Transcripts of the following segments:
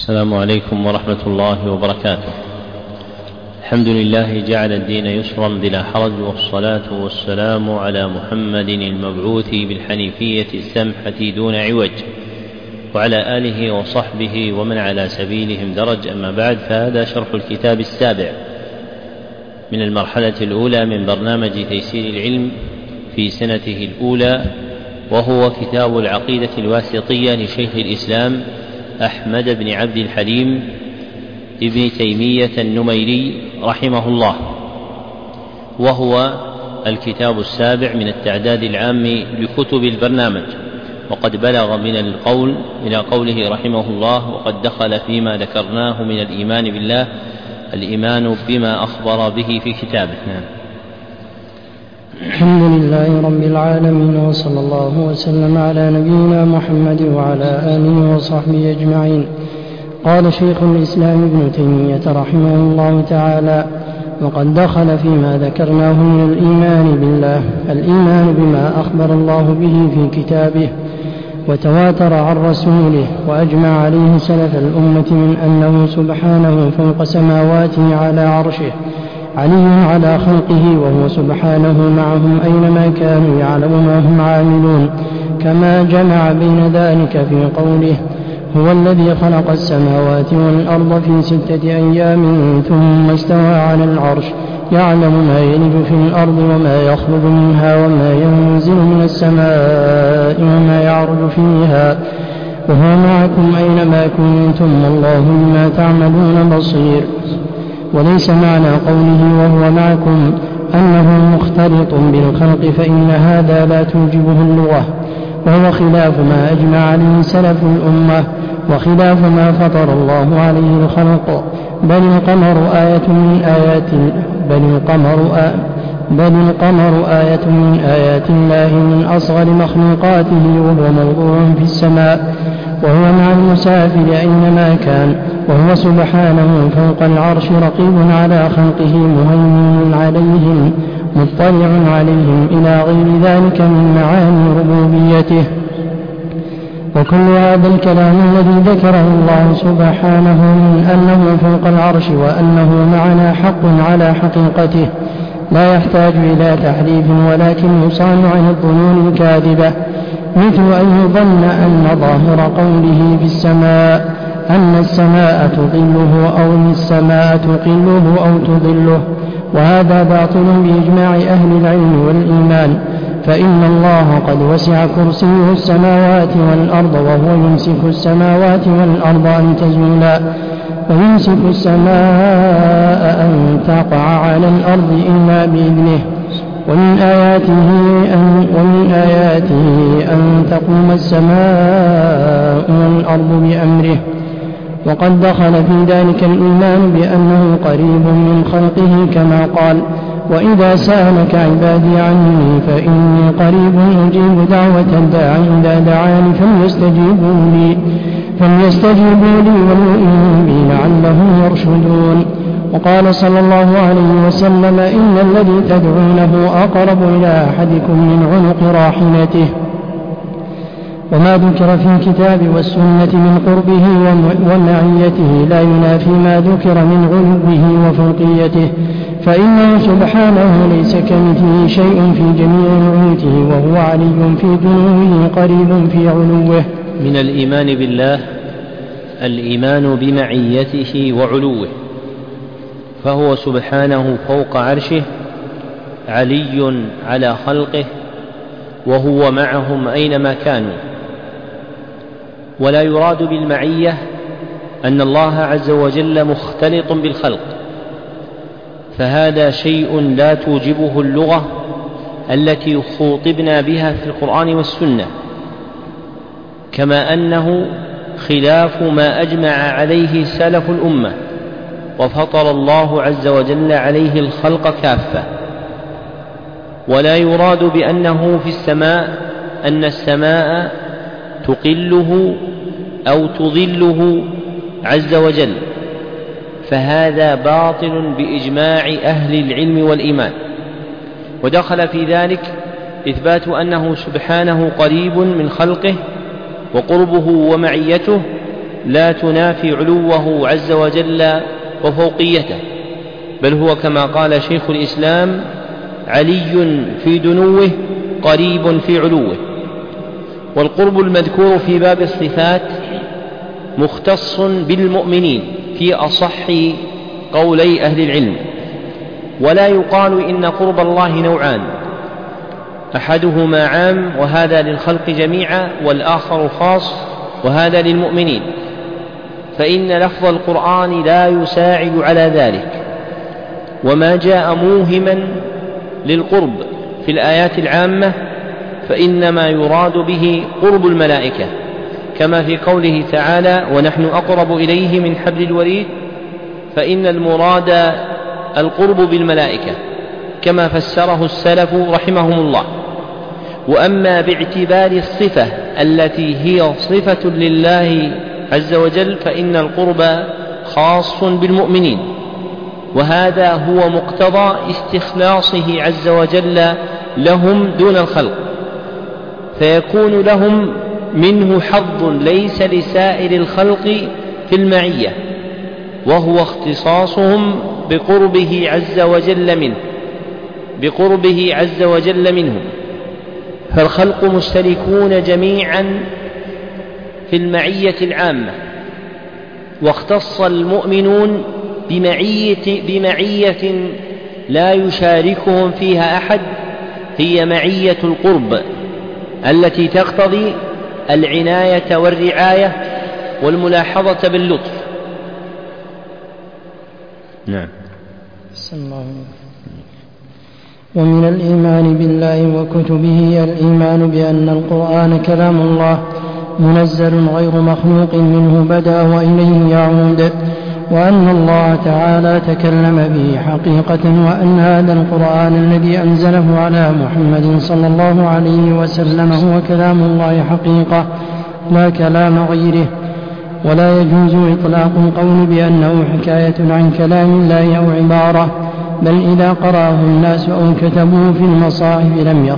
السلام عليكم ورحمة الله وبركاته. الحمد لله جعل الدين يسرا بلا حرج، والصلاة والسلام على محمد المبعوث بالحنيفية السمحة دون عوج، وعلى آله وصحبه ومن على سبيلهم درج. أما بعد، فهذا شرح الكتاب السابع من المرحلة الأولى من برنامج تيسير العلم في سنته الأولى، وهو كتاب العقيدة الواسطية لشيخ الإسلام أحمد بن عبد الحليم ابن تيمية النميري رحمه الله، وهو الكتاب السابع من التعداد العام لكتب البرنامج، وقد بلغ من القول إلى قوله رحمه الله: وقد دخل فيما ذكرناه من الإيمان بالله الإيمان بما أخبر به في كتابه. الحمد لله رب العالمين، وصلى الله وسلم على نبينا محمد وعلى آله وصحبه أجمعين. قال شيخ الإسلام ابن تيمية رحمه الله تعالى: وقد دخل فيما ذكرناه من الإيمان بالله الإيمان بما أخبر الله به في كتابه وتواتر عن رسوله، وأجمع عليه سلف الأمة من أنه سبحانه فوق سماواته على عرشه، علي على خلقه، وهو سبحانه معهم أينما كانوا يعلم ما هم عاملون، كما جمع بين ذلك في قوله: هو الذي خلق السماوات والأرض في 6 أيام ثم استوى على العرش، يعلم ما يلج في الأرض وما يخرج منها وما ينزل من السماء وما يعرج فيها، وهو معكم أينما كنتم والله بما تعملون بصير. وليس معنى قوله وهو معكم أنه مختلط بالخلق، فإن هذا لا توجبه اللغة، وهو خلاف ما أجمع عليه سلف الأمة، وخلاف ما فطر الله عليه الخلق. بل القمر آية من آيات الله من أصغر مخلوقاته، وهو موضوع في السماء، وهو مع المسافر أينما كان، وهو سبحانه فوق العرش رقيب على خلقه مهيمن عليهم مطلع عليهم، إلى غير ذلك من معاني ربوبيته. وكل هذا الكلام الذي ذكره الله سبحانه من أنه فوق العرش وأنه معنا حق على حقيقته، لا يحتاج إلى تحريف، ولكن يصان عن الظنون الكاذبة، مثل أن يظن أن ظاهر قوله في السماء أن السماء تظله أو السماء تقله أو تظله، وهذا باطل بإجماع أهل العلم والإيمان، فإن الله قد وسع كرسيه السماوات والأرض، وهو يمسك السماوات والأرض أن تزولا، ويمسك السماء أن تقع على الأرض إلا بإذنه. ومن آياته أن تقوم السماء والأرض بأمره. وقد دخل في ذلك الإيمان بأنه قريب من خلقه، كما قال: وإذا سألك عبادي عني فإني قريب أجيب دعوة الداع إذا دعاني فليستجيبوا لي وليؤمنوا بي لعلهم يرشدون. وقال صلى الله عليه وسلم: إن الذي تدعونه أقرب إلى أحدكم من عنق راحلته. وما ذكر في الكتاب والسنة من قربه ومعيته لا ينافي ما ذكر من علوه وفوقيته، فإنه سبحانه ليس كمثله شيء في جميع نعوته، وهو علي في دنوه قريب في علوه. من الإيمان بالله الإيمان بمعيته وعلوه، فهو سبحانه فوق عرشه، علي على خلقه، وهو معهم أينما كانوا. ولا يراد بالمعية أن الله عز وجل مختلط بالخلق، فهذا شيء لا توجبه اللغة التي خوطبنا بها في القرآن والسنة، كما أنه خلاف ما أجمع عليه سلف الأمة وفطر الله عز وجل عليه الخلق كافة. ولا يراد بأنه في السماء أن السماء تقله أو تظله عز وجل، فهذا باطل بإجماع أهل العلم والإيمان. ودخل في ذلك إثبات أنه سبحانه قريب من خلقه، وقربه ومعيته لا تنافي علوه عز وجل وفوقيته، بل هو كما قال شيخ الإسلام: علي في دنوه قريب في علوه. والقرب المذكور في باب الصفات مختص بالمؤمنين في أصح قولي أهل العلم، ولا يقال إن قرب الله نوعان: أحدهما عام وهذا للخلق جميعا، والآخر خاص وهذا للمؤمنين، فإن لفظ القرآن لا يساعد على ذلك. وما جاء موهما للقرب في الآيات العامة فإنما يراد به قرب الملائكة، كما في قوله تعالى: ونحن أقرب إليه من حبل الوريد، فإن المراد القرب بالملائكة كما فسره السلف رحمهم الله. وأما باعتبار الصفة التي هي صفة لله عز وجل فإن القرب خاص بالمؤمنين، وهذا هو مقتضى استخلاصه عز وجل لهم دون الخلق، فيكون لهم منه حظ ليس لسائر الخلق في المعية، وهو اختصاصهم بقربه عز وجل منهم. فالخلق مشتركون جميعا في المعية العامة، واختص المؤمنون بمعية لا يشاركهم فيها أحد، هي معية القرب التي تقتضي العناية والرعاية والملاحظة باللطف. نعم. ومن الإيمان بالله وكتبه الإيمان بأن القرآن كلام الله منزل غير مخلوق منه بدأ وإليه يعود، وأن الله تعالى تكلم به حقيقة، وأن هذا القرآن الذي أنزله على محمد صلى الله عليه وسلم هو كلام الله حقيقة لا كلام غيره. ولا يجوز إطلاق القول بأنه حكاية عن كلام الله أو عبارة، بل إذا قرأه الناس أو كتبوه في المصاحف لم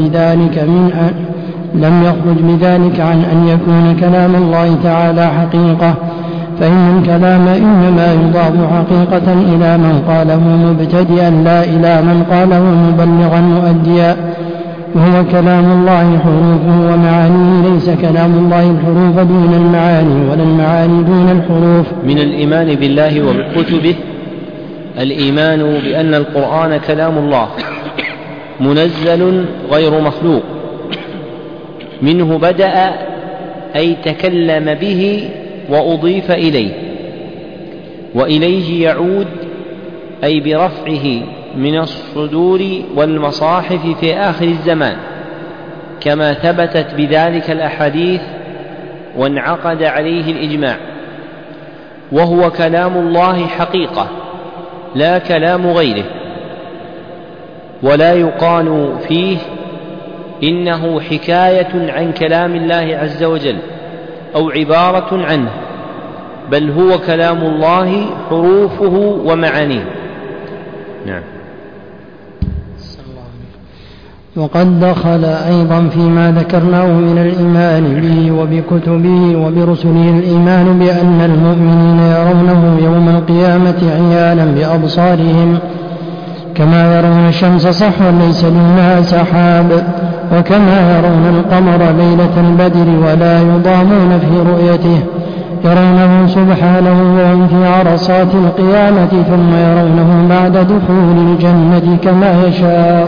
يخرج بذلك عن أن يكون كلام الله تعالى حقيقة، فإن الكلام إنما يضاف حقيقة إلى من قاله مبتدئا لا إلى من قاله مبلغا مؤديا، وهو كلام الله حروفه ومعانيه، ليس كلام الله الحروف دون المعاني ولا المعاني دون الحروف. من الإيمان بالله وبكتبه الإيمان بأن القرآن كلام الله منزل غير مخلوق، منه بدأ أي تكلم به وأضيف إليه، وإليه يعود أي برفعه من الصدور والمصاحف في آخر الزمان، كما ثبتت بذلك الأحاديث وانعقد عليه الإجماع. وهو كلام الله حقيقة لا كلام غيره، ولا يقال فيه إنه حكاية عن كلام الله عز وجل أو عبارة عنه، بل هو كلام الله حروفه ومعانيه. نعم. وقد دخل أيضا فيما ذكرناه من الإيمان به وبكتبه وبرسله الإيمان بأن المؤمنين يرونه يوم القيامة عيانا بأبصارهم، كما يرون الشمس صحوا ليس دونها سحاب، وكما يرون القمر ليلة البدر ولا يضامون في رؤيته، يرونه سبحانه وهم في عرصات القيامة، ثم يرونه بعد دخول الجنة كما يشاء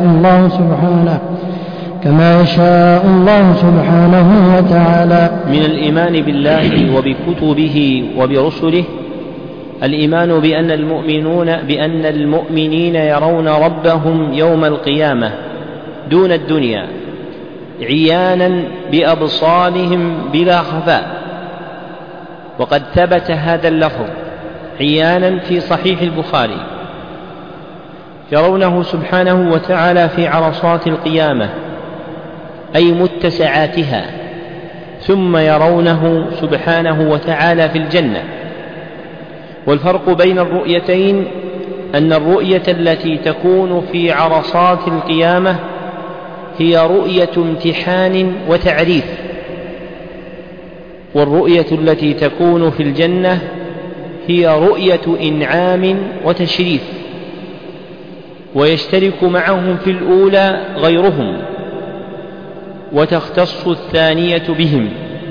الله سبحانه وتعالى. من الإيمان بالله وبكتبه وبرسله الإيمان بأن المؤمنين يرون ربهم يوم القيامة دون الدنيا عيانا بأبصارهم بلا خفاء. وقد ثبت هذا اللفظ عيانا في صحيح البخاري، يرونه سبحانه وتعالى في عرصات القيامة أي متسعاتها، ثم يرونه سبحانه وتعالى في الجنة. والفرق بين الرؤيتين أن الرؤية التي تكون في عرصات القيامة هي رؤية امتحان وتعريف، والرؤية التي تكون في الجنة هي رؤية إنعام وتشريف، ويشترك معهم في الأولى غيرهم، وتختص الثانية بهم.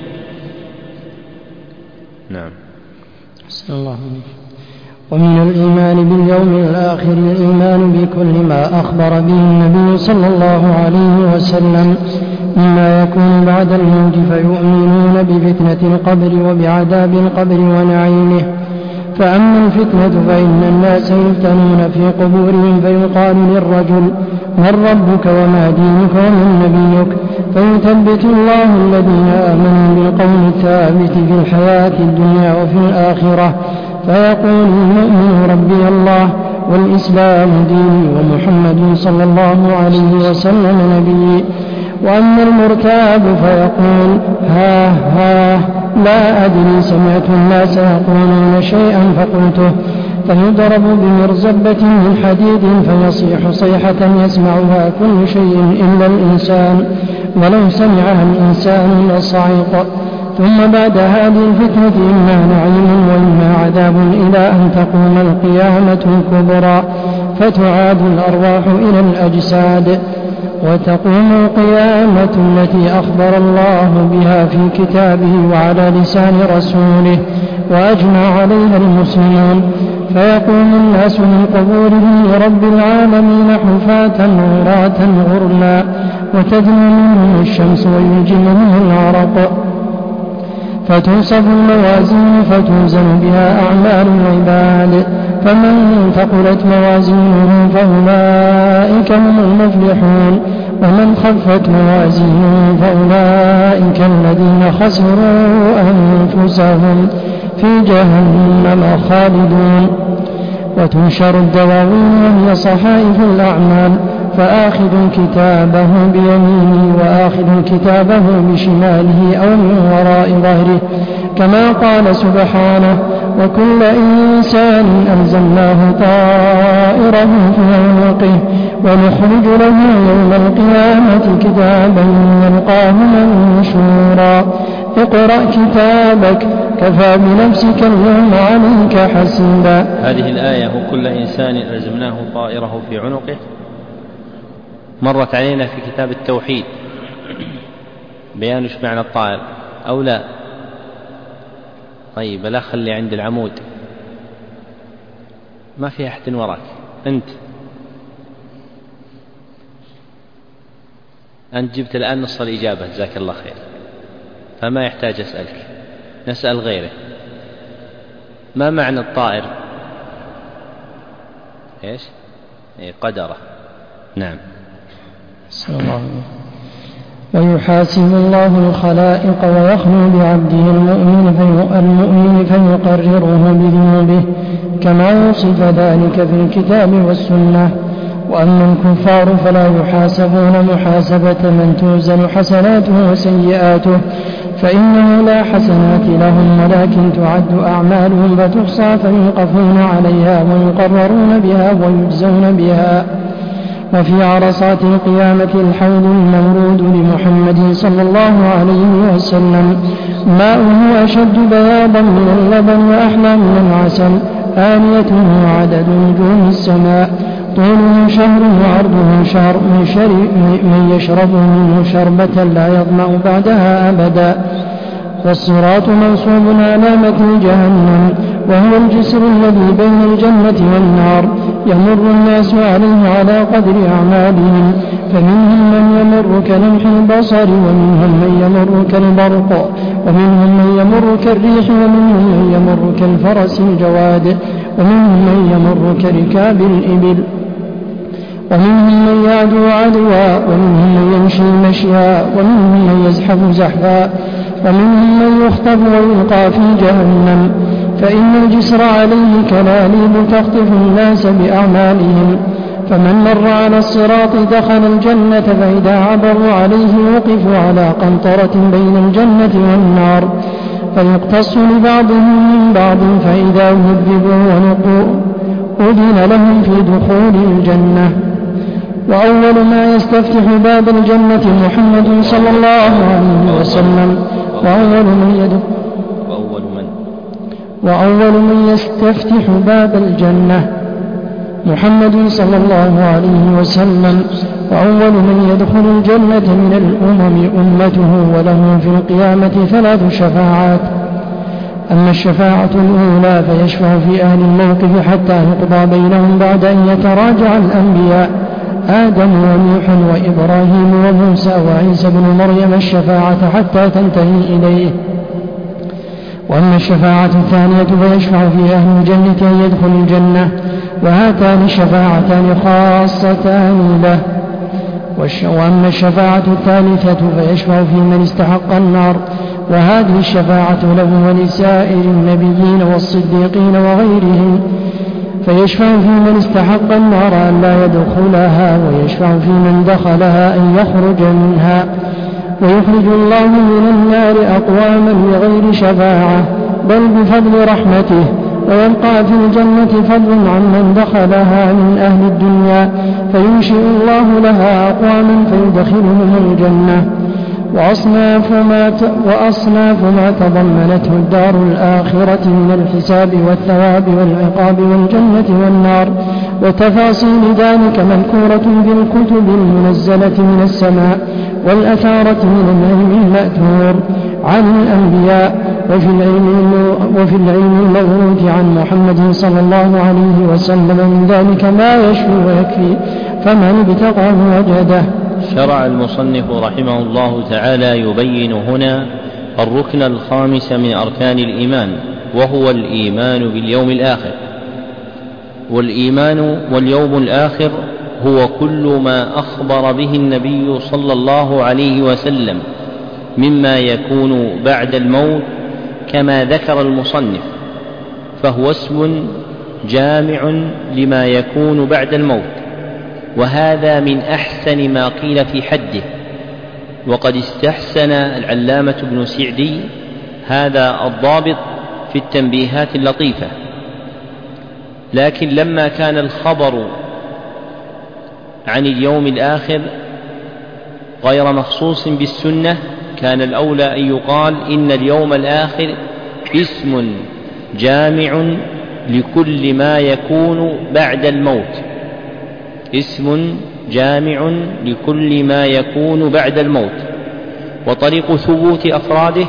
نعم. أحسن الله عليك. ومن الإيمان باليوم الآخر الإيمان بكل ما أخبر به النبي صلى الله عليه وسلم مما يكون بعد الموت، فيؤمنون بفتنة القبر وبعذاب القبر ونعيمه. فأما الفتنة فإن الناس يفتنون في قبورهم، فيقال للرجل: من ربك وما دينك ومن نبيك؟ فيثبت الله الذين آمنوا بالقول الثابت في الحياة الدنيا وفي الآخرة، فيقول المؤمن: ربي الله والإسلام ديني ومحمد صلى الله عليه وسلم نبيي. وأما المرتاب فيقول: ها لا أدري، سمعت الناس يقولون شيئا فقلته، فيضرب بمرزبة من حديد فيصيح صيحة يسمعها كل شيء إلا الإنسان، ولو سمعها الإنسان لصعق. ثم بعد هذه الفتنة إما نعيم وإما عذاب، إلى أن تقوم القيامة الكبرى فتعاد الأرواح إلى الأجساد، وتقوم القيامة التي أخبر الله بها في كتابه وعلى لسان رسوله وأجمع عليها المسلمون. فيقوم الناس من قبورهم لرب العالمين حفاة عراة غرلا، وتدنو منهم الشمس ويلجمهم العرق، فتنصب الموازين فتوزن بها أعمال العباد، فمن ثقلت موازينه فأولئك هم المفلحون، ومن خفت موازينه فأولئك الذين خسروا أنفسهم في جهنم خالدون. وتنشر الدواوين وهي صحائف الأعمال، فآخذ كتابه بيمينه وآخذ كتابه بشماله أو من وراء ظهره، كما قال سبحانه: وكل إنسان ألزمناه طائره في عنقه ونخرج له يوم القيامة كتابا يلقاه منشورا. اقرأ كتابك كفى بنفسك اليوم عليك حسيبا. هذه الآية: وكل إنسان ألزمناه طائره في عنقه، مرت علينا في كتاب التوحيد بيان ايش معنى الطائر أو لا؟ طيب لا، خلي عند العمود، ما في أحد وراك، أنت جبت الآن نص الإجابة، جزاك الله خير، فما يحتاج أسألك، نسأل غيره. ما معنى الطائر؟ إيش؟ قدره. نعم. ويحاسب الله الخلائق ويخلو بعبده المؤمن فيقرره بذنوبه، كما يوصف ذلك في الكتاب والسنة. وأما الكفار فلا يحاسبون محاسبة من توزن حسناته وسيئاته، فإنه لا حسنات لهم، ولكن تعد أعمالهم فتحصى فيوقفون عليها ويقررون بها ويجزون بها. وفي عرصات القيامة الحوض المورود لمحمد صلى الله عليه وسلم، ماؤه أشد بياضا من اللبن وأحلى من العسل، آنيته عدد نجوم السماء، طوله شهر وعرضه شهر، من يشرب منه شربة لا يظمأ بعدها أبدا. والصراط منصوب على متن جهنم، وهو الجسر الذي بين الجنة والنار، يمر الناس عليه على قدر أعمالهم، فمنهم من يمر كلمح البصر، ومنهم من يمر كالبرق، ومنهم من يمر كالريح، ومنهم من يمر كالفرس الجواد، ومنهم من يمر كركاب الإبل، ومنهم من يعدو عدوا، ومنهم من يمشي مشيا، ومنهم من يزحف زحفا، ومنهم من يخطب ويلقى في جهنم. فإن الجسر عليه كلاليب تخطف الناس بأعمالهم، فمن مر على الصراط دخل الجنة، فإذا عبروا عليه وقفوا على قنطرة بين الجنة والنار، فيقتص لبعضهم من بعض، فإذا هذبوا ونقوا أذن لهم في دخول الجنة. وأول ما يستفتح باب الجنة محمد صلى الله عليه وسلم، وأول من يستفتح باب الجنة محمد صلى الله عليه وسلم، وأول من يدخل الجنة من الأمم أمته، وله في القيامة 3 شفاعات. أما الشفاعة الأولى فيشفع في أهل الموقف حتى يقضى بينهم بعد أن يتراجع الأنبياء آدم ونوح وإبراهيم وموسى وعيسى بن مريم الشفاعة حتى تنتهي إليه. وأما الشفاعة الثانية فيشفع في أهل الجنة أن يدخلوا الجنة، وهاتان الشفاعتان خاصتان له. وأما الشفاعة الثالثة فيشفع في من استحق النار، وهذه الشفاعة له ولسائر النبيين والصديقين وغيرهم. فيشفع في من استحق النار أن لا يدخلها، ويشفع في من دخلها أن يخرج منها. ويخرج الله من النار أقواما بغير شفاعة بل بفضل رحمته، ويبقى في الجنة فضل عمن دخلها من أهل الدنيا، فينشئ الله لها أقواما فيدخلهم الجنة. وأصناف ما تضمنته الدار الآخرة من الحساب والثواب والعقاب والجنة والنار، وتفاصيل ذلك مذكورة بالكتب المنزلة من السماء والأثارة من العلم المأثور عن الأنبياء، وفي العلم الموروث عن محمد صلى الله عليه وسلم من ذلك ما يشفي ويكفي، فمن ابتغاه وجده. شرع المصنف رحمه الله تعالى يبين هنا الركن الخامس من أركان الإيمان، وهو الإيمان باليوم الآخر. والإيمان واليوم الآخر هو كل ما أخبر به النبي صلى الله عليه وسلم مما يكون بعد الموت كما ذكر المصنف، فهو اسم جامع لما يكون بعد الموت، وهذا من أحسن ما قيل في حده. وقد استحسن العلامة ابن سعدي هذا الضابط في التنبيهات اللطيفة، لكن لما كان الخبر عن اليوم الآخر غير مخصوص بالسنة كان الأولى أن يقال إن اليوم الآخر اسم جامع لكل ما يكون بعد الموت، اسم جامع لكل ما يكون بعد الموت. وطريق ثبوت أفراده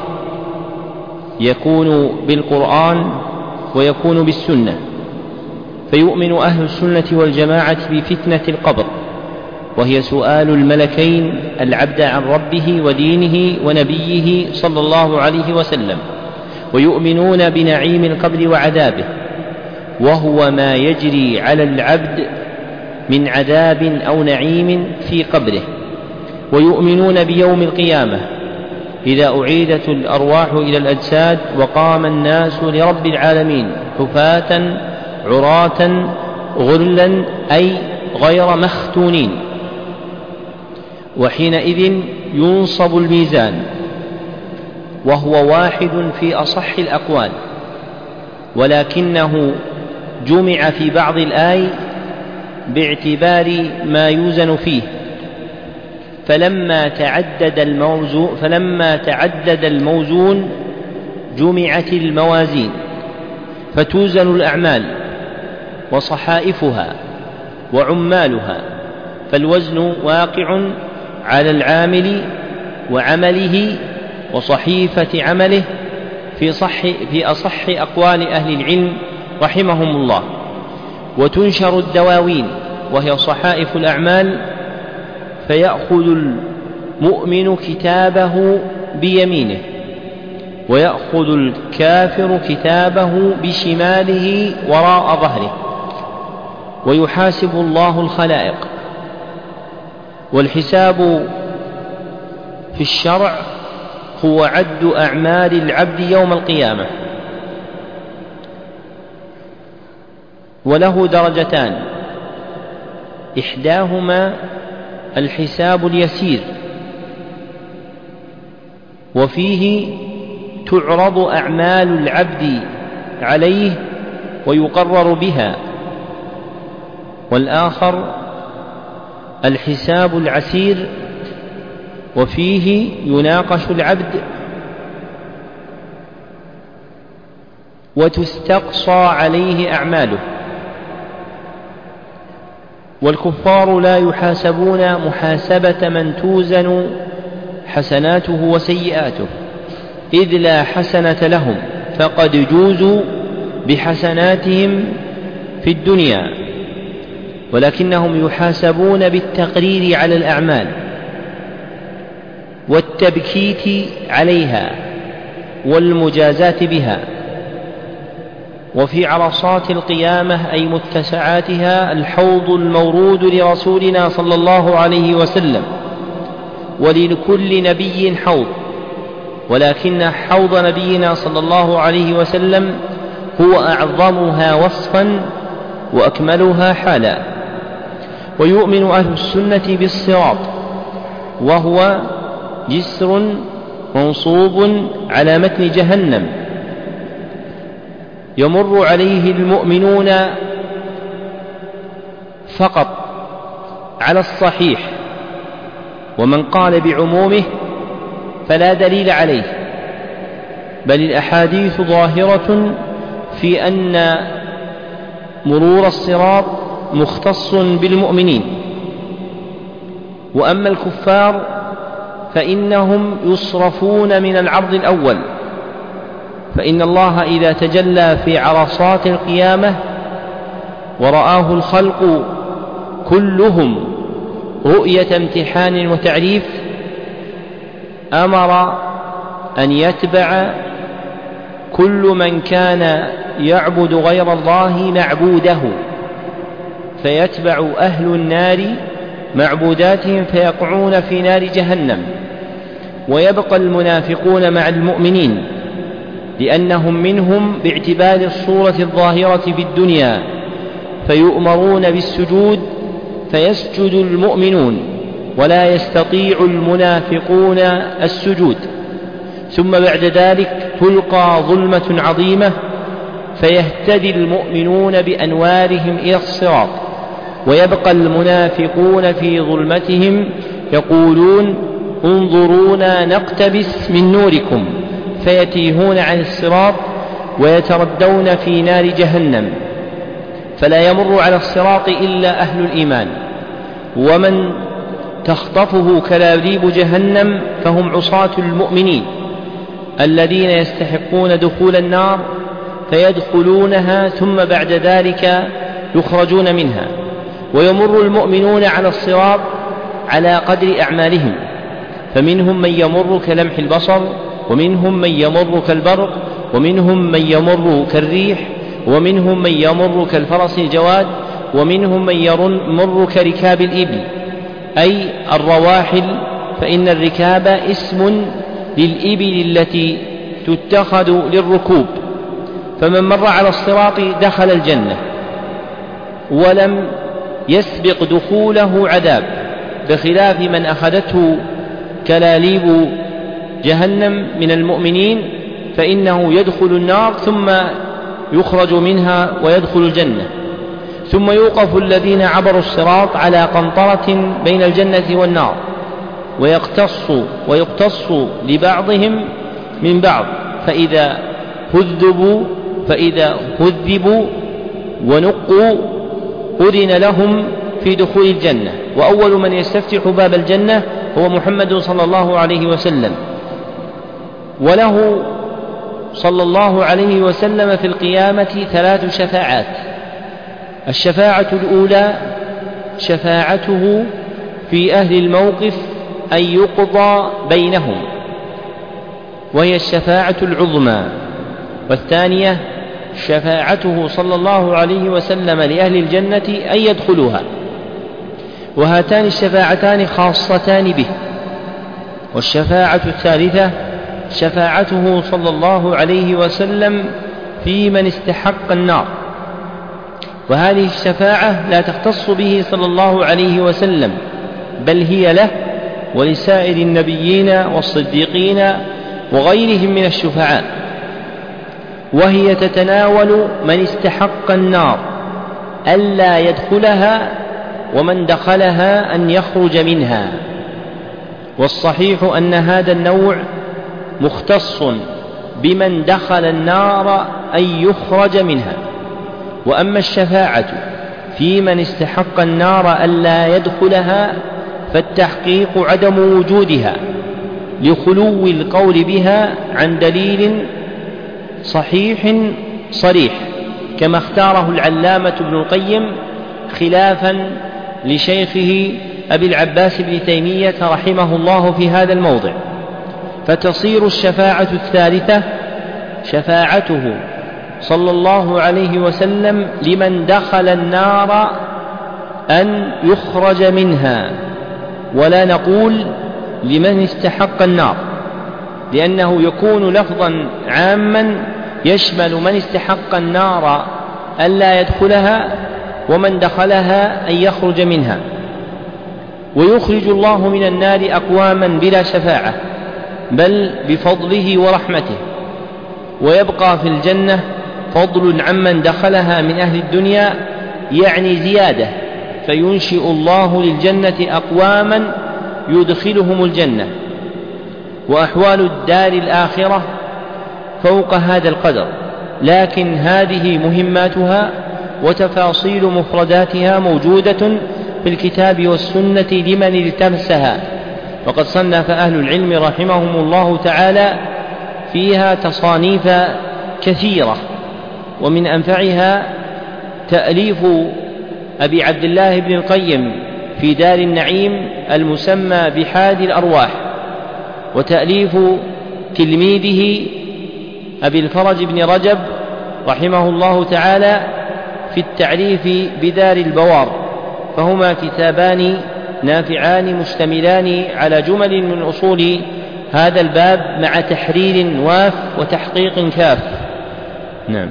يكون بالقرآن ويكون بالسنة، فيؤمن أهل السنة والجماعة بفتنة القبر، وهي سؤال الملكين العبد عن ربه ودينه ونبيه صلى الله عليه وسلم، ويؤمنون بنعيم القبر وعذابه، وهو ما يجري على العبد من عذاب أو نعيم في قبره. ويؤمنون بيوم القيامة إذا أعيدت الأرواح إلى الأجساد وقام الناس لرب العالمين حفاة عراة غرلا أي غير مختونين، وحينئذ ينصب الميزان، وهو واحد في أصح الأقوال، ولكنه جمع في بعض الآي باعتبار ما يوزن فيه، فلما تعدد الموزون جمعت الموازين، فتوزن الأعمال وصحائفها وعمالها، فالوزن واقع على العامل وعمله وصحيفة عمله في أصح أقوال أهل العلم رحمهم الله. وتنشر الدواوين وهي صحائف الأعمال، فيأخذ المؤمن كتابه بيمينه، ويأخذ الكافر كتابه بشماله وراء ظهره، ويحاسب الله الخلائق. والحساب في الشرع هو عد أعمال العبد يوم القيامة، وله درجتان، إحداهما الحساب اليسير، وفيه تعرض أعمال العبد عليه ويقرر بها، والآخر الحساب العسير، وفيه يناقش العبد وتستقصى عليه أعماله. والكفار لا يحاسبون محاسبة من توزن حسناته وسيئاته، إذ لا حسنة لهم، فقد جوزوا بحسناتهم في الدنيا، ولكنهم يحاسبون بالتقرير على الأعمال والتبكيت عليها والمجازاة بها. وفي عرصات القيامة أي متسعاتها الحوض المورود لرسولنا صلى الله عليه وسلم، ولكل نبي حوض، ولكن حوض نبينا صلى الله عليه وسلم هو أعظمها وصفا وأكملها حالا. ويؤمن أهل السنة بالصراط، وهو جسر منصوب على متن جهنم يمر عليه المؤمنون فقط على الصحيح، ومن قال بعمومه فلا دليل عليه، بل الأحاديث ظاهرة في أن مرور الصراط مختص بالمؤمنين. وأما الكفار فإنهم يصرفون من العرض الأول، فإن الله إذا تجلى في عرصات القيامة ورآه الخلق كلهم رؤية امتحان وتعريف، أمر أن يتبع كل من كان يعبد غير الله معبوده، فيتبع أهل النار معبوداتهم فيقعون في نار جهنم، ويبقى المنافقون مع المؤمنين لأنهم منهم باعتبار الصورة الظاهرة في الدنيا، فيؤمرون بالسجود فيسجد المؤمنون ولا يستطيع المنافقون السجود، ثم بعد ذلك تلقى ظلمة عظيمة فيهتدي المؤمنون بأنوارهم إلى الصراط، ويبقى المنافقون في ظلمتهم يقولون انظرونا نقتبس من نوركم، فيتيهون عن الصراط ويتردون في نار جهنم، فلا يمر على الصراط إلا أهل الإيمان، ومن تخطفه كلاليب جهنم فهم عصاة المؤمنين الذين يستحقون دخول النار فيدخلونها ثم بعد ذلك يخرجون منها. ويمر المؤمنون على الصراط على قدر أعمالهم، فمنهم من يمر كلمح البصر، ومنهم من يمر كالبرق، ومنهم من يمر كالريح، ومنهم من يمر كالفرس الجواد، ومنهم من يمر كركاب الإبل أي الرواحل، فإن الركاب اسم للإبل التي تتخذ للركوب. فمن مر على الصراط دخل الجنة ولم يسبق دخوله عذاب، بخلاف من أخذته كلاليب جهنم من المؤمنين فإنه يدخل النار ثم يخرج منها ويدخل الجنة. ثم يوقف الذين عبروا الصراط على قنطرة بين الجنة والنار، ويقتص لبعضهم من بعض، فإذا هذبوا ونقوا أذن لهم في دخول الجنة. وأول من يستفتح باب الجنة هو محمد صلى الله عليه وسلم، وله صلى الله عليه وسلم في القيامة 3 شفاعات. الشفاعة الأولى شفاعته في أهل الموقف أن يقضى بينهم، وهي الشفاعة العظمى. والثانية شفاعته صلى الله عليه وسلم لأهل الجنة أن يدخلوها، وهاتان الشفاعتان خاصتان به. والشفاعة الثالثة شفاعته صلى الله عليه وسلم في من استحق النار، وهذه الشفاعة لا تختص به صلى الله عليه وسلم، بل هي له ولسائر النبيين والصديقين وغيرهم من الشفعاء، وهي تتناول من استحق النار ألا يدخلها، ومن دخلها أن يخرج منها. والصحيح أن هذا النوع مختص بمن دخل النار أن يخرج منها. وأما الشفاعة في من استحق النار ألا يدخلها فالتحقيق عدم وجودها لخلو القول بها عن دليل صحيح صريح، كما اختاره العلامة ابن القيم خلافا لشيخه أبي العباس بن تيمية رحمه الله في هذا الموضع. فتصير الشفاعة الثالثة شفاعته صلى الله عليه وسلم لمن دخل النار أن يخرج منها، ولا نقول لمن استحق النار، لأنه يكون لفظا عاما يشمل من استحق النار ألا يدخلها ومن دخلها أن يخرج منها. ويخرج الله من النار أقواما بلا شفاعة بل بفضله ورحمته، ويبقى في الجنة فضل عمن دخلها من أهل الدنيا، يعني زيادة، فينشئ الله للجنة أقواما يدخلهم الجنة. وأحوال الدار الآخرة فوق هذا القدر، لكن هذه مهماتها وتفاصيل مفرداتها موجودة في الكتاب والسنة لمن التمسها. وقد صنف أهل العلم رحمهم الله تعالى فيها تصانيف كثيرة، ومن أنفعها تأليف أبي عبد الله بن القيم في دار النعيم المسمى بحادي الأرواح، وتأليف تلميذه أبي الفرج بن رجب رحمه الله تعالى في التعريف بدار البوار، فهما كتابان نافعان مشتملان على جمل من أصول هذا الباب مع تحرير واف وتحقيق كاف. نعم.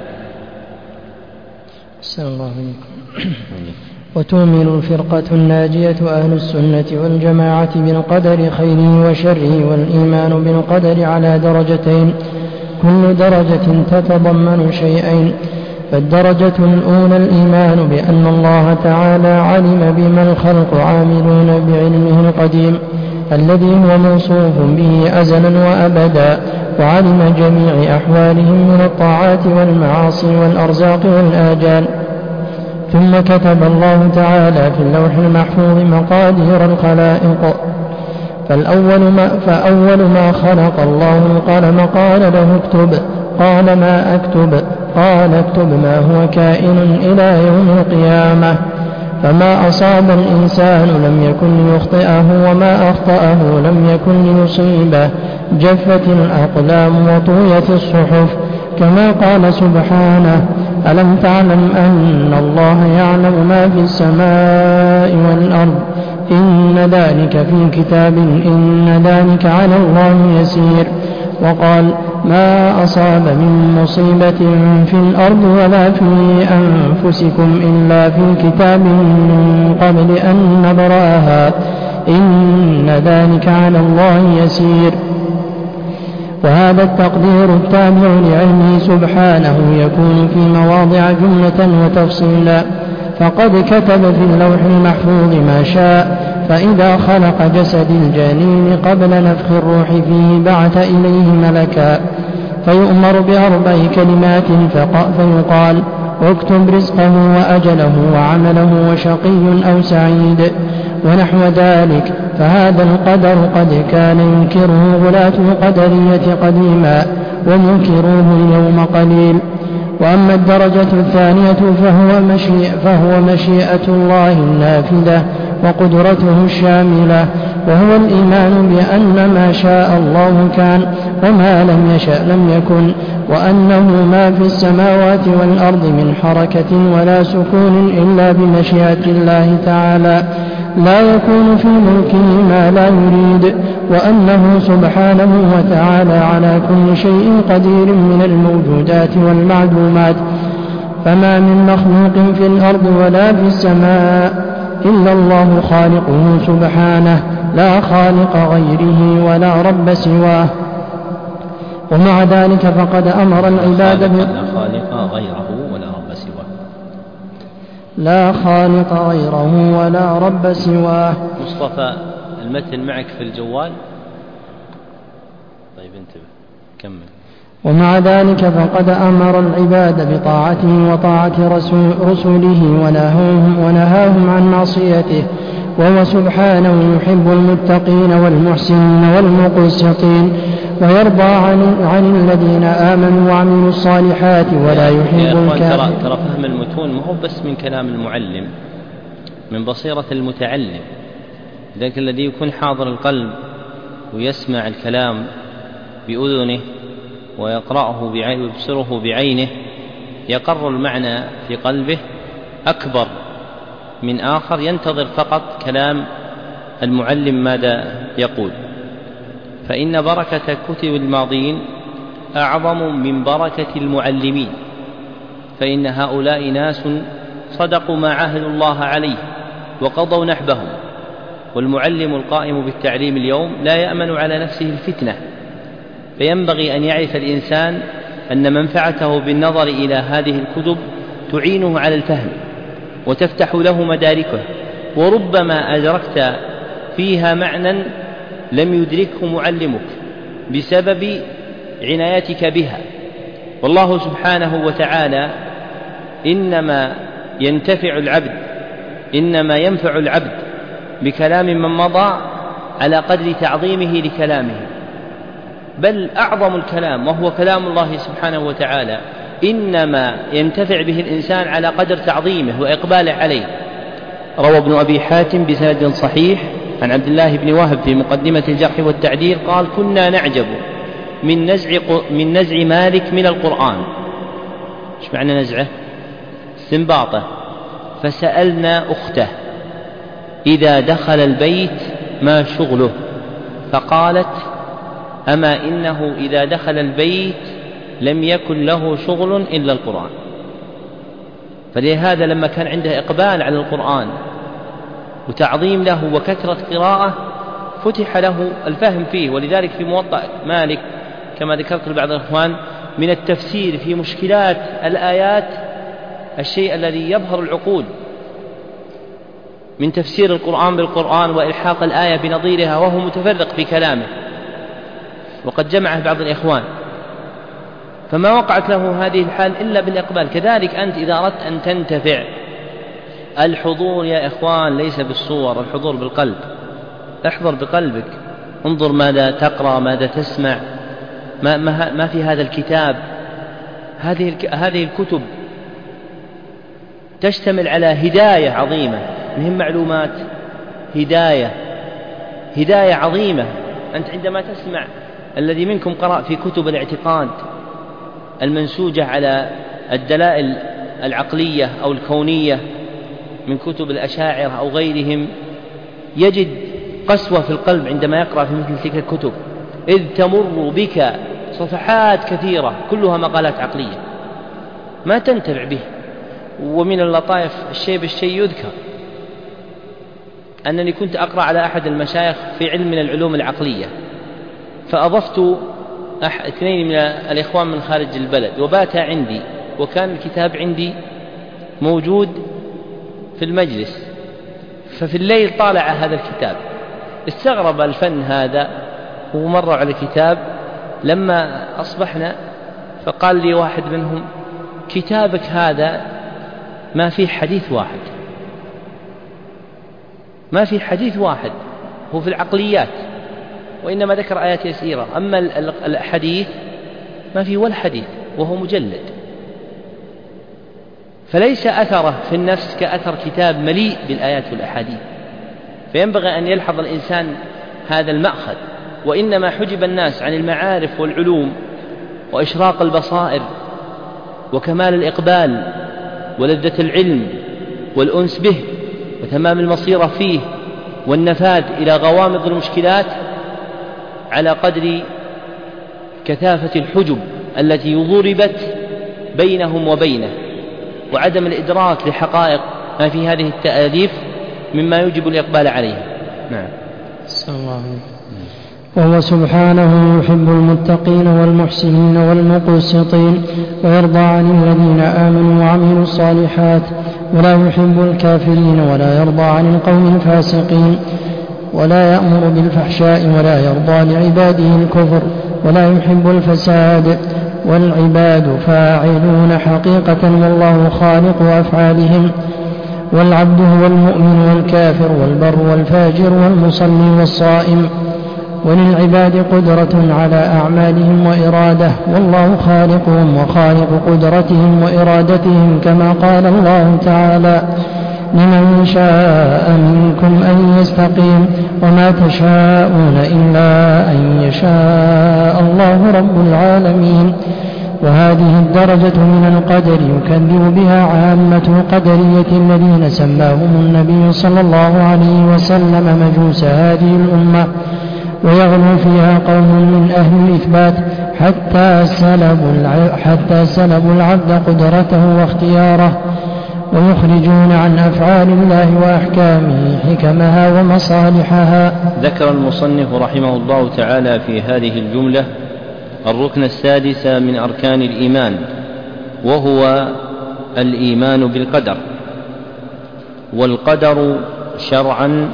أحسن الله عليكم. وتؤمن الفرقة الناجية أهل السنة والجماعة بالقدر خيره وشره، والإيمان بالقدر على درجتين، كل درجة تتضمن شيئين. فالدرجة الأولى الإيمان بأن الله تعالى علم بما الخلق عاملون بعلمه القديم الذي هو موصوف به أزلا وأبدا، وعلم جميع أحوالهم من الطاعات والمعاصي والأرزاق والآجال. ثم كتب الله تعالى في اللوح المحفوظ مقادير الخلائق. فأول ما خلق الله القلم قال له اكتب، قال ما أكتب؟ قال اكتب ما هو كائن إلى يوم القيامة. فما أصاب الإنسان لم يكن ليخطئه، وما أخطأه لم يكن ليصيبه. جفت الأقلام وطويت الصحف، كما قال سبحانه: ألم تعلم أن الله يعلم ما في السماء والأرض، إن ذلك في كتاب، إن ذلك على الله يسير. وقال: ما أصاب من مصيبة في الأرض ولا في أنفسكم إلا في كتاب من قبل أن نبرأها، إن ذلك على الله يسير. وهذا التقدير التابع لعلمه سبحانه يكون في مواضع جملة وتفصيلا، فقد كتب في اللوح المحفوظ ما شاء. فإذا خلق جسد الجنين قبل نفخ الروح فيه بعث إليه ملكا، فيؤمر بأربع كلمات فيقال: اكتب رزقه وأجله وعمله وشقي أو سعيد، ونحو ذلك. فهذا القدر قد كان ينكره غلاة القدرية قديما، ومنكروه اليوم قليل. وأما الدرجة الثانية فهو مشيئة الله النافذة وقدرته الشاملة، وهو الإيمان بأن ما شاء الله كان، وما لم يشأ لم يكن، وأنه ما في السماوات والأرض من حركة ولا سكون إلا بمشيئة الله تعالى، لا يكون في ملكه ما لا يريد، وأنه سبحانه وتعالى على كل شيء قدير من الموجودات والمعلومات. فما من مخلوق في الأرض ولا في السماء إلا الله خالقه سبحانه، لا خالق غيره ولا رب سواه. ومع ذلك فقد أمر العباد لا خالق غيره ولا رب سواه. لا خالق غيره ولا رب سواه. مصطفى، المتن معك في الجوال؟ طيب انتبه، كمل. ومع ذلك فقد أمر العباد بطاعته وطاعة رسوله ونهاهم عن معصيته، وهو سبحانه يحب المتقين والمحسنين والمقسطين، ويرضى عن الذين آمنوا وعملوا الصالحات ولا يحب الكافرين. ترى فهم المتون ما هو بس من كلام المعلم، من بصيرة المتعلم. ذلك الذي يكون حاضر القلب ويسمع الكلام بأذنه ويقرأه ويبصره بعينه يقر المعنى في قلبه أكبر من آخر ينتظر فقط كلام المعلم ماذا يقول. فإن بركة كتب الماضين أعظم من بركة المعلمين، فإن هؤلاء ناس صدقوا ما عاهدوا الله عليه وقضوا نحبهم، والمعلم القائم بالتعليم اليوم لا يأمن على نفسه الفتنة. فينبغي أن يعرف الإنسان أن منفعته بالنظر إلى هذه الكتب تعينه على الفهم وتفتح له مداركه، وربما أدركت فيها معنى لم يدركه معلمك بسبب عنايتك بها. والله سبحانه وتعالى إنما ينفع العبد بكلام من مضى على قدر تعظيمه لكلامه، بل أعظم الكلام وهو كلام الله سبحانه وتعالى إنما ينتفع به الإنسان على قدر تعظيمه وإقباله عليه. روى ابن أبي حاتم بسند صحيح عن عبد الله بن وهب في مقدمة الجرح والتعديل قال: كنا نعجب من نزع مالك من القرآن. ايش معنى نزعه؟ استنباطه. فسألنا أخته إذا دخل البيت ما شغله، فقالت: أما إنه إذا دخل البيت لم يكن له شغل إلا القرآن. فلهذا لما كان عنده إقبال على القرآن وتعظيم له وكثرة قراءة فتح له الفهم فيه. ولذلك في موطأ مالك كما ذكرت لبعض الإخوان من التفسير في مشكلات الآيات الشيء الذي يظهر العقول من تفسير القرآن بالقرآن وإلحاق الآية بنظيرها وهو متفرق في كلامه، وقد جمعه بعض الإخوان، فما وقعت له هذه الحال إلا بالإقبال. كذلك أنت إذا أردت أن تنتفع، الحضور يا إخوان ليس بالصور، الحضور بالقلب. احضر بقلبك، انظر ماذا تقرأ، ماذا تسمع، ما في هذا الكتاب. هذه الكتب تشتمل على هداية عظيمة، مهم معلومات، هداية عظيمة. أنت عندما تسمع الذي منكم قرأ في كتب الاعتقاد المنسوجة على الدلائل العقلية أو الكونية من كتب الأشاعرة أو غيرهم، يجد قسوة في القلب عندما يقرأ في مثل تلك الكتب، إذ تمر بك صفحات كثيرة كلها مقالات عقلية ما تنتفع به. ومن اللطائف الشيء بالشيء يذكر أنني كنت أقرأ على أحد المشايخ في علم من العلوم العقلية، فأضفت 2 من الإخوان من خارج البلد وباتا عندي، وكان الكتاب عندي موجود في المجلس، ففي الليل طالع هذا الكتاب، استغرب الفن هذا ومروا على الكتاب. لما أصبحنا فقال لي واحد منهم: كتابك هذا ما في حديث واحد، ما في حديث واحد، هو في العقليات وإنما ذكر آيات يسيرة، أما الحديث ما في ولا حديث، وهو مجلد. فليس أثره في النفس كأثر كتاب مليء بالآيات والأحاديث. فينبغي أن يلحظ الإنسان هذا المأخذ. وإنما حجب الناس عن المعارف والعلوم وإشراق البصائر وكمال الإقبال ولذة العلم والأنس به وتمام المصيرة فيه والنفاذ إلى غوامض المشكلات على قدر كثافة الحجب التي ضربت بينهم وبينه، وعدم الإدراك لحقائق ما في هذه التأليف مما يجب الإقبال عليها. نعم. وهو سبحانه يحب المتقين والمحسنين والمقسطين، ويرضى عن الذين آمنوا وعملوا الصالحات، ولا يحب الكافرين، ولا يرضى عن القوم الفاسقين، ولا يأمر بالفحشاء، ولا يرضى لعباده الكفر، ولا يحب الفساد، والعباد فاعلون حقيقة والله خالق أفعالهم، والعبد هو المؤمن والكافر والبر والفاجر والمصلي والصائم، وللعباد قدرة على أعمالهم وإرادة، والله خالقهم وخالق قدرتهم وإرادتهم، كما قال الله تعالى: لمن شاء منكم أن يستقيم وما تشاءون إلا أن يشاء الله رب العالمين. وهذه الدرجة من القدر يكذب بها عامة القدرية الذين سماهم النبي صلى الله عليه وسلم مجوس هذه الأمة، ويغلو فيها قوم من أهل الإثبات حتى سلبوا العبد قدرته واختياره، ويخرجون عن أفعال الله وأحكامه حكمها ومصالحها. ذكر المصنف رحمه الله تعالى في هذه الجملة الركن السادس من أركان الإيمان، وهو الإيمان بالقدر. والقدر شرعا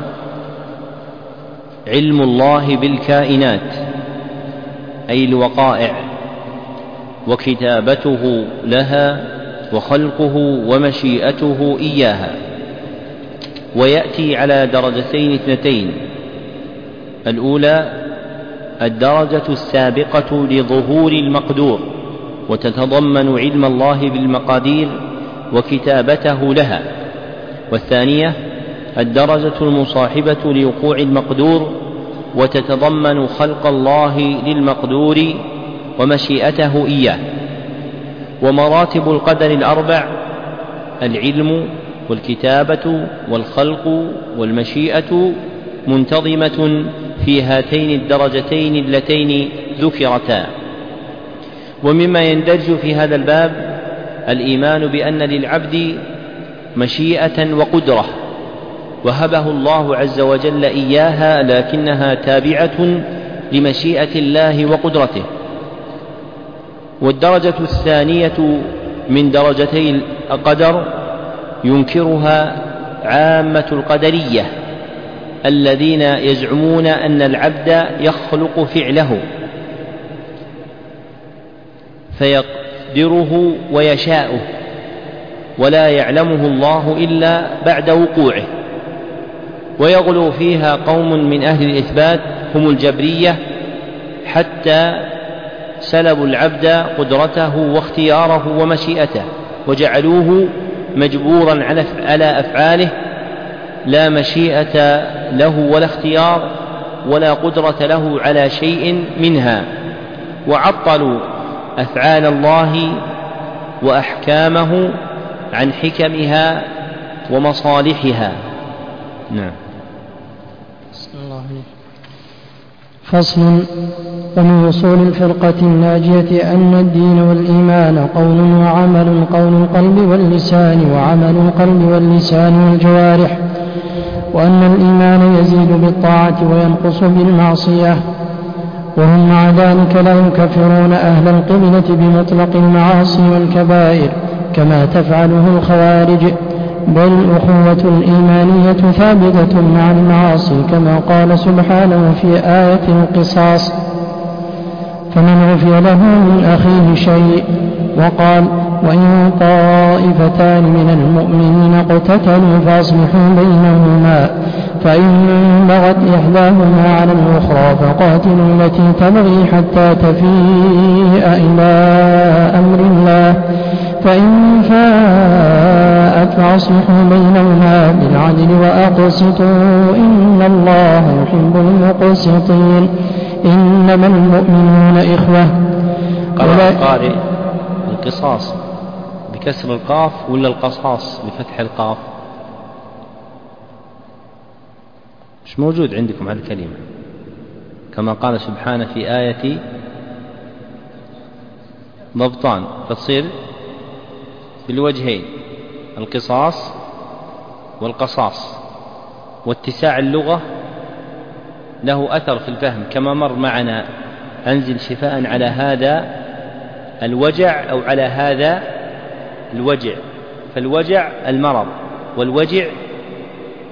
علم الله بالكائنات أي الوقائع، وكتابته لها، وخلقه ومشيئته إياها. ويأتي على درجتين اثنتين: الأولى الدرجة السابقة لظهور المقدور، وتتضمن علم الله بالمقادير وكتابته لها. والثانية الدرجة المصاحبة لوقوع المقدور، وتتضمن خلق الله للمقدور ومشيئته إياه. ومراتب القدر الأربع: العلم والكتابة والخلق والمشيئة، منتظمة في هاتين الدرجتين اللتين ذكرتا. ومما يندرج في هذا الباب الإيمان بأن للعبد مشيئة وقدرة، وهبه الله عز وجل إياها، لكنها تابعة لمشيئة الله وقدرته. والدرجة الثانية من درجتي القدر ينكرها عامة القدرية الذين يزعمون أن العبد يخلق فعله فيقدره ويشاءه، ولا يعلمه الله إلا بعد وقوعه. ويغلو فيها قوم من أهل الإثبات هم الجبرية، حتى سلبوا العبد قدرته واختياره ومشيئته، وجعلوه مجبورا على أفعاله، لا مشيئة له ولا اختيار ولا قدرة له على شيء منها. وعطلوا أفعال الله وأحكامه عن حكمها ومصالحها. نعم. فصل. ومن وصول الفرقة الناجية أن الدين والإيمان قول وعمل، قول القلب واللسان وعمل القلب واللسان والجوارح، وأن الإيمان يزيد بالطاعة وينقص بالمعصية، وهم مع ذلك لا يكفرون أهل القبلة بمطلق المعاصي والكبائر كما تفعله الخوارج، بل الأخوة الإيمانية ثابتة مع المعاصي، كما قال سبحانه في آية القصاص: فمن عفي له من أخيه شيء. وقال: وإن طائفتان من المؤمنين اقتتلوا فأصلحوا بينهما، فإن بغت إحداهما على الأخرى فقاتلوا التي تبغي حتى تفيء إلى أمر الله، فإن فاءت فأصلحوا بينهما بالعدل وأقسطوا إن الله يحب المقسطين، إنما المؤمنون إخوة. قال القارئ: القصاص بكسر القاف ولا القصاص بفتح القاف؟ مش موجود عندكم على الكلمة، كما قال سبحانه في آية ضبطان، فتصير بالوجهين: القصاص والقصاص. واتساع اللغة له أثر في الفهم، كما مر معنا: أنزل شفاء على هذا الوجع أو على هذا الوجع، فالوجع المرض والوجع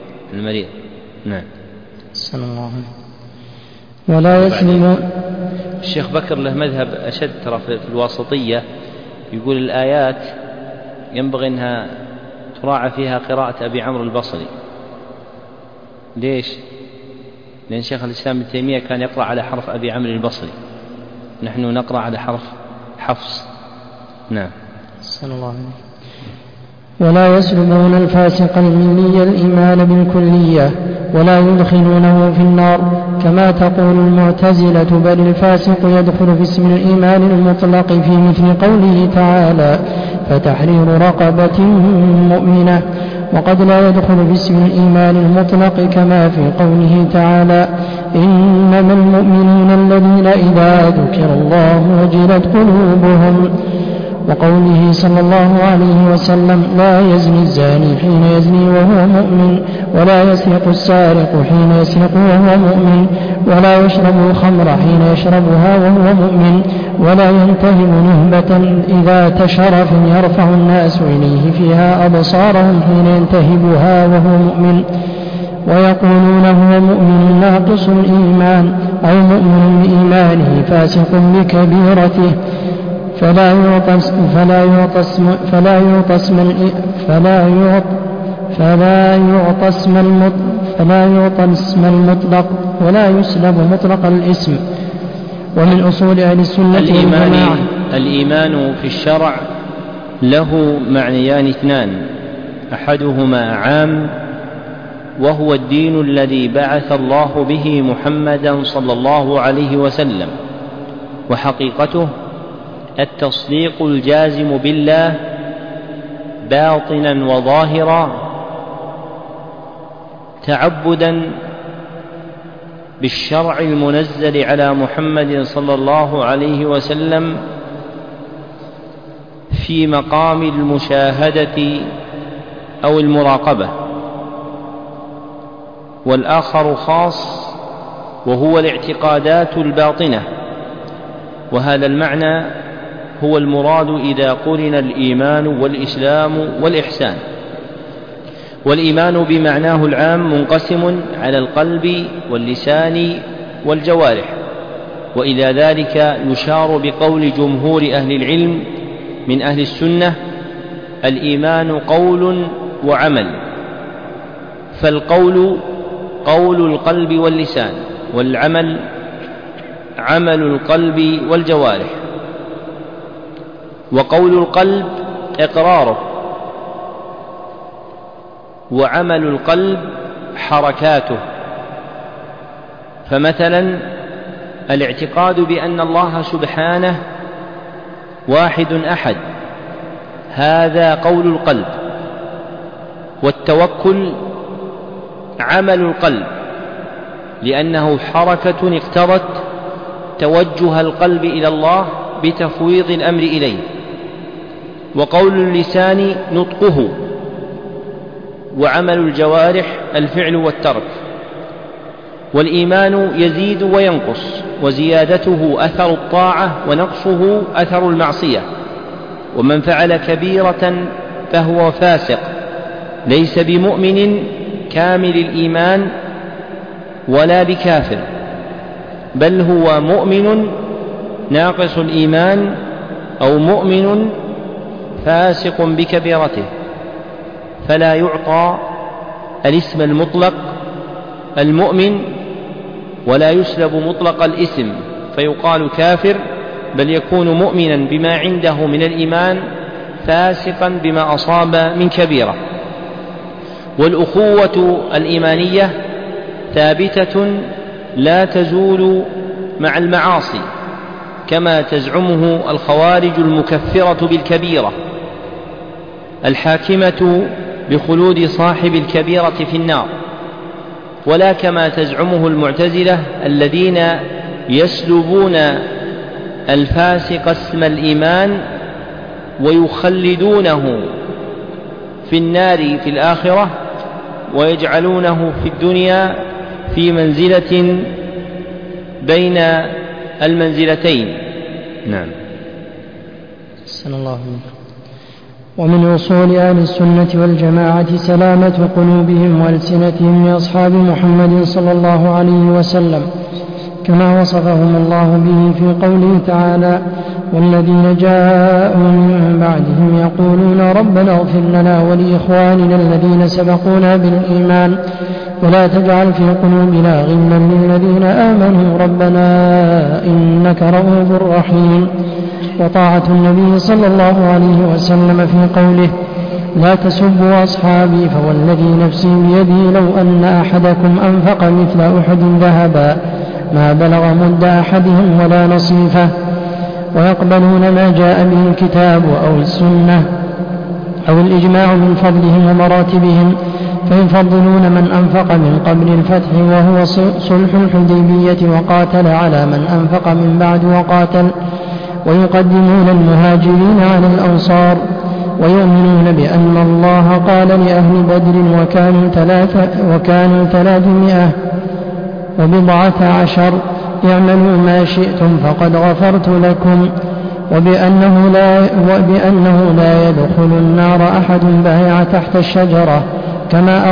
المريض. نعم. الشيخ بكر له مذهب أشد ترى في الواسطية، يقول الآيات ينبغي أنها تراعى فيها قراءة أبي عمرو البصري. ليش؟ لأن شيخ الإسلام ابن تيمية كان يقرأ على حرف أبي عمرو البصري، نحن نقرأ على حرف حفص. نعم. صلى الله عليه وسلم. ولا يسلبون الفاسق الملي الإيمان بالكلية ولا يدخلونه في النار كما تقول المعتزلة، بل الفاسق يدخل في اسم الإيمان المطلق في مثل قوله تعالى فتحرير رقبة مؤمنة، وقد لا يدخل في اسم الإيمان المطلق كما في قوله تعالى إنما المؤمنون الذين إذا ذكر الله وجلت قلوبهم، وقوله صلى الله عليه وسلم لا يزني الزاني حين يزني وهو مؤمن، ولا يسرق السارق حين يسرق وهو مؤمن، ولا يشرب الخمر حين يشربها وهو مؤمن، ولا ينتهب نهبة إذا تشرف يرفع الناس إليه فيها أبصارهم حين ينتهبها وهو مؤمن، ويقولون هو مؤمن ناقص الإيمان أو مؤمن بإيمانه فاسق بكبيرته، فلا يعطى اسم المطلق ولا يسلب مطلق الاسم. ومن أصول أهل السنة والجماعة الإيمان في الشرع له معنيان اثنان، أحدهما عام وهو الدين الذي بعث الله به محمدا صلى الله عليه وسلم، وحقيقته التصديق الجازم بالله باطنا وظاهرا تعبدا بالشرع المنزل على محمد صلى الله عليه وسلم في مقام المشاهدة أو المراقبة، والآخر خاص وهو الاعتقادات الباطنة، وهذا المعنى هو المراد إذا قرن الإيمان والإسلام والإحسان. والإيمان بمعناه العام منقسم على القلب واللسان والجوارح، وإلى ذلك يشار بقول جمهور أهل العلم من أهل السنة الإيمان قول وعمل، فالقول قول القلب واللسان، والعمل عمل القلب والجوارح. وقول القلب إقراره، وعمل القلب حركاته. فمثلا الاعتقاد بأن الله سبحانه واحد أحد هذا قول القلب، والتوكل عمل القلب لأنه حركة اقتضت توجه القلب إلى الله بتفويض الأمر إليه. وقول اللسان نطقه، وعمل الجوارح الفعل والترك. والإيمان يزيد وينقص، وزيادته أثر الطاعة ونقصه أثر المعصية. ومن فعل كبيرة فهو فاسق، ليس بمؤمن كامل الإيمان ولا بكافر، بل هو مؤمن ناقص الإيمان أو مؤمن فاسق بكبيرته، فلا يعطى الاسم المطلق المؤمن ولا يسلب مطلق الاسم فيقال كافر، بل يكون مؤمنا بما عنده من الإيمان فاسقا بما أصاب من كبيرة. والأخوة الإيمانية ثابتة لا تزول مع المعاصي، كما تزعمه الخوارج المكفرة بالكبيرة الحاكمة بخلود صاحب الكبيرة في النار، ولا كما تزعمه المعتزلة الذين يسلبون الفاسق اسم الإيمان ويخلدونه في النار في الآخرة، ويجعلونه في الدنيا في منزلة بين المنزلتين. نعم. صلى الله عليه وسلم. ومن أصول أهل السنة والجماعة سلامة قلوبهم وألسنتهم لأصحاب محمد صلى الله عليه وسلم، كما وصفهم الله به في قوله تعالى: والذين جاءوا من بعدهم يقولون ربنا اغفر لنا ولإخواننا الذين سبقونا بالإيمان ولا تجعل في قلوبنا غلا للذين آمنوا ربنا إنك رؤوف رحيم. وطاعة النبي صلى الله عليه وسلم في قوله: لا تسبوا أصحابي فوالذي نفسي بيدي لو أن أحدكم أنفق مثل أحد ذهبا ما بلغ مد أحدهم ولا نصيفه. ويقبلون ما جاء به الكتاب أو السنة أو الإجماع من فضلهم ومراتبهم، فيفضلون من أنفق من قبل الفتح وهو صلح الحديبية وقاتل على من أنفق من بعد وقاتل، ويقدمون المهاجرين على الأنصار، ويؤمنون بأن الله قال لأهل بدر وكانوا 314 اعملوا ما شئتم فقد غفرت لكم، وبأنه لا يدخل النار أحد بايع تحت الشجرة كما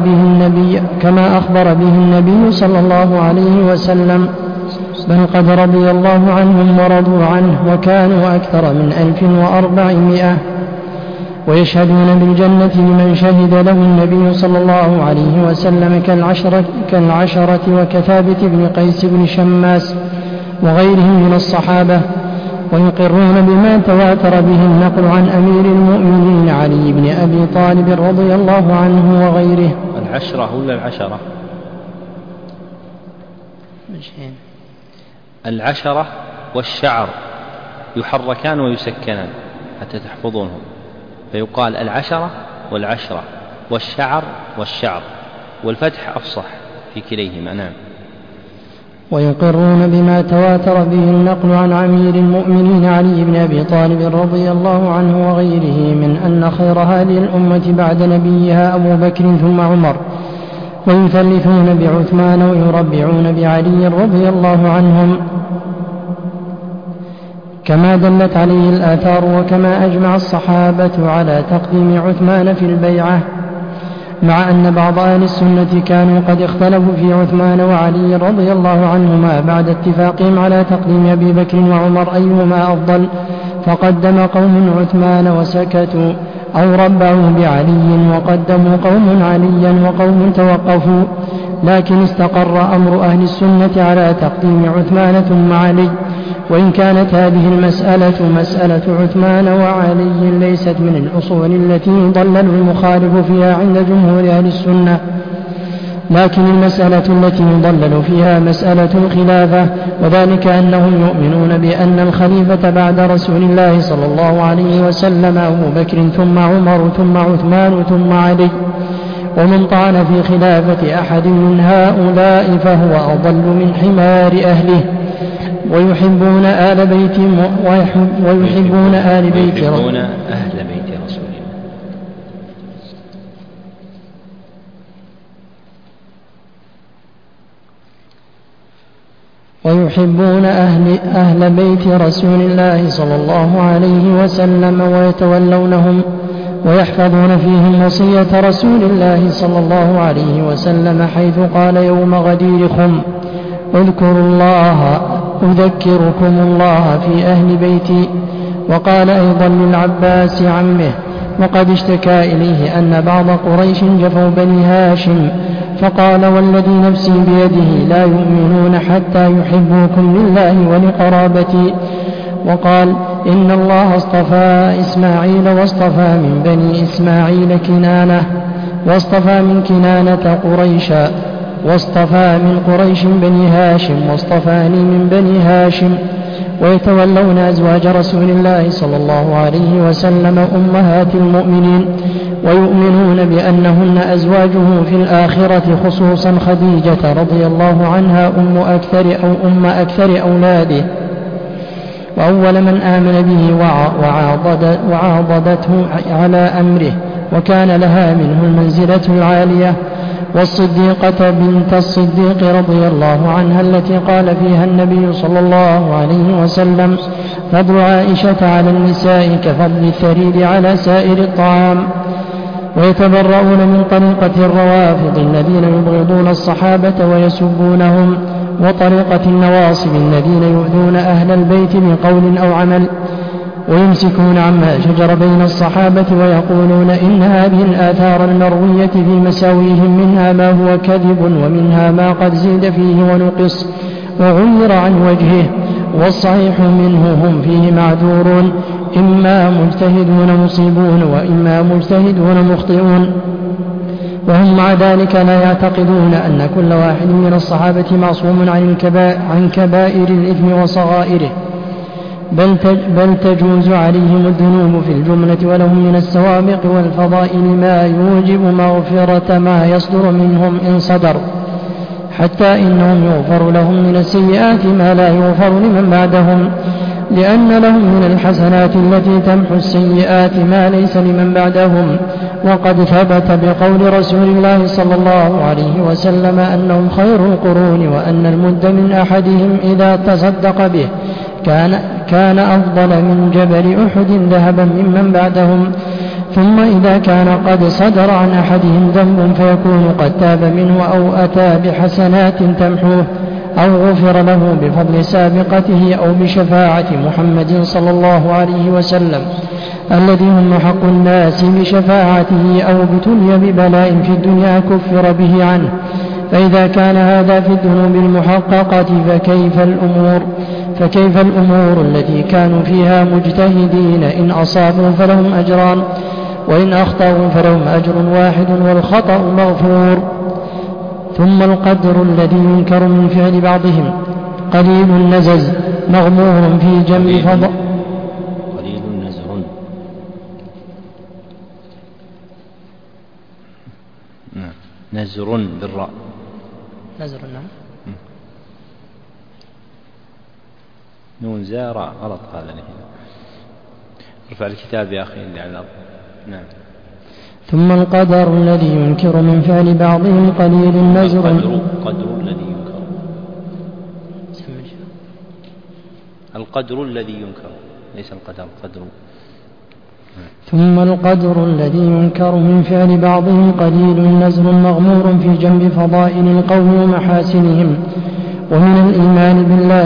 أخبر به النبي صلى الله عليه وسلم، بل قد رضي الله عنهم ورضوا عنه وكانوا أكثر من 1400. ويشهدون بالجنة لمن شهد له النبي صلى الله عليه وسلم كالعشرة وكثابت بن قيس بن شماس وغيرهم من الصحابة. ويقرون بما تواتر به النقل عن أمير المؤمنين علي بن أبي طالب رضي الله عنه وغيره. العشرة ولا العشرة؟ العشرة والشعر يحركان ويسكنان حتى تحفظونهم، فيقال العشرة والعشرة، والشعر والشعر، والفتح أفصح في كليهما. نعم. ويقرون بما تواتر به النقل عن أمير المؤمنين علي بن أبي طالب رضي الله عنه وغيره من أن خير هذه الأمة بعد نبيها أبو بكر ثم عمر، ويثلثون بعثمان ويربعون بعلي رضي الله عنهم، كما دلت عليه الآثار، وكما أجمع الصحابة على تقديم عثمان في البيعة، مع أن بعض أهل السنة كانوا قد اختلفوا في عثمان وعلي رضي الله عنهما بعد اتفاقهم على تقديم أبي بكر وعمر أيهما أفضل، فقدم قوم عثمان وسكتوا، أو ربعوا بعلي وقدموا قوم عليا وقوم توقفوا، لكن استقر أمر أهل السنة على تقديم عثمان ثم علي. وإن كانت هذه المسألة مسألة عثمان وعلي ليست من الأصول التي يضلل المخالف فيها عند جمهور أهل السنة، لكن المسألة التي يضلل فيها مسألة الخلافة، وذلك أنهم يؤمنون بأن الخليفة بعد رسول الله صلى الله عليه وسلم أبو بكر ثم عمر ثم عثمان ثم علي، ومن طعن في خلافة أحد من هؤلاء فهو أضل من حمار أهله. ويحبون آل بيت أهل بيت رسول الله ويحبون أهل بيت رسول الله صلى الله عليه وسلم ويتولونهم ويحفظون فيهم وصية رسول الله صلى الله عليه وسلم، حيث قال يوم غدير خم: اذكروا الله أذكركم الله في أهل بيتي. وقال أيضا للعباس عمه، وقد اشتكى إليه أن بعض قريش جفوا بني هاشم، فقال: والذي نفسي بيده لا يؤمنون حتى يحبوكم لله ولقرابتي. وقال: إن الله اصطفى إسماعيل واصطفى من بني إسماعيل كنانة، واصطفى من كنانة قريشا، واصطفى من قريش بني هاشم، واصطفاني من بني هاشم. ويتولون أزواج رسول الله صلى الله عليه وسلم أمهات المؤمنين، ويؤمنون بأنهن أزواجه في الآخرة، خصوصا خديجة رضي الله عنها أم أكثر أولاده، وأول من آمن به وعاضدته على أمره، وكان لها منه المنزلة العالية. والصديقة بنت الصديق رضي الله عنها التي قال فيها النبي صلى الله عليه وسلم: فضل عائشة على النساء كفضل الثريد على سائر الطعام. ويتبرؤون من طريقة الروافض الذين يبغضون الصحابة ويسبونهم، وطريقة النواصب الذين يؤذون أهل البيت بقول أو عمل ويمسكون عما شجر بين الصحابة ويقولون إن هذه الآثار المروية في مساويهم منها ما هو كذب ومنها ما قد زيد فيه ونقص وغير عن وجهه، والصحيح منه هم فيه معذورون، إما مجتهدون مصيبون وإما مجتهدون مخطئون. وهم مع ذلك لا يعتقدون أن كل واحد من الصحابة معصوم عن كبائر الإثم وصغائره، بل تجوز عليهم الذنوب في الجملة، ولهم من السوابق والفضائل ما يوجب مغفرة ما يصدر منهم إن صدر، حتى إنهم يغفر لهم من السيئات ما لا يغفر لمن بعدهم، لأن لهم من الحسنات التي تمحو السيئات ما ليس لمن بعدهم. وقد ثبت بقول رسول الله صلى الله عليه وسلم أنهم خير القرون، وأن المد من أحدهم إذا تصدق به كان أفضل من جبل أحد ذهبا ممن بعدهم. ثم إذا كان قد صدر عن أحدهم ذنب فيكون قد تاب منه أو أتى بحسنات تمحوه، أو غفر له بفضل سابقته أو بشفاعة محمد صلى الله عليه وسلم الذي هم حق الناس بشفاعته، أو ابتلي ببلاء في الدنيا كفر به عنه. فإذا كان هذا في الذنوب المحققة فكيف الأمور التي كانوا فيها مجتهدين؟ إن أصابوا فلهم أجران، وإن أخطأوا فلهم أجر واحد والخطأ مغفور. ثم القدر الذي ينكر من فعل بعضهم قليل النزز مغمور في جنب فضل قليل نزر نزر بالراء نزر نعم نون زارع غلط هذا هنا. ارفع الكتاب يا أخي اللي على الأرض. نعم. ثم القدر الذي ينكر من فعل بعضهم قليل النزر. القدر الذي ينكر. القدر الذي ينكر ليس القدر، القدر. ثم القدر الذي ينكر من فعل بعضهم قليل نزر مغمور في جنب فضائل القوم ومحاسنهم، ومن الإيمان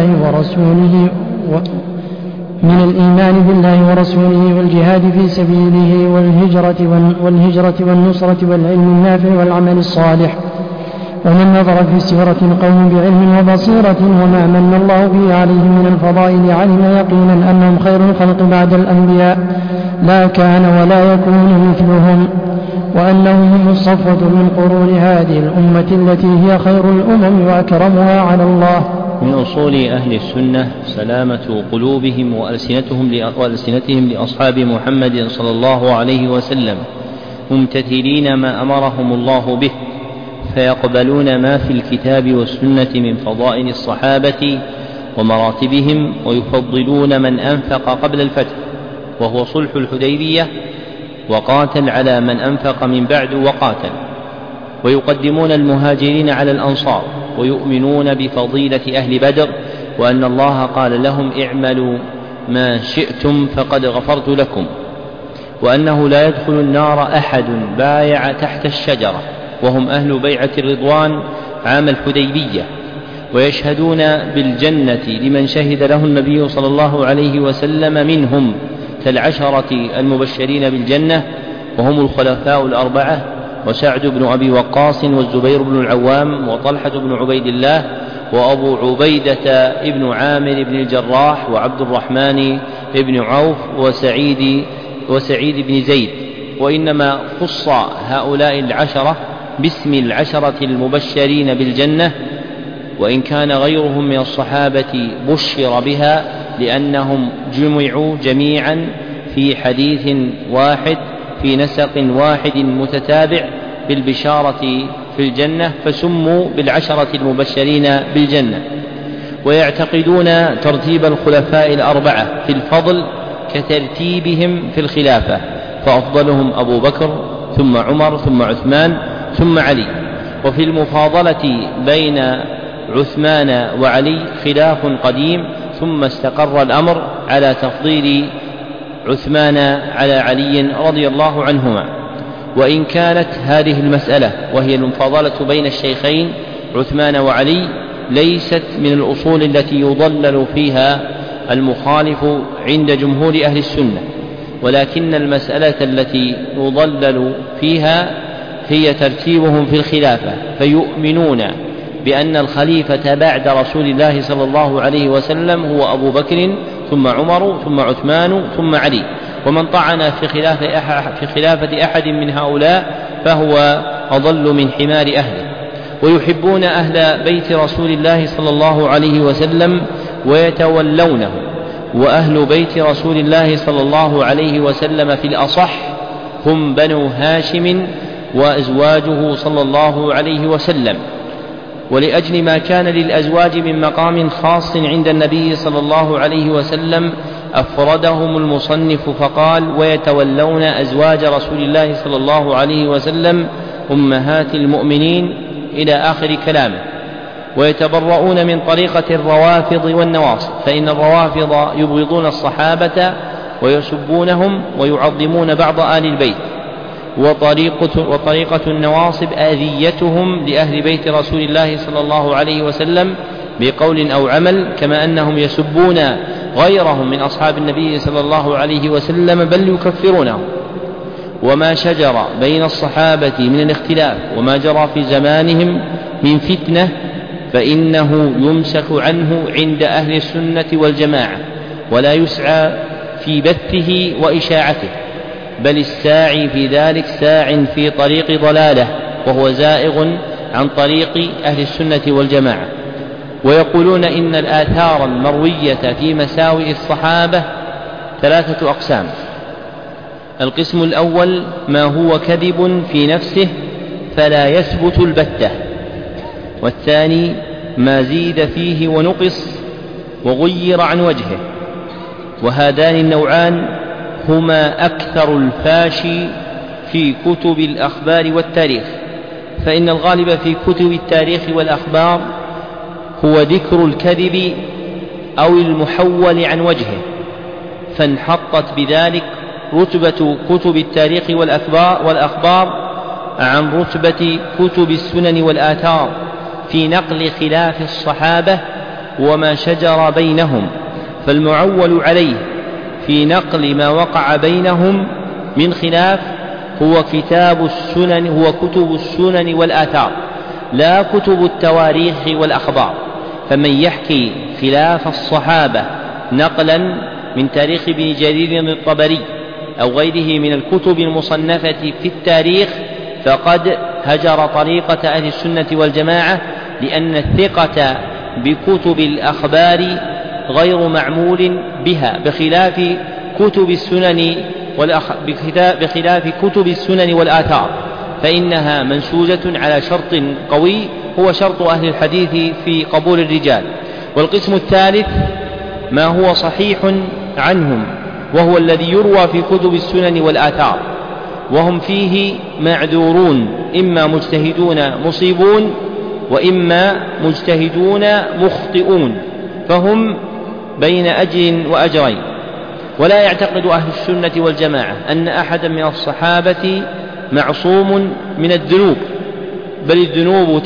بالله ورسوله والجهاد في سبيله والهجرة والنصرة والعلم النافع والعمل الصالح. ومن نظر في سيرة القوم بعلم وبصيرة وما من الله به عليهم من الفضائل علم يقينا أنهم خير الخلق بعد الأنبياء، لا كان ولا يكون مثلهم، وأنهم هم الصفوة من قرون هذه الأمة التي هي خير الأمم وأكرمها على الله. من أصول أهل السنة سلامة قلوبهم وألسنتهم لأصحاب محمد صلى الله عليه وسلم، ممتثلين ما أمرهم الله به، فيقبلون ما في الكتاب والسنة من فضائل الصحابة ومراتبهم، ويفضلون من أنفق قبل الفتح وهو صلح الحديبية، وقاتل على من أنفق من بعد وقاتل، ويقدمون المهاجرين على الأنصار، ويؤمنون بفضيلة أهل بدر، وأن الله قال لهم اعملوا ما شئتم فقد غفرت لكم، وأنه لا يدخل النار أحد بايع تحت الشجرة وهم أهل بيعة الرضوان عام الحديبية، ويشهدون بالجنة لمن شهد له النبي صلى الله عليه وسلم منهم كالعشرة المبشرين بالجنة، وهم الخلفاء الأربعة وسعد بن أبي وقاص والزبير بن العوام وطلحة بن عبيد الله وأبو عبيدة بن عامر بن الجراح وعبد الرحمن بن عوف وسعيد بن زيد. وإنما خص هؤلاء العشرة باسم العشرة المبشرين بالجنة، وإن كان غيرهم من الصحابة بشر بها، لأنهم جمعوا جميعا في حديث واحد في نسق واحد متتابع بالبشارة في الجنة، فسموا بالعشرة المبشرين بالجنة. ويعتقدون ترتيب الخلفاء الأربعة في الفضل كترتيبهم في الخلافة، فأفضلهم أبو بكر ثم عمر ثم عثمان ثم علي. وفي المفاضلة بين عثمان وعلي خلاف قديم، ثم استقر الأمر على تفضيل عثمان على علي رضي الله عنهما. وإن كانت هذه المسألة وهي المفاضلة بين الشيخين عثمان وعلي ليست من الأصول التي يضلل فيها المخالف عند جمهور أهل السنة، ولكن المسألة التي يضلل فيها هي ترتيبهم في الخلافة، فيؤمنون بأن الخليفة بعد رسول الله صلى الله عليه وسلم هو أبو بكر ثم عمر ثم عثمان ثم علي، ومن طعن في خلافة أحد من هؤلاء فهو أضل من حمار أهله. ويحبون أهل بيت رسول الله صلى الله عليه وسلم ويتولونه، وأهل بيت رسول الله صلى الله عليه وسلم في الأصح هم بنو هاشم وأزواجه صلى الله عليه وسلم، ولأجل ما كان للأزواج من مقام خاص عند النبي صلى الله عليه وسلم أفردهم المصنف فقال: ويتولون أزواج رسول الله صلى الله عليه وسلم أمهات المؤمنين إلى آخر كلامه. ويتبرؤون من طريقة الروافض والنواصب، فإن الروافض يبغضون الصحابة ويسبونهم ويعظمون بعض آل البيت، وطريقة النواصب أذيتهم لأهل بيت رسول الله صلى الله عليه وسلم بقول أو عمل، كما أنهم يسبون غيرهم من أصحاب النبي صلى الله عليه وسلم بل يكفرونهم. وما شجر بين الصحابة من الاختلاف وما جرى في زمانهم من فتنة فإنه يمسك عنه عند أهل السنة والجماعة، ولا يسعى في بثه وإشاعته، بل الساعي في ذلك ساع في طريق ضلاله، وهو زائغ عن طريق أهل السنة والجماعة. ويقولون إن الآثار المروية في مساوئ الصحابة 3 أقسام: القسم الأول ما هو كذب في نفسه فلا يثبت البتة، والثاني ما زيد فيه ونقص وغير عن وجهه، وهذان النوعان هما أكثر الفاشي في كتب الأخبار والتاريخ، فإن الغالب في كتب التاريخ والأخبار هو ذكر الكذب أو المحول عن وجهه، فانحطت بذلك رتبة كتب التاريخ والأخبار عن رتبة كتب السنن والآثار في نقل خلاف الصحابة وما شجر بينهم، فالمعول عليه في نقل ما وقع بينهم من خلاف هو كتب السنن والآثار، لا كتب التواريخ والأخبار. فمن يحكي خلاف الصحابة نقلا من تاريخ ابن جرير الطبري أو غيره من الكتب المصنفة في التاريخ فقد هجر طريقة أهل السنة والجماعة، لأن الثقة بكتب الأخبار غير معمول بها، بخلاف كتب السنن والآثار، فإنها منسوجة على شرط قوي هو شرط أهل الحديث في قبول الرجال. والقسم الثالث ما هو صحيح عنهم، وهو الذي يروى في كتب السنن والآثار، وهم فيه معذورون، إما مجتهدون مصيبون وإما مجتهدون مخطئون، فهم بين أجر وأجرين. ولا يعتقد أهل السنة والجماعة أن أحدا من الصحابة معصوم من الذنوب، بل الذنوب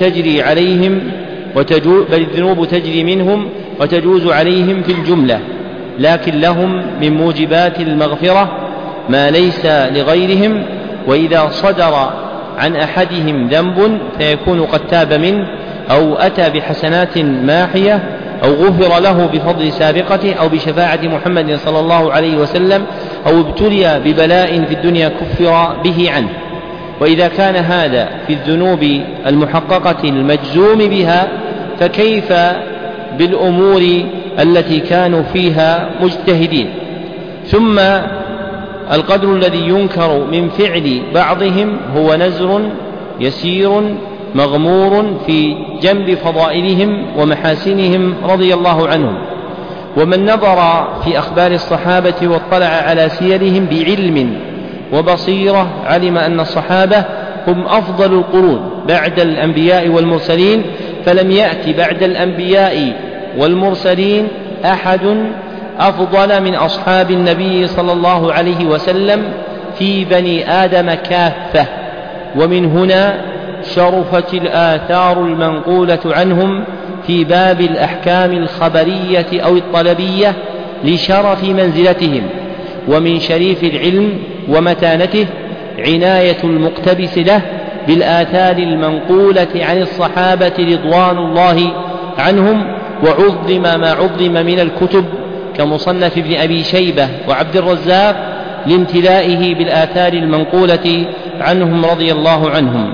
تجري منهم وتجوز عليهم في الجملة، لكن لهم من موجبات المغفرة ما ليس لغيرهم، وإذا صدر عن أحدهم ذنب فيكون قد تاب منه أو أتى بحسنات ماحية أو غفر له بفضل سابقته أو بشفاعة محمد صلى الله عليه وسلم أو ابتلي ببلاء في الدنيا كفر به عنه. وإذا كان هذا في الذنوب المحققة المجزوم بها، فكيف بالأمور التي كانوا فيها مجتهدين؟ ثم القدر الذي ينكر من فعل بعضهم هو نزر يسير مغمور في جنب فضائلهم ومحاسنهم رضي الله عنهم. ومن نظر في أخبار الصحابة واطلع على سيرهم بعلم وبصيرة علم أن الصحابة هم أفضل القرون بعد الأنبياء والمرسلين، فلم يأت بعد الأنبياء والمرسلين أحد أفضل من أصحاب النبي صلى الله عليه وسلم في بني آدم كافة. ومن هنا شرفت الآثار المنقولة عنهم في باب الأحكام الخبرية أو الطلبية لشرف منزلتهم. ومن شريف العلم ومتانته عناية المقتبس له بالآثار المنقولة عن الصحابة رضوان الله عنهم، وعظم ما عظم من الكتب كمصنف ابن أبي شيبة وعبد الرزاق لامتلائه بالآثار المنقولة عنهم رضي الله عنهم.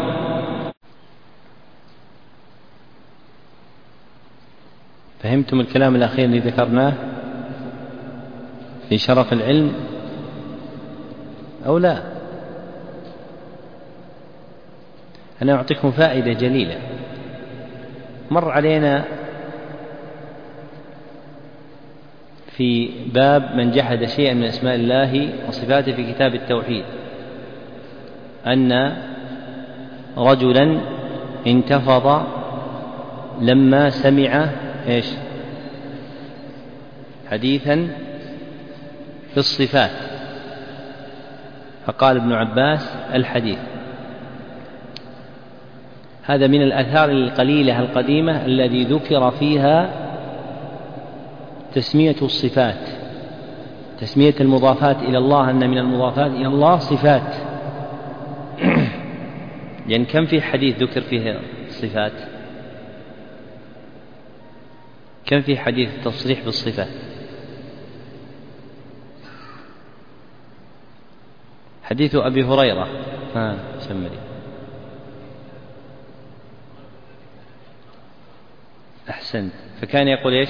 فهمتم الكلام الأخير الذي ذكرناه في شرف العلم أو لا؟ أنا أعطيكم فائدة جليلة. مر علينا في باب من جحد شيئا من أسماء الله وصفاته في كتاب التوحيد أن رجلا انتفض لما سمع حديثا في الصفات، فقال ابن عباس الحديث. هذا من الآثار القليلة القديمة الذي ذكر فيها تسمية الصفات، تسمية المضافات إلى الله، أن من المضافات إلى الله صفات. يعني كم في حديث ذكر فيه الصفات؟ كم في حديث تصريح بالصفة؟ حديث أبي هريرة سمري أحسنت. فكان يقول إيش؟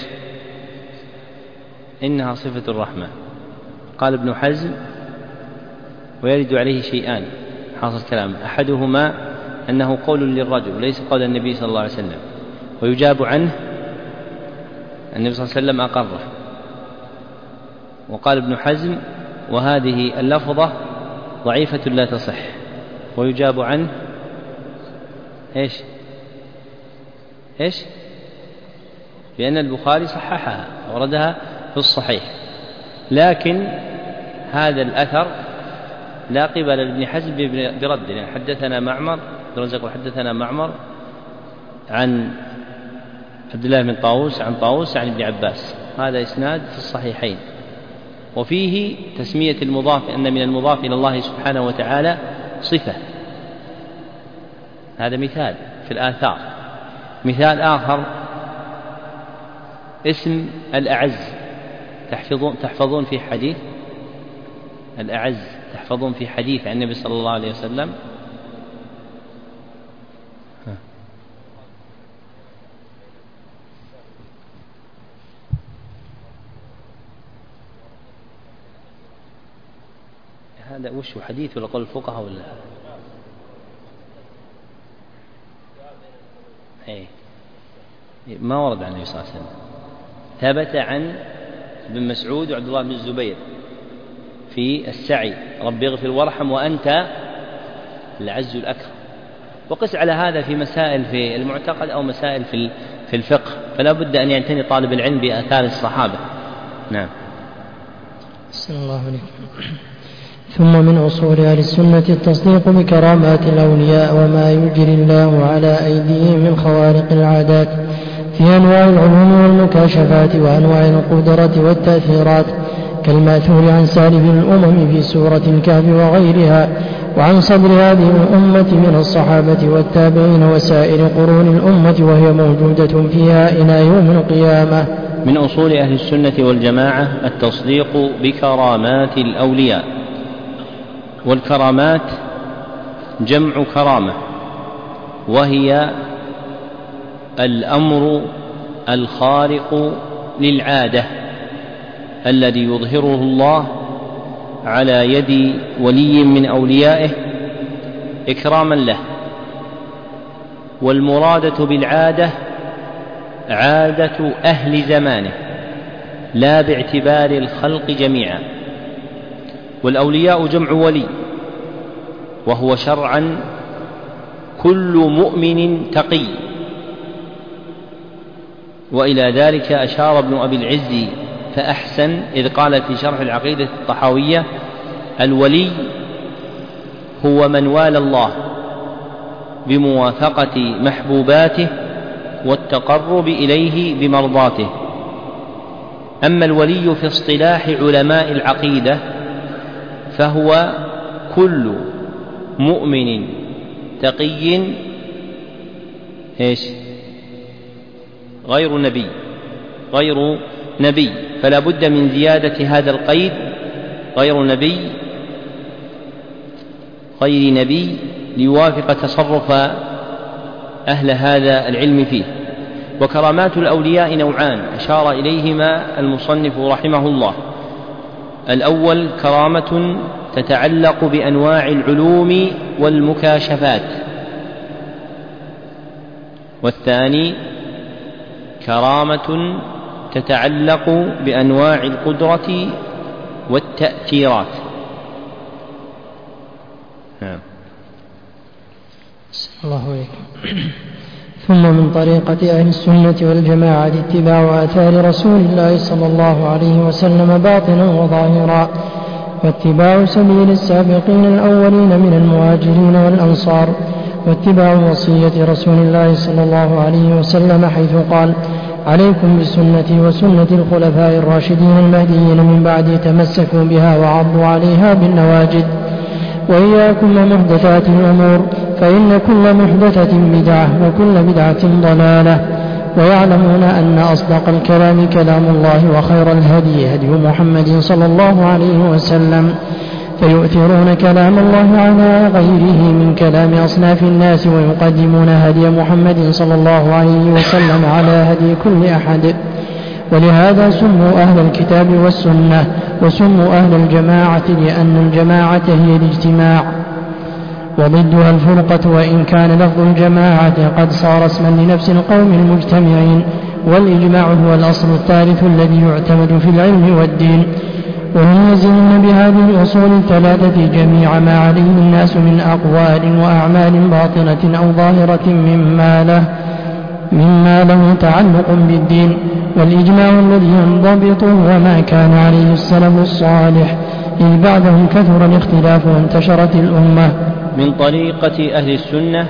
إنها صفة الرحمن. قال ابن حزم ويرد عليه شيئان حاصل كلام، أحدهما أنه قول للرجل ليس قول النبي صلى الله عليه وسلم، ويجاب عنه النبي صلى الله عليه وسلم أقره. وقال ابن حزم وهذه اللفظة ضعيفة لا تصح، ويجاب عنه إيش؟ لأن البخاري صححها وردها في الصحيح، لكن هذا الأثر لا قبل لابن حزم برد. يعني حدثنا معمر حدثنا معمر عن عبد الله بن طاووس عن طاووس عن ابن عباس، هذا إسناد في الصحيحين، وفيه تسمية المضاف أن من المضاف إلى الله سبحانه وتعالى صفة. هذا مثال في الآثار. مثال آخر اسم الأعز، تحفظون في حديث الأعز، تحفظون في حديث عن النبي صلى الله عليه وسلم هذا وش حديث ولا قول الفقهاء ولا ما ورد عن النبي صلى الله عليه وسلم. ثبت عن ابن مسعود وعبد الله بن الزبير في السعي رب اغفر وارحم وأنت العز الأكرم. وقس على هذا في مسائل في المعتقد أو مسائل في الفقه، فلا بد أن يعتني طالب العلم بآثار الصحابة. نعم. صلى الله عليه وسلم. ثم من أصول أهل السنة التصديق بكرامات الأولياء وما يجري الله على أيديهم من خوارق العادات في أنواع العلوم والمكاشفات وأنواع القدرة والتأثيرات، كالماثور عن سالف الأمم في سورة الكهف وغيرها، وعن صدر هذه الأمة من الصحابة والتابعين وسائر قرون الأمة، وهي موجودة فيها إلى يوم القيامة. من أصول أهل السنة والجماعة التصديق بكرامات الأولياء. والكرامات جمع كرامة، وهي الأمر الخارق للعادة الذي يظهره الله على يد ولي من أوليائه إكراما له. والمرادة بالعادة عادة أهل زمانه لا باعتبار الخلق جميعا. والأولياء جمع ولي، وهو شرعا كل مؤمن تقي. وإلى ذلك أشار ابن أبي العز فأحسن إذ قال في شرح العقيدة الطحاوية: الولي هو من والى الله بموافقة محبوباته والتقرب إليه بمرضاته. أما الولي في اصطلاح علماء العقيدة فهو كل مؤمن تقي غير نبي، فلا بد من زيادة هذا القيد غير نبي ليوافق تصرف أهل هذا العلم فيه. وكرامات الأولياء نوعان أشار إليهما المصنف رحمه الله: الأول كرامة تتعلق بأنواع العلوم والمكاشفات، والثاني كرامة تتعلق بأنواع القدرة والتأثيرات. الله عليكم. ثم من طريقة أهل السنة والجماعة اتباع آثار رسول الله صلى الله عليه وسلم باطنا وظاهرا، واتباع سبيل السابقين الأولين من المهاجرين والأنصار، واتباع وصية رسول الله صلى الله عليه وسلم حيث قال: عليكم بسنتي وسنة الخلفاء الراشدين المهديين من بعدي تمسكوا بها وعضوا عليها بالنواجذ، وإياكم ومحدثات الأمور فإن كل محدثة بدعة وكل بدعة ضلالة، ويعلمون أن أصدق الكلام كلام الله وخير الهدي هدي محمد صلى الله عليه وسلم، فيؤثرون كلام الله على غيره من كلام أصناف الناس، ويقدمون هدي محمد صلى الله عليه وسلم على هدي كل أحد. ولهذا سموا أهل الكتاب والسنة، وسموا أهل الجماعة لأن الجماعة هي الاجتماع، وضدها الفرقة، وإن كان لفظ الجماعة قد صار اسما لنفس القوم المجتمعين. والإجماع هو الأصل الثالث الذي يعتمد في العلم والدين، وهم يزنون بهذه الأصول الثلاثة جميع ما عليه الناس من أقوال وأعمال باطنة أو ظاهرة مما له تعلق بالدين. والإجماع الذي ينضبط هو ما كان عليه السلف الصالح، إذ بعدهم كثر الاختلاف وانتشرت الأمة. من طريقة أهل السنة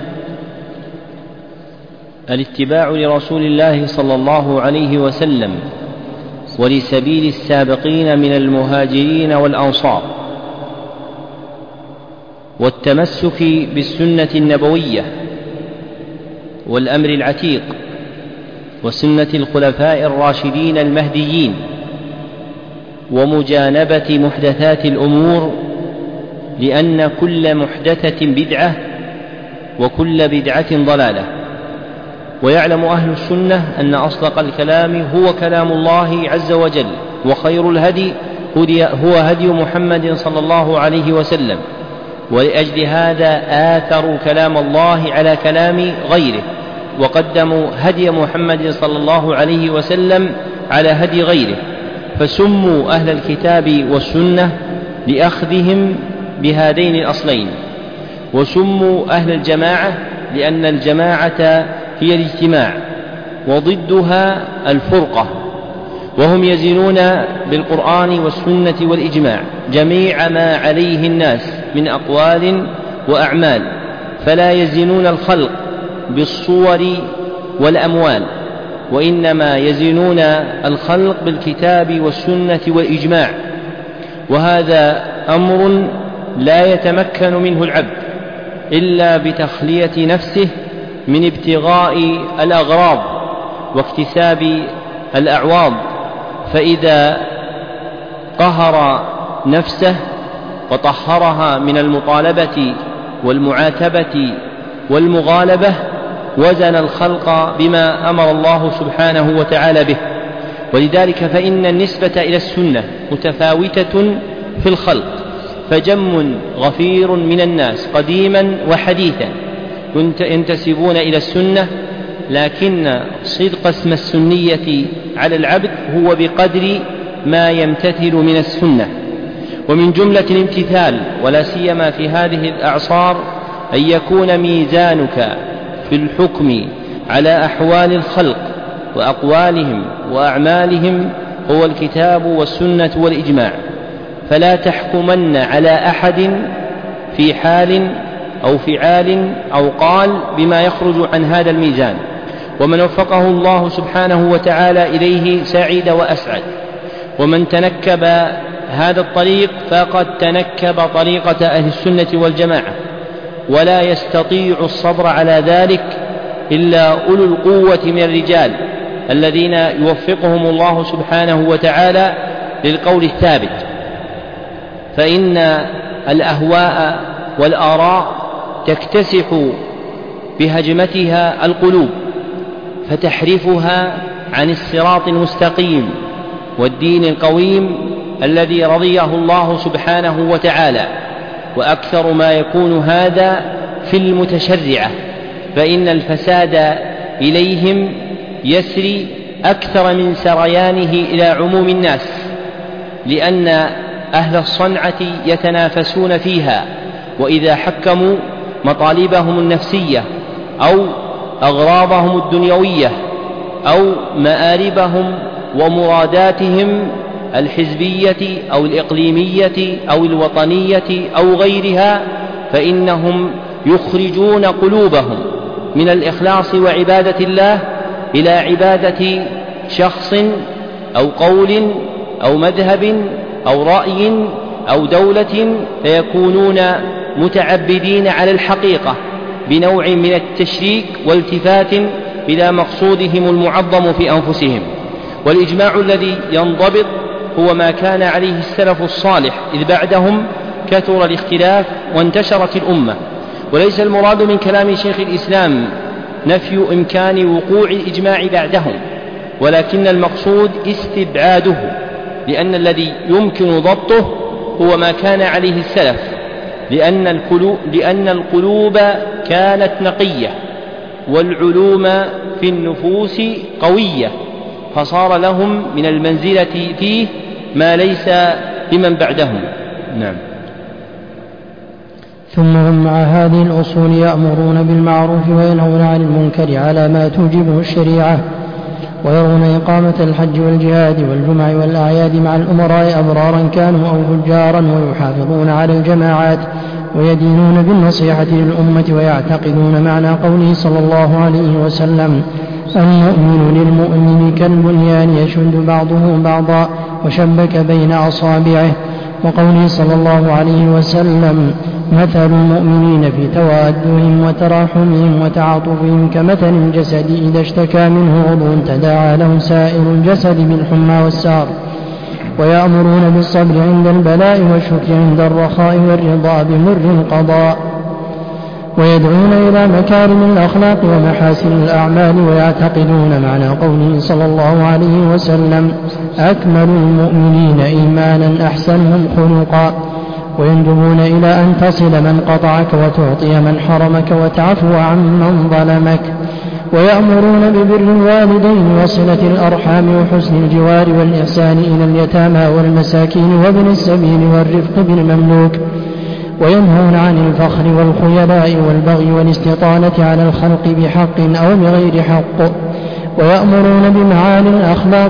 الاتباع لرسول الله صلى الله عليه وسلم ولسبيل السابقين من المهاجرين والأنصار، والتمسك بالسنة النبوية والأمر العتيق وسنة الخلفاء الراشدين المهديين، ومجانبة محدثات الأمور، لأن كل محدثة بدعة وكل بدعة ضلالة. ويعلم أهل السنة أن أصدق الكلام هو كلام الله عز وجل، وخير الهدي هو هدي محمد صلى الله عليه وسلم، ولأجل هذا آثروا كلام الله على كلام غيره، وقدموا هدي محمد صلى الله عليه وسلم على هدي غيره، فسموا أهل الكتاب والسنة لأخذهم بهذين الأصلين، وسموا أهل الجماعة لأن الجماعة هي الاجتماع، وضدها الفرقة، وهم يزنون بالقرآن والسنة والإجماع جميع ما عليه الناس من أقوال وأعمال، فلا يزنون الخلق بالصور والأموال، وإنما يزنون الخلق بالكتاب والسنة والإجماع. وهذا أمر لا يتمكن منه العبد إلا بتخلية نفسه من ابتغاء الأغراض واكتساب الأعواض، فإذا قهر نفسه وطهرها من المطالبة والمعاتبة والمغالبة وزن الخلق بما أمر الله سبحانه وتعالى به. ولذلك فإن النسبة إلى السنة متفاوتة في الخلق، فجم غفير من الناس قديما وحديثا ينتسبون إلى السنة، لكن صدق اسم السنية على العبد هو بقدر ما يمتثل من السنة. ومن جملة الامتثال ولا سيما في هذه الأعصار أن يكون ميزانك في الحكم على أحوال الخلق وأقوالهم وأعمالهم هو الكتاب والسنة والإجماع، فلا تحكمن على أحد في حال أو فعال أو قال بما يخرج عن هذا الميزان، ومن وفقه الله سبحانه وتعالى إليه سعد وأسعد، ومن تنكب هذا الطريق فقد تنكب طريقة أهل السنة والجماعة، ولا يستطيع الصبر على ذلك إلا أولو القوة من الرجال الذين يوفقهم الله سبحانه وتعالى للقول الثابت. فإن الأهواء والآراء تكتسح بهجمتها القلوب فتحرفها عن الصراط المستقيم والدين القويم الذي رضيه الله سبحانه وتعالى. وأكثر ما يكون هذا في المتشرعة، فإن الفساد إليهم يسري أكثر من سريانه إلى عموم الناس، لأن أهل الصنعة يتنافسون فيها، وإذا حكموا مطالبهم النفسية أو أغراضهم الدنيوية أو مآربهم ومراداتهم الحزبية أو الإقليمية أو الوطنية أو غيرها، فإنهم يخرجون قلوبهم من الإخلاص وعبادة الله إلى عبادة شخص أو قول أو مذهب أو رأي أو دولة، فيكونون متعبدين على الحقيقة بنوع من التشريك والتفات إلى مقصودهم المعظم في أنفسهم. والإجماع الذي ينضبط هو ما كان عليه السلف الصالح، إذ بعدهم كثر الاختلاف وانتشرت الأمة. وليس المراد من كلام شيخ الإسلام نفي إمكان وقوع الإجماع بعدهم، ولكن المقصود استبعاده، لأن يمكن ضبطه هو ما كان عليه السلف، لأن القلوب كانت نقية والعلوم في النفوس قوية، فصار لهم من المنزلة فيه ما ليس لمن بعدهم. نعم. ثم هم مع هذه الأصول يأمرون بالمعروف وينهون عن المنكر على ما توجبه الشريعة، ويرون إقامة الحج والجهاد والجمع والأعياد مع الأمراء أبرارا كانوا أو فجارا، ويحافظون على الجماعات ويدينون بالنصيحة للأمة، ويعتقدون معنى قوله صلى الله عليه وسلم: المؤمن للمؤمن كالبنيان يشد بعضه بعضا وشبك بين أصابعه، وقوله صلى الله عليه وسلم: مثل المؤمنين في توادهم وتراحمهم وتعاطفهم كمثل الجسد إذا اشتكى منه عضو تداعى له سائر الجسد بالحمى والسهر. ويأمرون بالصبر عند البلاء والشكر عند الرخاء والرضا بمر القضاء، ويدعون إلى مكارم الأخلاق ومحاسن الأعمال، ويعتقدون معنى قوله صلى الله عليه وسلم: أكمل المؤمنين إيمانا أحسنهم خلقا، ويندبون إلى أن تصل من قطعك وتعطي من حرمك وتعفو عن من ظلمك. ويأمرون ببر الوالدين وصلة الأرحام وحسن الجوار والإحسان إلى اليتامى والمساكين وابن السبيل والرفق بالمملوك. وينهون عن الفخر والخيلاء والبغي والاستطالة على الخلق بحق أو بغير حق. ويأمرون بمعالي الأخلاق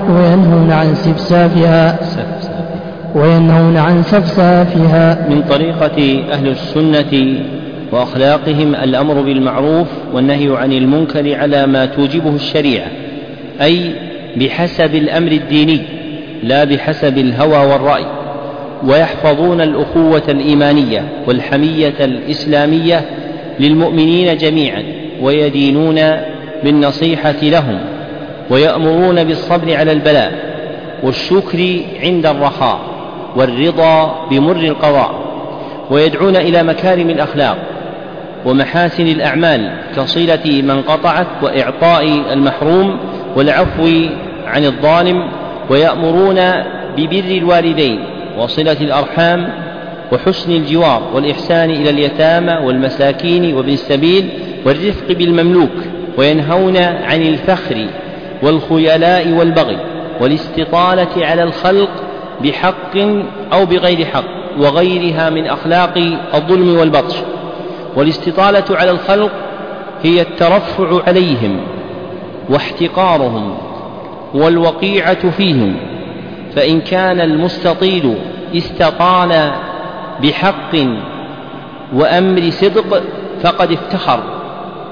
وينهون عن سفسافها. من طريقة أهل السنة وأخلاقهم الأمر بالمعروف والنهي عن المنكر على ما توجبه الشريعة، أي بحسب الأمر الديني لا بحسب الهوى والرأي. ويحفظون الأخوة الإيمانية والحمية الإسلامية للمؤمنين جميعا، ويدينون بالنصيحة لهم، ويأمرون بالصبر على البلاء والشكر عند الرخاء والرضا بمر القضاء، ويدعون إلى مكارم الأخلاق ومحاسن الأعمال كصلة من قطعك وإعطاء المحروم والعفو عن الظالم. ويأمرون ببر الوالدين وصلة الأرحام وحسن الجوار والإحسان إلى اليتامى والمساكين وابن السبيل والرفق بالمملوك. وينهون عن الفخر والخيلاء والبغي والاستطالة على الخلق بحق أو بغير حق وغيرها من أخلاق الظلم والبطش. والاستطالة على الخلق هي الترفع عليهم واحتقارهم والوقيعة فيهم، فإن كان المستطيل استطال بحق وأمر صدق فقد افتخر،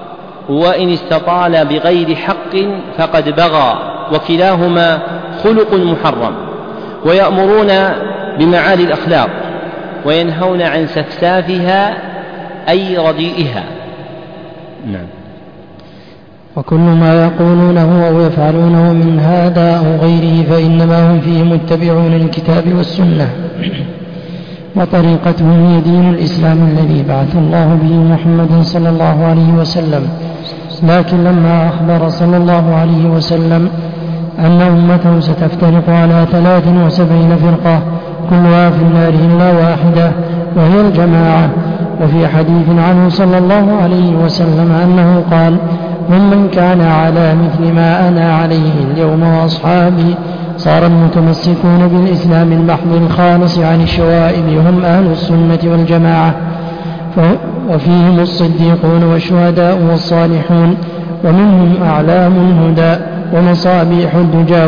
وإن استطال بغير حق فقد بغى، وكلاهما خلق محرم. ويأمرون بمعالي الأخلاق وينهون عن سفسافها أي رديئها. نعم. وكل ما يقولونه أو يفعلونه من هذا أو غيره فإنما هم فيه متبعون للكتاب والسنة، وطريقتهم هي دين الإسلام الذي بعث الله به محمدا صلى الله عليه وسلم. لكن لما أخبر صلى الله عليه وسلم أن أمته ستفترق على 73 فرقة كلها في النار إلا واحدة وهي الجماعة، وفي حديث عنه صلى الله عليه وسلم أنه قال: ومن كان على مثل ما أنا عليه اليوم وأصحابي صار المتمسكون بالإسلام المحض الخالص عن الشوائب هم أهل السنة والجماعة، وفيهم الصديقون والشهداء والصالحون، ومنهم أعلام الهدى ومصابيح الدجى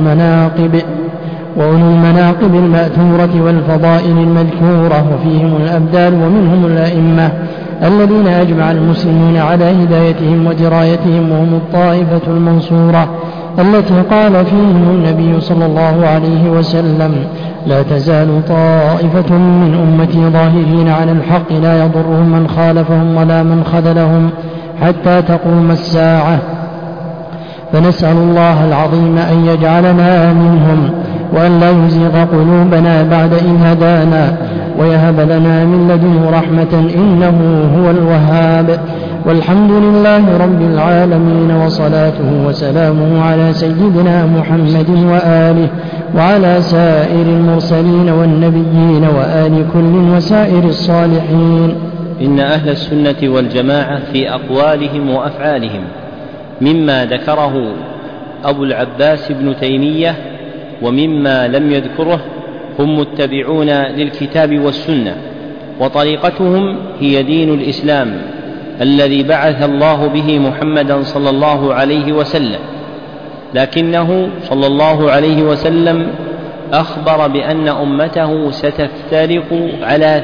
وأولو المناقب المأثورة والفضائل المذكورة، وفيهم الأبدال، ومنهم الأئمة الذين أجمع المسلمين على هدايتهم ودرايتهم، وهم الطائفة المنصورة التي قال فيهم النبي صلى الله عليه وسلم: لا تزال طائفة من أمتي ظاهرين على الحق لا يضرهم من خالفهم ولا من خذلهم حتى تقوم الساعة. فنسأل الله العظيم أن يجعلنا منهم، وأن لا يزيغ قلوبنا بعد إذ هدانا، ويهب لنا من لدنه رحمة إنه هو الوهاب. والحمد لله رب العالمين، وصلاته وسلامه على سيدنا محمد وآله وعلى سائر المرسلين والنبيين وآل كل وسائر الصالحين. إن أهل السنة والجماعة في أقوالهم وأفعالهم مما ذكره أبو العباس ابن تيمية ومما لم يذكره هم متبعون للكتاب والسنة، وطريقتهم هي دين الإسلام الذي بعث الله به محمدا صلى الله عليه وسلم. لكنه صلى الله عليه وسلم أخبر بأن أمته ستفترق على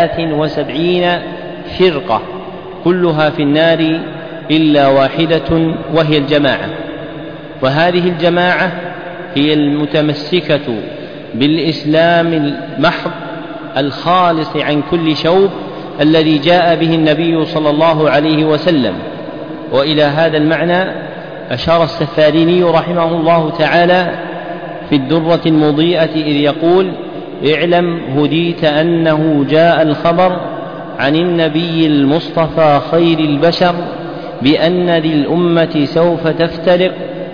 73 فرقة كلها في النار إلا واحدة وهي الجماعة. وهذه الجماعة هي المتمسكة بالإسلام المحض الخالص عن كل شوب الذي جاء به النبي صلى الله عليه وسلم. وإلى هذا المعنى أشار السفاريني رحمه الله تعالى في الدرة المضيئة إذ يقول: اعلم هديت أنه جاء الخبر عن النبي المصطفى خير البشر بأن للأمة سوف تفترق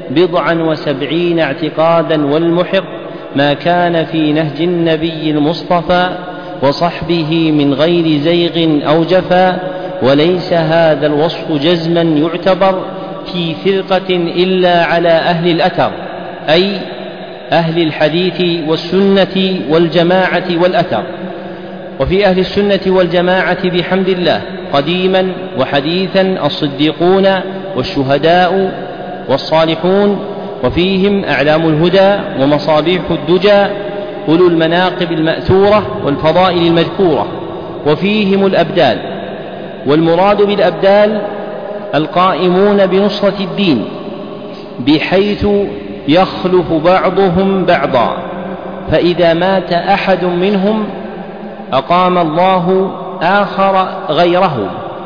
70 اعتقادا، والمحق ما كان في نهج النبي المصطفى وصحبه من غير زيغ أو جفا، وليس هذا الوصف جزما يعتبر في فرقة إلا على أهل الأثر، أي أهل الحديث والسنة والجماعة والأثر. وفي أهل السنة والجماعة بحمد الله قديما وحديثا الصديقون والشهداء والصالحون، وفيهم أعلام الهدى ومصابيح الدجى، أولو المناقب المأثورة والفضائل المذكورة، وفيهم الأبدال. والمراد بالأبدال القائمون بنصرة الدين بحيث يخلف بعضهم بعضا، فإذا مات أحد منهم أقام الله آخر غيره.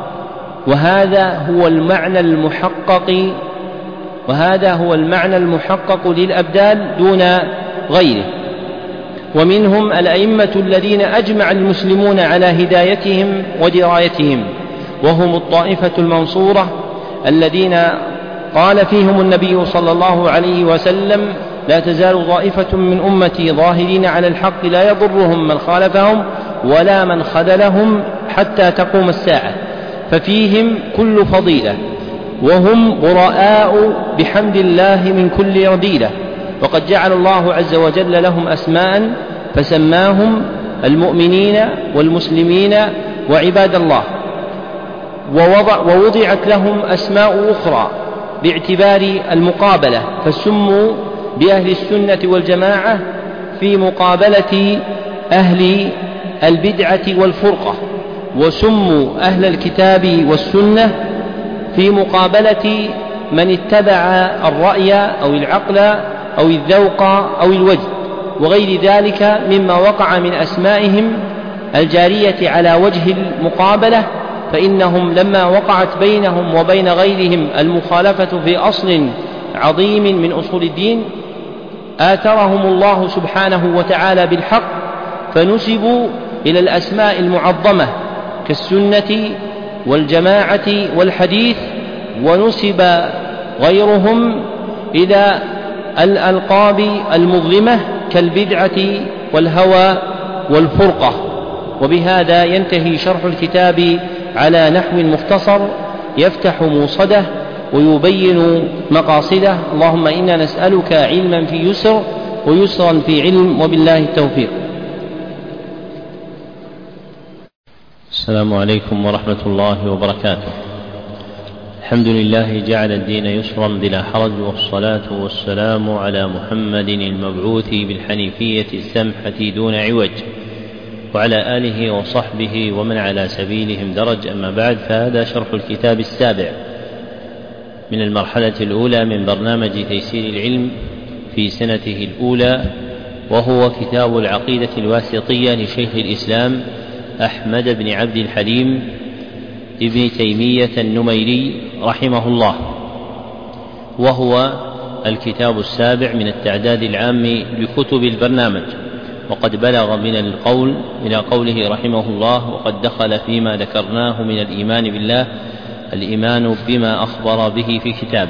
وهذا هو المعنى المحقق للأبدال دون غيره. ومنهم الأئمة الذين أجمع المسلمون على هدايتهم ودرايتهم، وهم الطائفة المنصورة الذين قال فيهم النبي صلى الله عليه وسلم: لا تزال طائفة من أمتي ظاهرين على الحق لا يضرهم من خالفهم ولا من خذلهم حتى تقوم الساعة. ففيهم كل فضيلة، وهم براء بحمد الله من كل رذيلة، وقد جعل الله عز وجل لهم أسماء فسماهم المؤمنين والمسلمين وعباد الله، ووضعت لهم أسماء أخرى باعتبار المقابلة، فسموا بأهل السنة والجماعة في مقابلة أهل البدعة والفرقة، وسموا أهل الكتاب والسنة في مقابلة من اتبع الرأي أو العقل أو الذوق أو الوجد وغير ذلك مما وقع من أسمائهم الجارية على وجه المقابلة، فإنهم لما وقعت بينهم وبين غيرهم المخالفة في أصل عظيم من أصول الدين آثرهم الله سبحانه وتعالى بالحق، فنسبوا إلى الأسماء المعظمة كالسنة والجماعة والحديث، ونسب غيرهم إلى الألقاب المظلمة كالبدعة والهوى والفرقة. وبهذا ينتهي شرح الكتاب على نحو مختصر يفتح موصده ويبين مقاصده. اللهم إنا نسألك علما في يسر ويسرا في علم، وبالله التوفيق. السلام عليكم ورحمة الله وبركاته. الحمد لله جعل الدين يسرا بلا حرج، والصلاة والسلام على محمد المبعوث بالحنيفية السمحة دون عوج، وعلى آله وصحبه ومن على سبيلهم درج. أما بعد، فهذا شرح الكتاب السابع من المرحلة الأولى من برنامج تيسير العلم في سنته الأولى، وهو كتاب العقيدة الواسطية لشيخ الإسلام أحمد بن عبد الحليم ابن تيمية النميري رحمه الله، وهو الكتاب السابع من التعداد العام لكتب البرنامج. وقد بلغ من القول إلى قوله رحمه الله: وقد دخل فيما ذكرناه من الإيمان بالله الإيمان بما أخبر به في كتابه.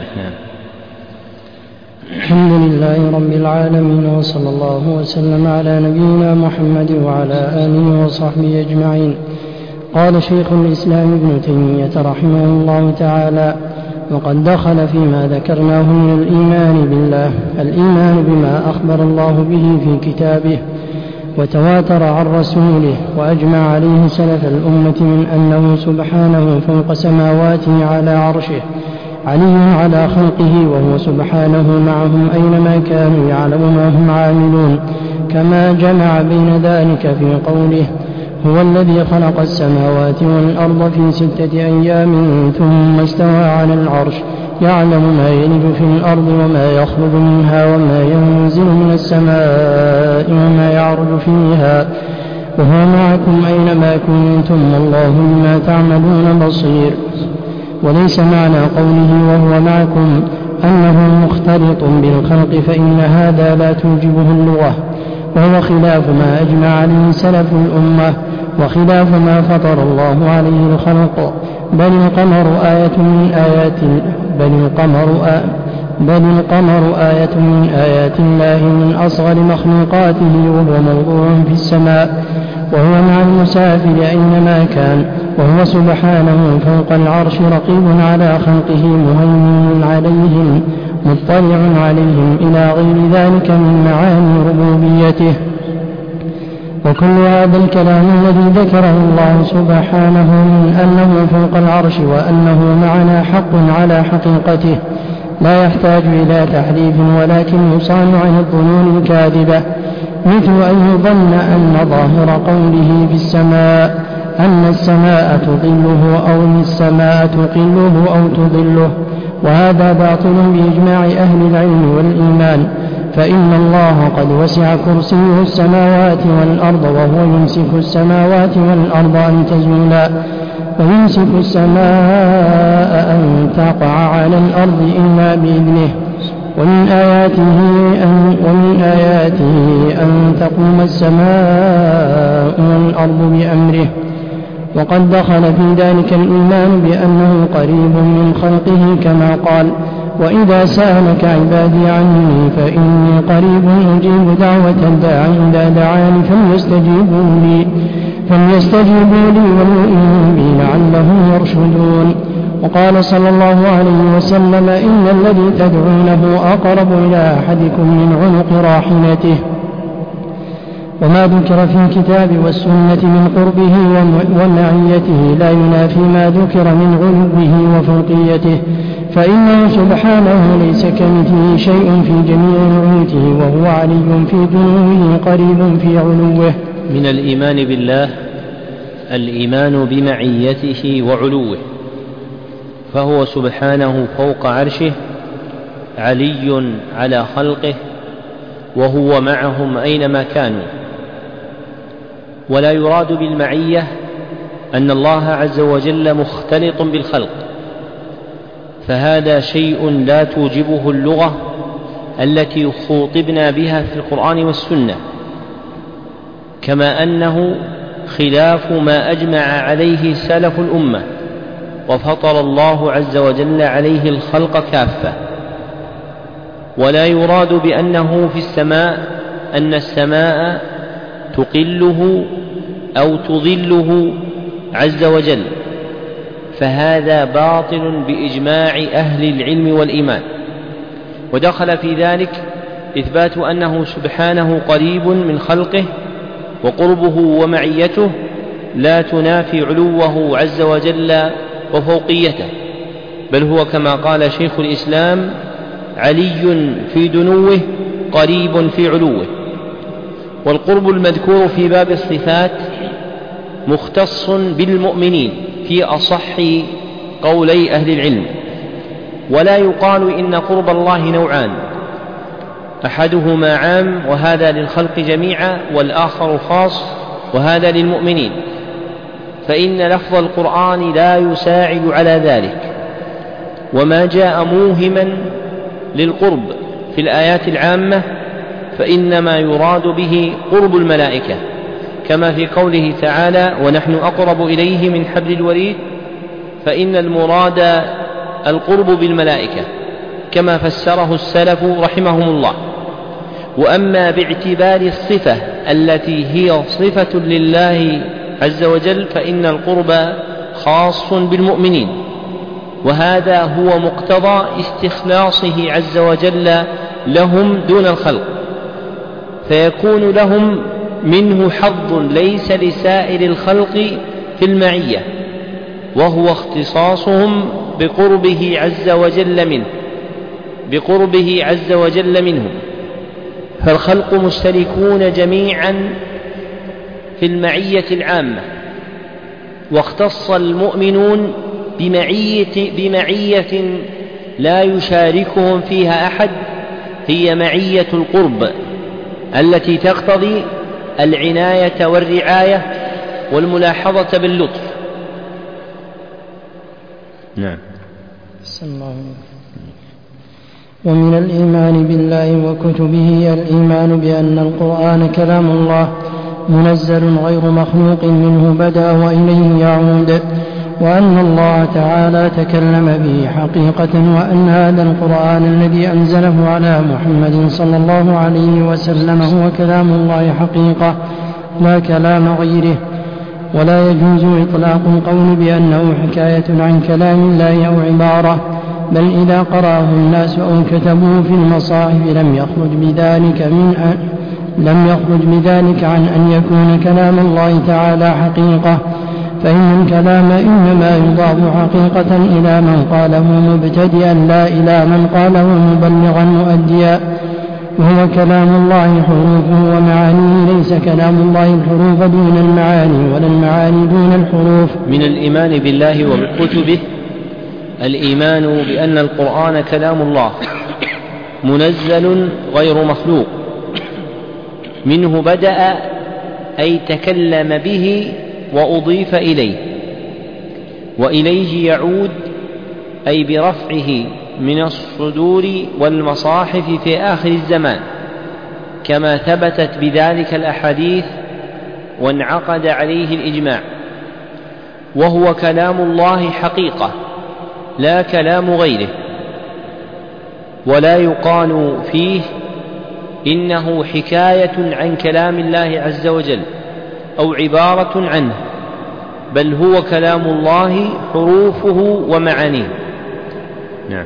الحمد لله رب العالمين، وصلى الله وسلم على نبينا محمد وعلى آله وصحبه أجمعين. قال شيخ الإسلام ابن تيمية رحمه الله تعالى: وقد دخل فيما ذكرناه من الإيمان بالله الإيمان بما أخبر الله به في كتابه وتواتر عن رسوله وأجمع عليه سلف الأمة من أنه سبحانه فوق سماواته على عرشه علي على خلقه، وهو سبحانه معهم أينما كانوا يعلم ما هم عاملون، كما جمع بين ذلك في قوله: هو الذي خلق السماوات والأرض في 6 أيام ثم استوى على العرش يعلم ما يلج في الأرض وما يخرج منها وما ينزل من السماء وما يعرج فيها، وهو معكم أينما كنتم والله بما تعملون بصير. وليس معنى قوله وهو معكم أنه مختلط بالخلق، فإن هذا لا توجبه اللغة، وهو خلاف ما أجمع عليه سلف الأمة وخلاف ما فطر الله عليه الخلق. بل القمر آية من آيات الله من أصغر مخلوقاته، وهو موضوع في السماء، وهو مع المسافر أينما كان، وهو سبحانه فوق العرش رقيب على خلقه مهيمن عليهم مطلع عليهم إلى غير ذلك من معاني ربوبيته. وكل هذا الكلام الذي ذكره الله سبحانه من أنه فوق العرش وأنه معنا حق على حقيقته، لا يحتاج إلى تحريف، ولكن يصان عن الظنون الكاذبة، مثل أن يظن أن ظاهر قوله في السماء أن السماء تظله أو أن السماء تقله أو تظله، وهذا باطل بإجماع أهل العلم والإيمان، فإن الله قد وسع كرسيه السماوات والأرض، وهو يمسك السماوات والأرض أن تزولا، ويمسك السماء أن تقع على الأرض إلا بإذنه. ومن آياته أن تقوم السماء والأرض بأمره. وقد دخل في ذلك الإيمان بأنه قريب من خلقه، كما قال: وإذا سألك عبادي عني فإني قريب أجيب دعوة الداع إذا دعاني فليستجيبوا لي وليؤمنوا بي لعلهم يرشدون. وقال صلى الله عليه وسلم: إن الذي تدعونه أقرب إلى أحدكم من عنق راحلته. وما ذكر في الكتاب والسنة من قربه ومعيته لا ينافي ما ذكر من علوه وفوقيته، فإنه سبحانه ليس كمثله شيء في جميع نعوته، وهو علي في دنوه قريب في علوه. من الإيمان بالله الإيمان بمعيته وعلوه، فهو سبحانه فوق عرشه علي على خلقه، وهو معهم أينما كانوا. ولا يراد بالمعية أن الله عز وجل مختلط بالخلق، فهذا شيء لا توجبه اللغة التي خوطبنا بها في القرآن والسنة، كما أنه خلاف ما أجمع عليه سلف الأمة وفطر الله عز وجل عليه الخلق كافة. ولا يراد بأنه في السماء أن السماء تقله أو تظله عز وجل، فهذا باطل بإجماع أهل العلم والإيمان. ودخل في ذلك إثبات أنه سبحانه قريب من خلقه، وقربه ومعيته لا تنافي علوه عز وجل وفوقيته، بل هو كما قال شيخ الإسلام: علي في دنوه قريب في علوه. والقرب المذكور في باب الصفات مختص بالمؤمنين في أصح قولي أهل العلم، ولا يقال إن قرب الله نوعان: أحدهما عام وهذا للخلق جميعا، والآخر خاص وهذا للمؤمنين، فإن لفظ القرآن لا يساعد على ذلك. وما جاء موهما للقرب في الآيات العامة فإنما يراد به قرب الملائكة، كما في قوله تعالى: ونحن أقرب إليه من حبل الوريد، فإن المراد القرب بالملائكة كما فسره السلف رحمهم الله. وأما باعتبار الصفة التي هي صفة لله عز وجل فإن القرب خاص بالمؤمنين، وهذا هو مقتضى استخلاصه عز وجل لهم دون الخلق، فيكون لهم منه حظ ليس لسائر الخلق في المعية، وهو اختصاصهم بقربه عز وجل منهم. فالخلق مشتركون جميعا في المعية العامة، واختص المؤمنون بمعية لا يشاركهم فيها أحد، هي معية القرب التي تقتضي العناية والرعاية والملاحظة باللطف. نعم. ومن الإيمان بالله وكتبه الإيمان بأن القرآن كلام الله منزل غير مخلوق منه بدأ وإليه يعود، وأن الله تعالى تكلم به حقيقة، وأن هذا القرآن الذي أنزله على محمد صلى الله عليه وسلم هو كلام الله حقيقة لا كلام غيره. ولا يجوز إطلاق القول بأنه حكاية عن كلام الله أو عبارة، بل إذا قرأه الناس أو كتبوه في المصاحف لم يخرج بذلك عن أن يكون كلام الله تعالى حقيقة، فإن الكلام إنما يضاف حقيقة إلى من قاله مبتدئا لا إلى من قاله مبلغا مؤديا، وهو كلام الله حروفه ومعانيه، ليس كلام الله الحروف دون المعاني ولا المعاني دون الحروف. من الإيمان بالله وبكتبه الإيمان بأن القرآن كلام الله منزل غير مخلوق، منه بدأ أي تكلم به وأضيف إليه، وإليه يعود أي برفعه من الصدور والمصاحف في آخر الزمان، كما ثبتت بذلك الأحاديث وانعقد عليه الإجماع. وهو كلام الله حقيقة لا كلام غيره، ولا يقال فيه إنه حكاية عن كلام الله عز وجل أو عبارة عنه، بل هو كلام الله حروفه ومعانيه. نعم.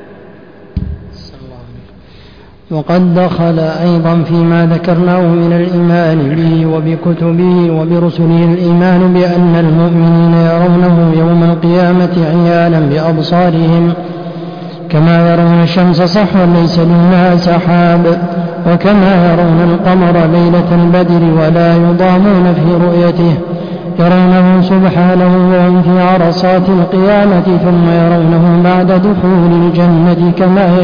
وقد دخل أيضا فيما ذكرناه من الإيمان به وبكتبه وبرسله الإيمان بأن المؤمنين يرونه يوم القيامة عيانا بأبصارهم، كما يرون الشمس صحوا ليس دونها سحاب، وكما يرون القمر ليلة البدر ولا يضامون في رؤيته، يرونه سبحانه وهم في عرصات القيامة، ثم يرونه بعد دخول الجنة كما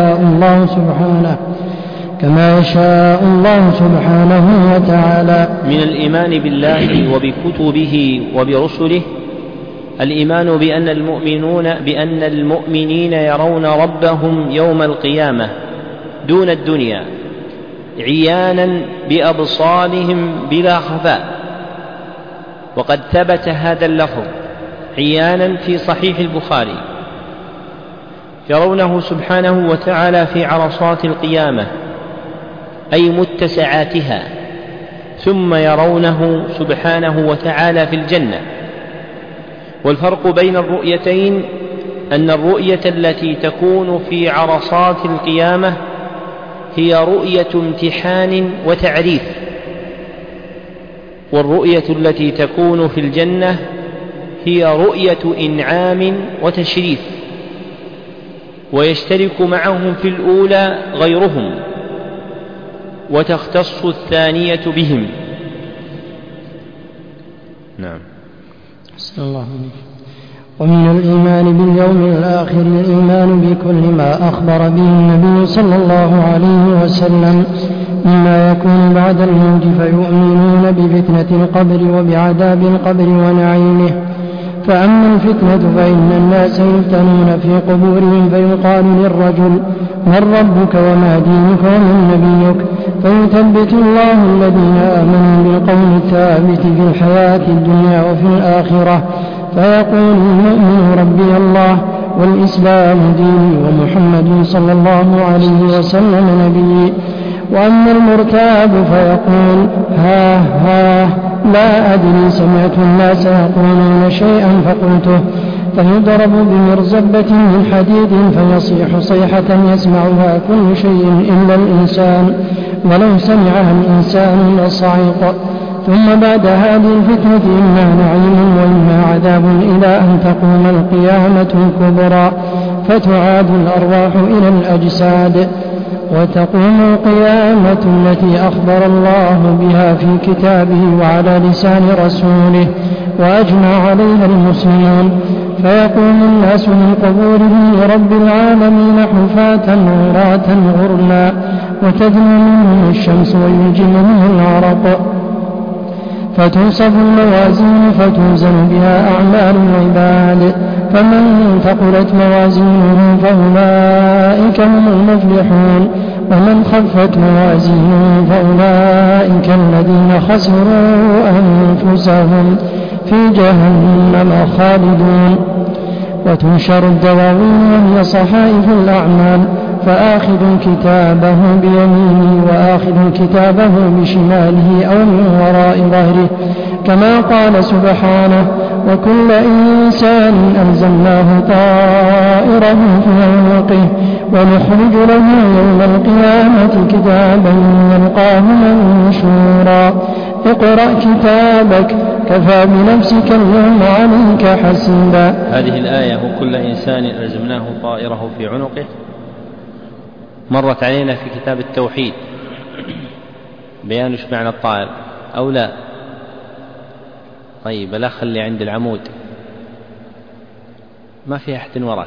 يشاء الله سبحانه وتعالى. من الإيمان بالله وبكتبه وبرسله الإيمان بأن المؤمنين يرون ربهم يوم القيامة دون الدنيا عيانا بأبصارهم بلا خفاء، وقد ثبت هذا اللفظ عيانا في صحيح البخاري. يرونه سبحانه وتعالى في عرصات القيامة أي متسعاتها، ثم يرونه سبحانه وتعالى في الجنة. والفرق بين الرؤيتين أن الرؤية التي تكون في عرصات القيامة هي رؤية امتحان وتعريف، والرؤية التي تكون في الجنة هي رؤية إنعام وتشريف، ويشترك معهم في الأولى غيرهم وتختص الثانية بهم. نعم. أحسن الله عليك. ومن الإيمان باليوم الآخر الإيمان بكل ما أخبر به النبي صلى الله عليه وسلم مما يكون بعد الموت، فيؤمنون بفتنة القبر وبعذاب القبر ونعيمه. فأما الفتنة فإن الناس يفتنون في قبورهم، فيقال للرجل: من ربك وما دينك ومن نبيك؟ فيثبت الله الذين آمنوا بالقول الثابت في الحياة الدنيا وفي الآخرة، فيقول المؤمن: ربي الله والإسلام ديني ومحمد صلى الله عليه وسلم نبيي. وأما المرتاب فيقول: ها لا أدري، سمعت الناس يقولون شيئا فقلته، فيضرب بمرزبة من حديد فيصيح صيحة يسمعها كل شيء إلا الإنسان، ولو سمعها الإنسان لصعق. ثم بعد هذه الفتنة إما نعيم وإما عذاب، إلى أن تقوم القيامة الكبرى فتعاد الأرواح إلى الأجساد، وتقوم القيامة التي أخبر الله بها في كتابه وعلى لسان رسوله وأجمع عليها المسلمون. فيقوم الناس من قبورهم لرب العالمين حفاة عراة غرلا، وتدنو منهم الشمس ويلجمهم العرق، فتنصب الموازين فتوزن بها أعمال العباد، فمن ثقلت موازينه فأولئك هم المفلحون، ومن خفت موازينه فأولئك الذين خسروا أنفسهم في جهنم خالدون. وتنشر الدواوين وهي صحائف الأعمال، فآخذ كتابه بيمينه وآخذ كتابه بشماله أو من وراء ظهره، كما قال سبحانه: وكل إنسان ألزمناه طائره في عنقه ونخرج له يوم القيامة كتابا يلقاه منشورا. اقرأ كتابك كفى بنفسك اليوم عليك حسيبا. هذه الآية: وكل إنسان ألزمناه طائره في عنقه، مرت علينا في كتاب التوحيد بيان ايش معنى الطائر أو لا؟ طيب لا، خلي عند العمود، ما في أحد وراك،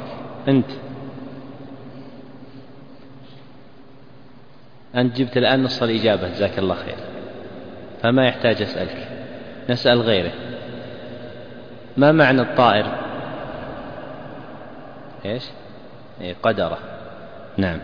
أنت جبت الآن نص الإجابة، جزاك الله خير، فما يحتاج أسألك، نسأل غيره. ما معنى الطائر؟ إيش؟ قدرة. نعم.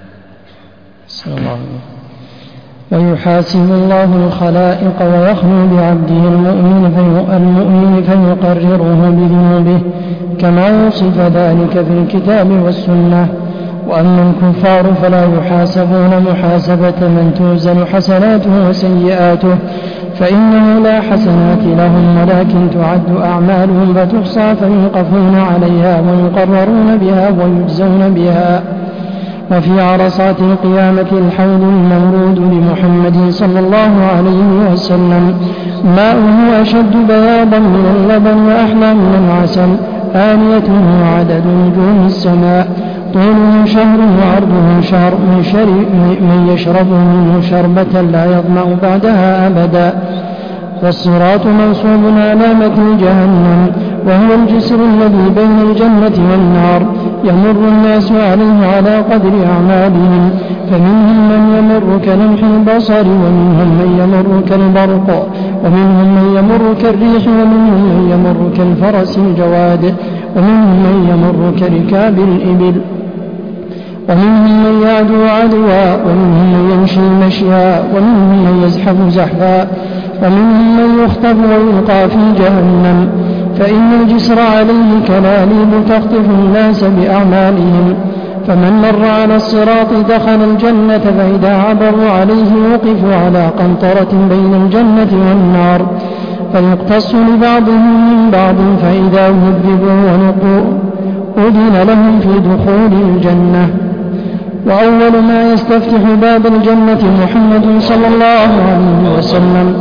ويحاسب الله الخلائق ويخلو بعبده المؤمن فيقرره بذنوبه كما يوصف ذلك في الكتاب والسنة. وأما الكفار فلا يحاسبون محاسبة من توزن حسناته وسيئاته، فإنه لا حسنات لهم ولكن تعد أعمالهم فتحصى فيوقفون عليها ويقررون بها ويجزون بها. وفي عرصات القيامة الحوض المورود لمحمد صلى الله عليه وسلم، ماؤه أشد بياضا من اللبن وأحلى من العسل، آنيته عدد نجوم السماء، طوله شهر وعرضه شهر، من يشرب منه شربة لا يظمأ بعدها أبدا. والصراط منصوب على متن جهنم، وهو الجسر الذي بين الجنة والنار، يمر الناس عليه على قدر أعمالهم، فمنهم من يمر كلمح البصر، ومنهم من يمر كالبرق، ومنهم من يمر كالريح، ومنهم من يمر كالفرس الجواد، ومنهم من يمر كركاب الإبل، ومنهم من يعدو عدوا، ومنهم من يمشي مشيا، ومنهم من يزحف زحفا، ومنهم من يخطف ويلقى في جهنم. فإن الجسر عليه كلاليب تخطف الناس بأعمالهم، فمن مر على الصراط دخل الجنة، فإذا عبروا عليه وقفوا على قنطرة بين الجنة والنار، فيقتص لبعضهم من بعض، فإذا هذبوا ونقوا أذن لهم في دخول الجنة. وأول ما يستفتح باب الجنة محمد صلى الله عليه وسلم،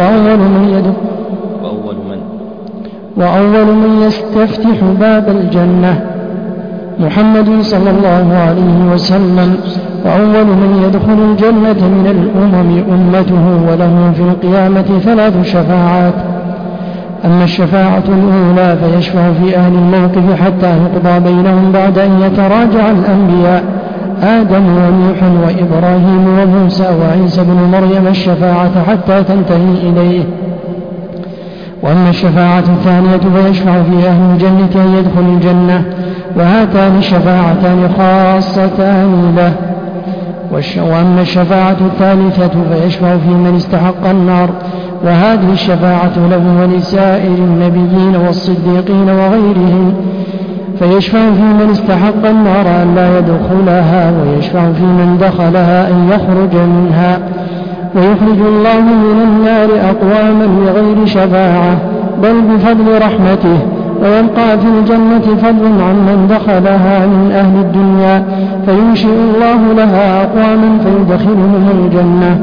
وأول من يستفتح باب الجنة محمد صلى الله عليه وسلم، وأول من يدخل الجنة من الأمم أمته، وله في القيامة 3 شفاعات. أما الشفاعة الأولى فيشفع في أهل الموقف حتى يقضى بينهم بعد أن يتراجع الأنبياء آدم ونوح وإبراهيم وموسى وعيسى بن مريم الشفاعة حتى تنتهي إليه. وأما الشفاعة الثانية فيشفع في أهل الجنة أن يدخل الجنة، وهاتان الشفاعتان خاصتان له. وأما الشفاعة الثالثة فيشفع في من استحق النار، وهذه الشفاعة له ولسائر النبيين والصديقين وغيرهم. فيشفع في من استحق النار أن لا يدخلها، ويشفع في من دخلها أن يخرج منها، ويخرج الله من النار أقواما بغير شفاعة بل بفضل رحمته، ويبقى في الجنة فضل عمن دخلها من أهل الدنيا، فينشئ الله لها أقواما فيدخلهم الجنة.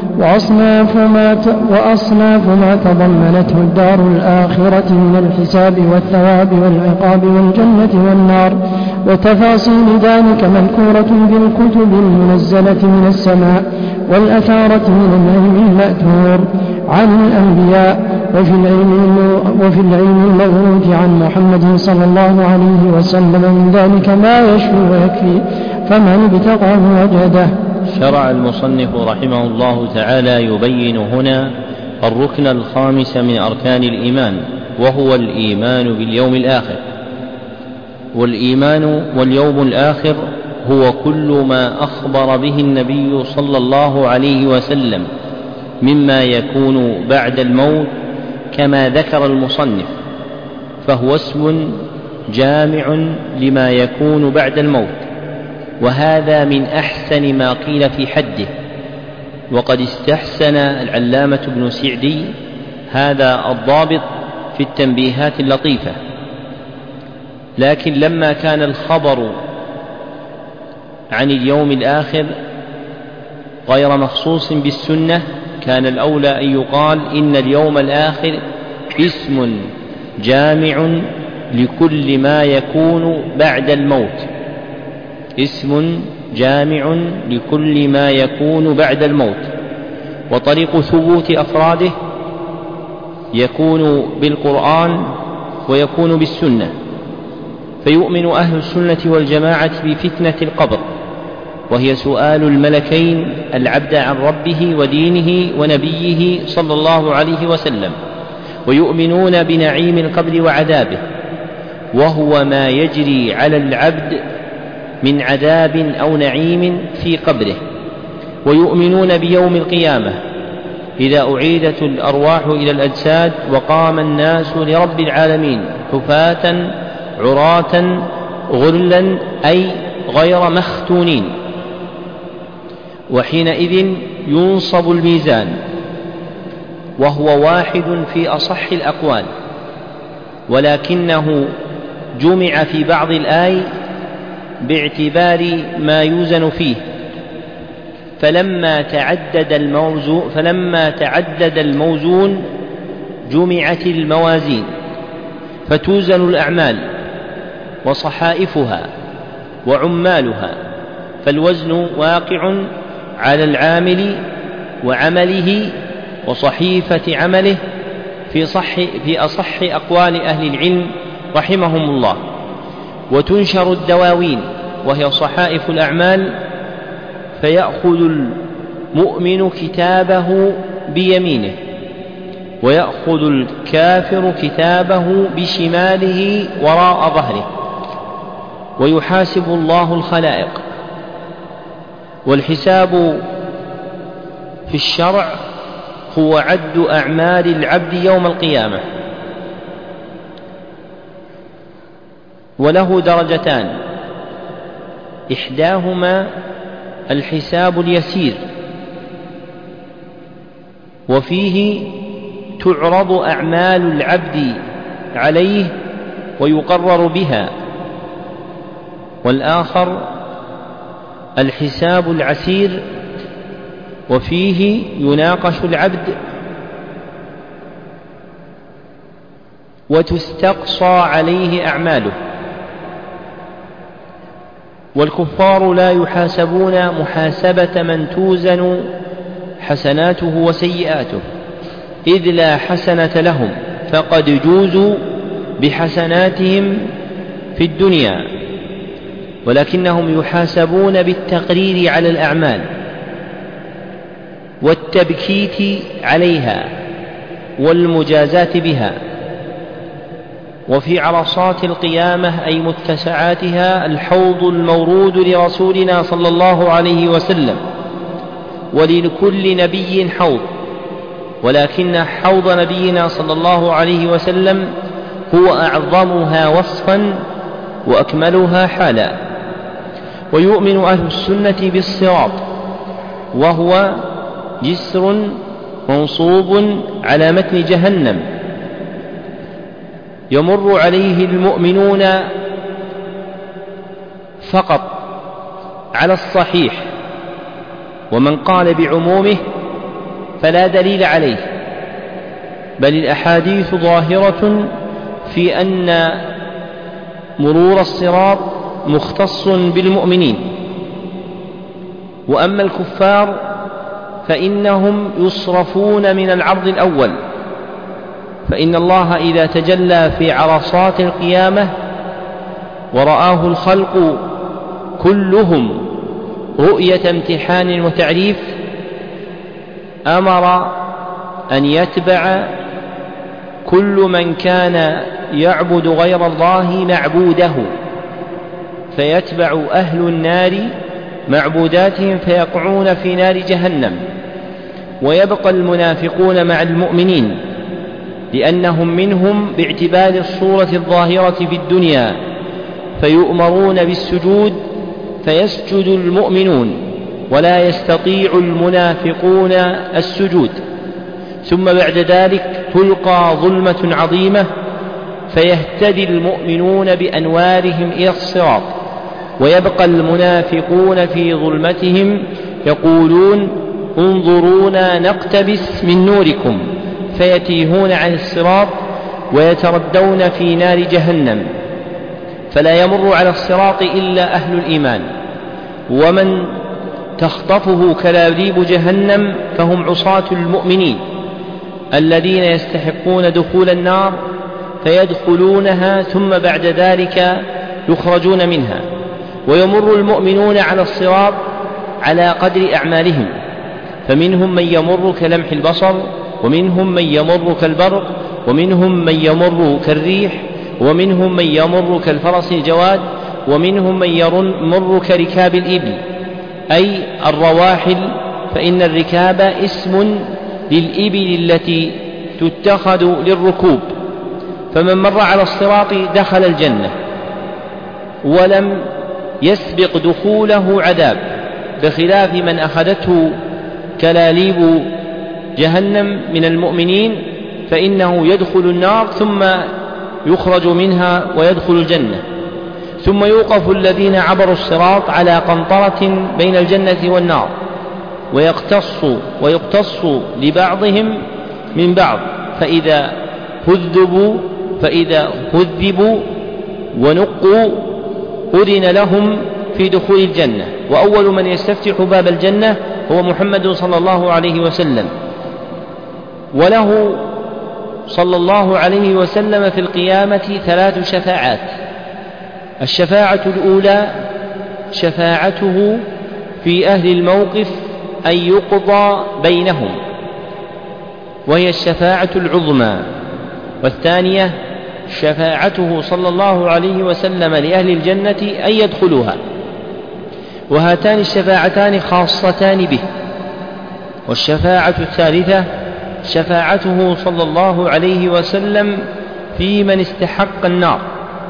وأصناف ما تضمنته الدار الآخرة من الحساب والثواب والعقاب والجنة والنار، وتفاصيل ذلك مذكورة بالكتب المنزلة من السماء والأثارة من العلم المأثور عن الأنبياء، وفي العلم الموروث عن محمد صلى الله عليه وسلم من ذلك ما يشفي ويكفي، فمن ابتغاه وجده. شرع المصنف رحمه الله تعالى يبين هنا الركن الخامس من أركان الإيمان، وهو الإيمان باليوم الآخر. والإيمان واليوم الآخر هو كل ما أخبر به النبي صلى الله عليه وسلم مما يكون بعد الموت كما ذكر المصنف، فهو اسم جامع لما يكون بعد الموت، وهذا من أحسن ما قيل في حده. وقد استحسن العلامة ابن سعدي هذا الضابط في التنبيهات اللطيفة، لكن لما كان الخبر عن اليوم الآخر غير مخصوص بالسنة كان الأولى أن يقال إن اليوم الآخر اسم جامع لكل ما يكون بعد الموت، اسم جامع لكل ما يكون بعد الموت. وطريق ثبوت أفراده يكون بالقرآن ويكون بالسنة، فيؤمن أهل السنة والجماعة بفتنة القبر، وهي سؤال الملكين العبد عن ربه ودينه ونبيه صلى الله عليه وسلم، ويؤمنون بنعيم القبر وعذابه، وهو ما يجري على العبد من عذاب أو نعيم في قبره. ويؤمنون بيوم القيامة إذا أعيدت الأرواح إلى الأجساد وقام الناس لرب العالمين حفاة عراة غرلا أي غير مختونين، وحينئذ ينصب الميزان، وهو واحد في أصح الأقوال، ولكنه جمع في بعض الآي باعتبار ما يوزن فيه، فلما تعدد الموزون جمعت الموازين، فتوزن الأعمال وصحائفها وعمالها، فالوزن واقع على العامل وعمله وصحيفة عمله في أصح أقوال أهل العلم رحمهم الله. وتنشر الدواوين وهي صحائف الأعمال، فيأخذ المؤمن كتابه بيمينه ويأخذ الكافر كتابه بشماله وراء ظهره، ويحاسب الله الخلائق. والحساب في الشرع هو عد أعمال العبد يوم القيامة، وله درجتان: إحداهما الحساب اليسير، وفيه تعرض أعمال العبد عليه ويقرر بها، والآخر الحساب العسير، وفيه يناقش العبد وتستقصى عليه أعماله. والكفار لا يحاسبون محاسبة من توزن حسناته وسيئاته، إذ لا حسنة لهم، فقد جوزوا بحسناتهم في الدنيا، ولكنهم يحاسبون بالتقرير على الأعمال والتبكيت عليها والمجازات بها. وفي عرصات القيامة أي متسعاتها الحوض المورود لرسولنا صلى الله عليه وسلم، ولكل نبي حوض، ولكن حوض نبينا صلى الله عليه وسلم هو أعظمها وصفا وأكملها حالا. ويؤمن أهل السنة بالصراط، وهو جسر منصوب على متن جهنم يمر عليه المؤمنون فقط على الصحيح، ومن قال بعمومه فلا دليل عليه، بل الأحاديث ظاهرة في أن مرور الصراط مختص بالمؤمنين. وأما الكفار فإنهم يصرفون من العرض الأول، فإن الله إذا تجلى في عرصات القيامة ورآه الخلق كلهم رؤية امتحان وتعريف، أمر أن يتبع كل من كان يعبد غير الله معبوده، فيتبع أهل النار معبوداتهم فيقعون في نار جهنم، ويبقى المنافقون مع المؤمنين لأنهم منهم باعتبار الصورة الظاهرة في الدنيا، فيؤمرون بالسجود فيسجد المؤمنون ولا يستطيع المنافقون السجود، ثم بعد ذلك تلقى ظلمة عظيمة فيهتدي المؤمنون بأنوارهم إلى الصراط، ويبقى المنافقون في ظلمتهم يقولون انظرونا نقتبس من نوركم، فيتيهون عن الصراط ويتردون في نار جهنم، فلا يمر على الصراط إلا أهل الإيمان، ومن تخطفه كلاليب جهنم فهم عصاة المؤمنين الذين يستحقون دخول النار فيدخلونها ثم بعد ذلك يخرجون منها. ويمر المؤمنون على الصراط على قدر أعمالهم، فمنهم من يمر كلمح البصر، ومنهم من يمر كالبرق، ومنهم من يمر كالريح، ومنهم من يمر كالفرس الجواد، ومنهم من يمر كركاب الإبل أي الرواحل، فإن الركاب اسم للإبل التي تتخذ للركوب. فمن مر على الصراط دخل الجنة ولم يسبق دخوله عذاب، بخلاف من أخذته كلاليب جهنم من المؤمنين فإنه يدخل النار ثم يخرج منها ويدخل الجنة. ثم يوقف الذين عبروا الصراط على قنطرة بين الجنة والنار، ويقتص لبعضهم من بعض، فإذا هذبوا ونقوا أذن لهم في دخول الجنة. وأول من يستفتح باب الجنة هو محمد صلى الله عليه وسلم، وله صلى الله عليه وسلم في القيامة 3 شفاعات. الشفاعة الأولى شفاعته في أهل الموقف أن يقضى بينهم، وهي الشفاعة العظمى. والثانية شفاعته صلى الله عليه وسلم لأهل الجنة أن يدخلوها، وهاتان الشفاعتان خاصتان به. والشفاعة الثالثة شفاعته صلى الله عليه وسلم في من استحق النار،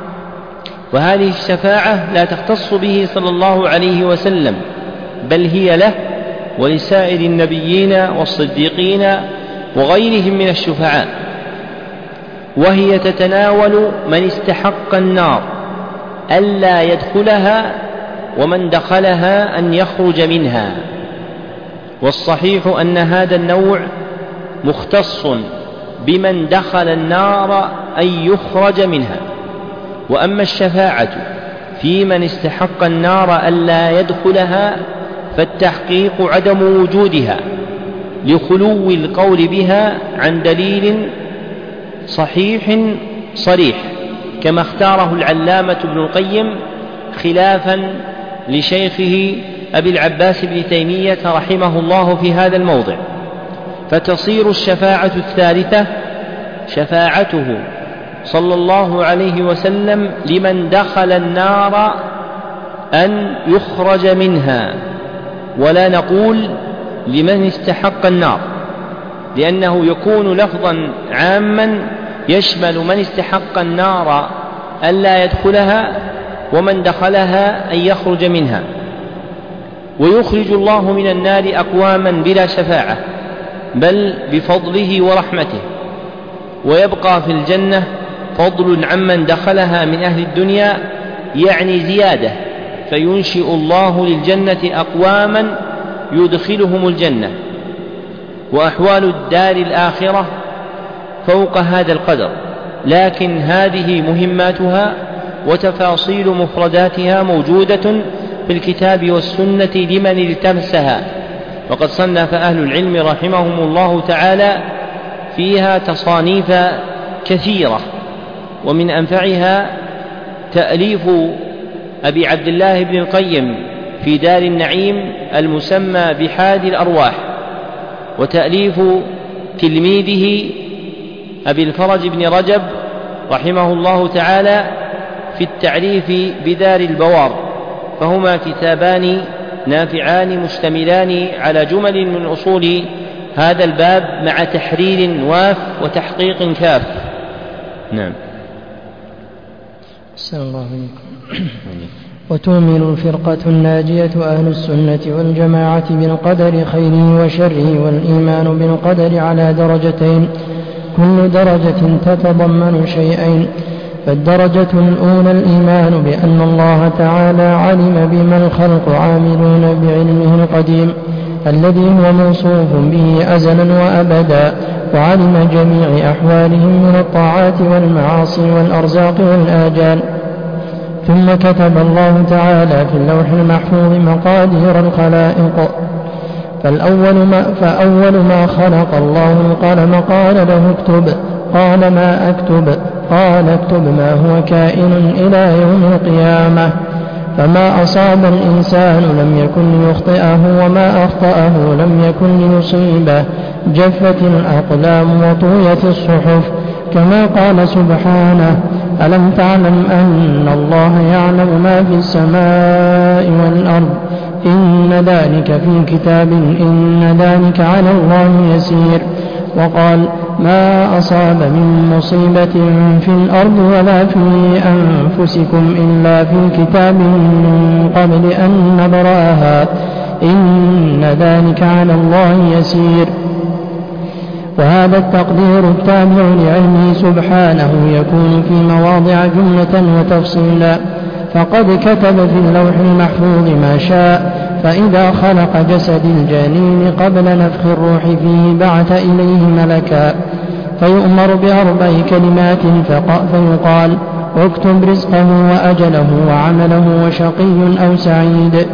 وهذه الشفاعة لا تختص به صلى الله عليه وسلم، بل هي له ولسائر النبيين والصديقين وغيرهم من الشفعاء، وهي تتناول من استحق النار ألا يدخلها، ومن دخلها أن يخرج منها. والصحيح أن هذا النوع مختص بمن دخل النار أن يخرج منها. وأما الشفاعة في من استحق النار ألا يدخلها فالتحقيق عدم وجودها لخلو القول بها عن دليل صحيح صريح، كما اختاره العلامة ابن القيم خلافا لشيخه أبي العباس بن تيمية رحمه الله في هذا الموضع. فتصير الشفاعة الثالثة شفاعته صلى الله عليه وسلم لمن دخل النار أن يخرج منها، ولا نقول لمن استحق النار، لأنه يكون لفظا عاما يشمل من استحق النار ألا يدخلها ومن دخلها أن يخرج منها. ويخرج الله من النار أقواما بلا شفاعة، بل بفضله ورحمته، ويبقى في الجنة فضل عمن دخلها من أهل الدنيا، يعني زيادة، فينشئ الله للجنة أقواما يدخلهم الجنة. وأحوال الدار الآخرة فوق هذا القدر، لكن هذه مهماتها وتفاصيل مفرداتها موجودة في الكتاب والسنة لمن التمسها. وقد صنف أهل العلم رحمهم الله تعالى فيها تصانيف كثيرة، ومن أنفعها تأليف أبي عبد الله بن القيم في دار النعيم المسمى بحادي الأرواح، وتأليف تلميذه أبي الفرج بن رجب رحمه الله تعالى في التعريف بدار البوار، فهما كتابان نافعان مشتملان على جمل من أصول هذا الباب مع تحرير واف وتحقيق كاف. نعم. أحسن الله عليكم. وتؤمن الفرقة الناجية أهل السنة والجماعة بالقدر خيره وشره، والإيمان بالقدر على درجتين، كل درجة تتضمن شيئين. فالدرجة الأولى الإيمان بأن الله تعالى علم بما الخلق عاملون بعلمه القديم الذي هو موصوف به أزلا وأبدا، وعلم جميع أحوالهم من الطاعات والمعاصي والأرزاق والآجال. ثم كتب الله تعالى في اللوح المحفوظ مقادير الخلائق. فأول ما خلق الله القلم قال له اكتب، قال ما أكتب؟ قال اكتب ما هو كائن إلى يوم القيامة. فما أصاب الإنسان لم يكن ليخطئه، وما أخطأه لم يكن ليصيبه. جفت الأقلام وطويت الصحف، كما قال سبحانه: ألم تعلم أن الله يعلم ما في السماء والأرض، إن ذلك في كتاب، إن ذلك على الله يسير. وقال: ما أصاب من مصيبة في الأرض ولا في أنفسكم إلا في كتاب من قبل أن نبرأها، إن ذلك على الله يسير. وهذا التقدير التابع لعلمه سبحانه يكون في مواضع جملة وتفصيلا، فقد كتب في اللوح المحفوظ ما شاء. فإذا خلق جسد الجنين قبل نفخ الروح فيه بعث إليه ملكا، فيؤمر ب4 كلمات فيقال: اكتب رزقه وأجله وعمله وشقي أو سعيد.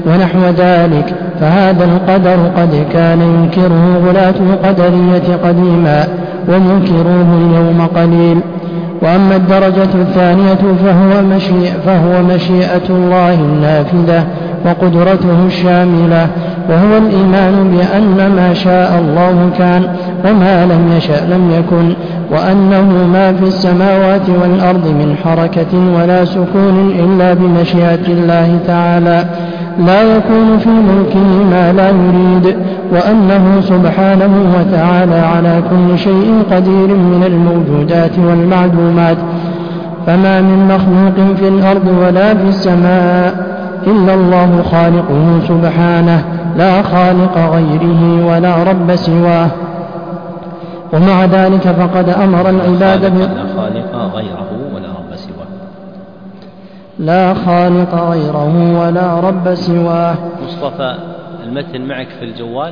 ونحو ذلك، فهذا القدر قد كان ينكره غلاة القدرية قديما ومنكروه اليوم قليل. وأما الدرجة الثانية فهو مشيئة الله النافذة وقدرته الشاملة، وهو الإيمان بأن ما شاء الله كان وما لم يشأ لم يكن، وأنه ما في السماوات والأرض من حركة ولا سكون إلا بمشيئة الله تعالى، لا يكون في ملكه ما لا يريد، وأنه سبحانه وتعالى على كل شيء قدير من الموجودات والمعدومات. فما من مخلوق في الأرض ولا في السماء إلا الله خالقه سبحانه، لا خالق غيره ولا رب سواه. ومع ذلك فقد أمر العباد لا خالق غيره ولا رب سواه. لا خالق غيره ولا رب سواه. مصطفى المتن معك في الجوال؟